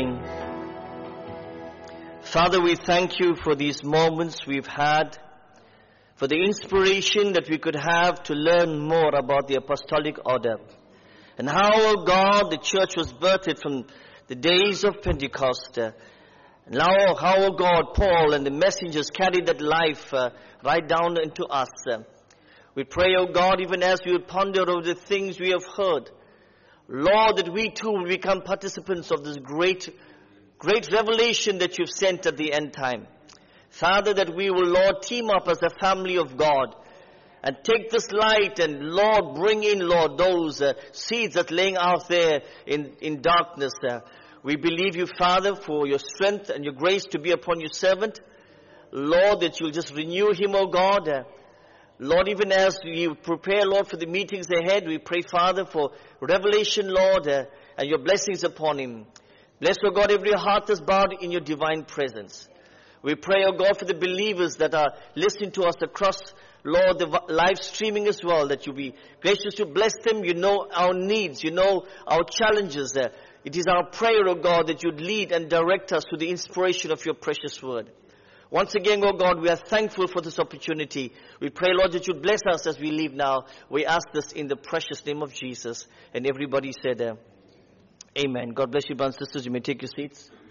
Father, we thank You for these moments we've had, for the inspiration that we could have to learn more about the apostolic order, and how, oh God, the church was birthed from the days of Pentecost. Uh, and now, how, oh God, Paul and the messengers carried that life uh, right down into us. Uh, we pray, oh God, even as we would ponder over the things we have heard, Lord, that we too will become participants of this great, great revelation that You've sent at the end time. Father, that we will, Lord, team up as a family of God and take this light and, Lord, bring in, Lord, those uh, seeds that laying out there in, in darkness. Uh, we believe You, Father, for Your strength and Your grace to be upon Your servant. Lord, that You'll just renew him, oh God. Uh, Lord, even as we prepare, Lord, for the meetings ahead, we pray, Father, for revelation, Lord, uh, and your blessings upon him. Bless, O God, every heart that's bowed in your divine presence. We pray, O God, for the believers that are listening to us across, Lord, the live streaming as well, that you be gracious to bless them. You know our needs. You know our challenges. Uh, it is our prayer, O God, that you'd lead and direct us to the inspiration of your precious word. Once again, O God, we are thankful for this opportunity. We pray, Lord, that you'd bless us as we leave now. We ask this in the precious name of Jesus. And everybody said, uh, Amen. God bless you, brothers and sisters. You may take your seats.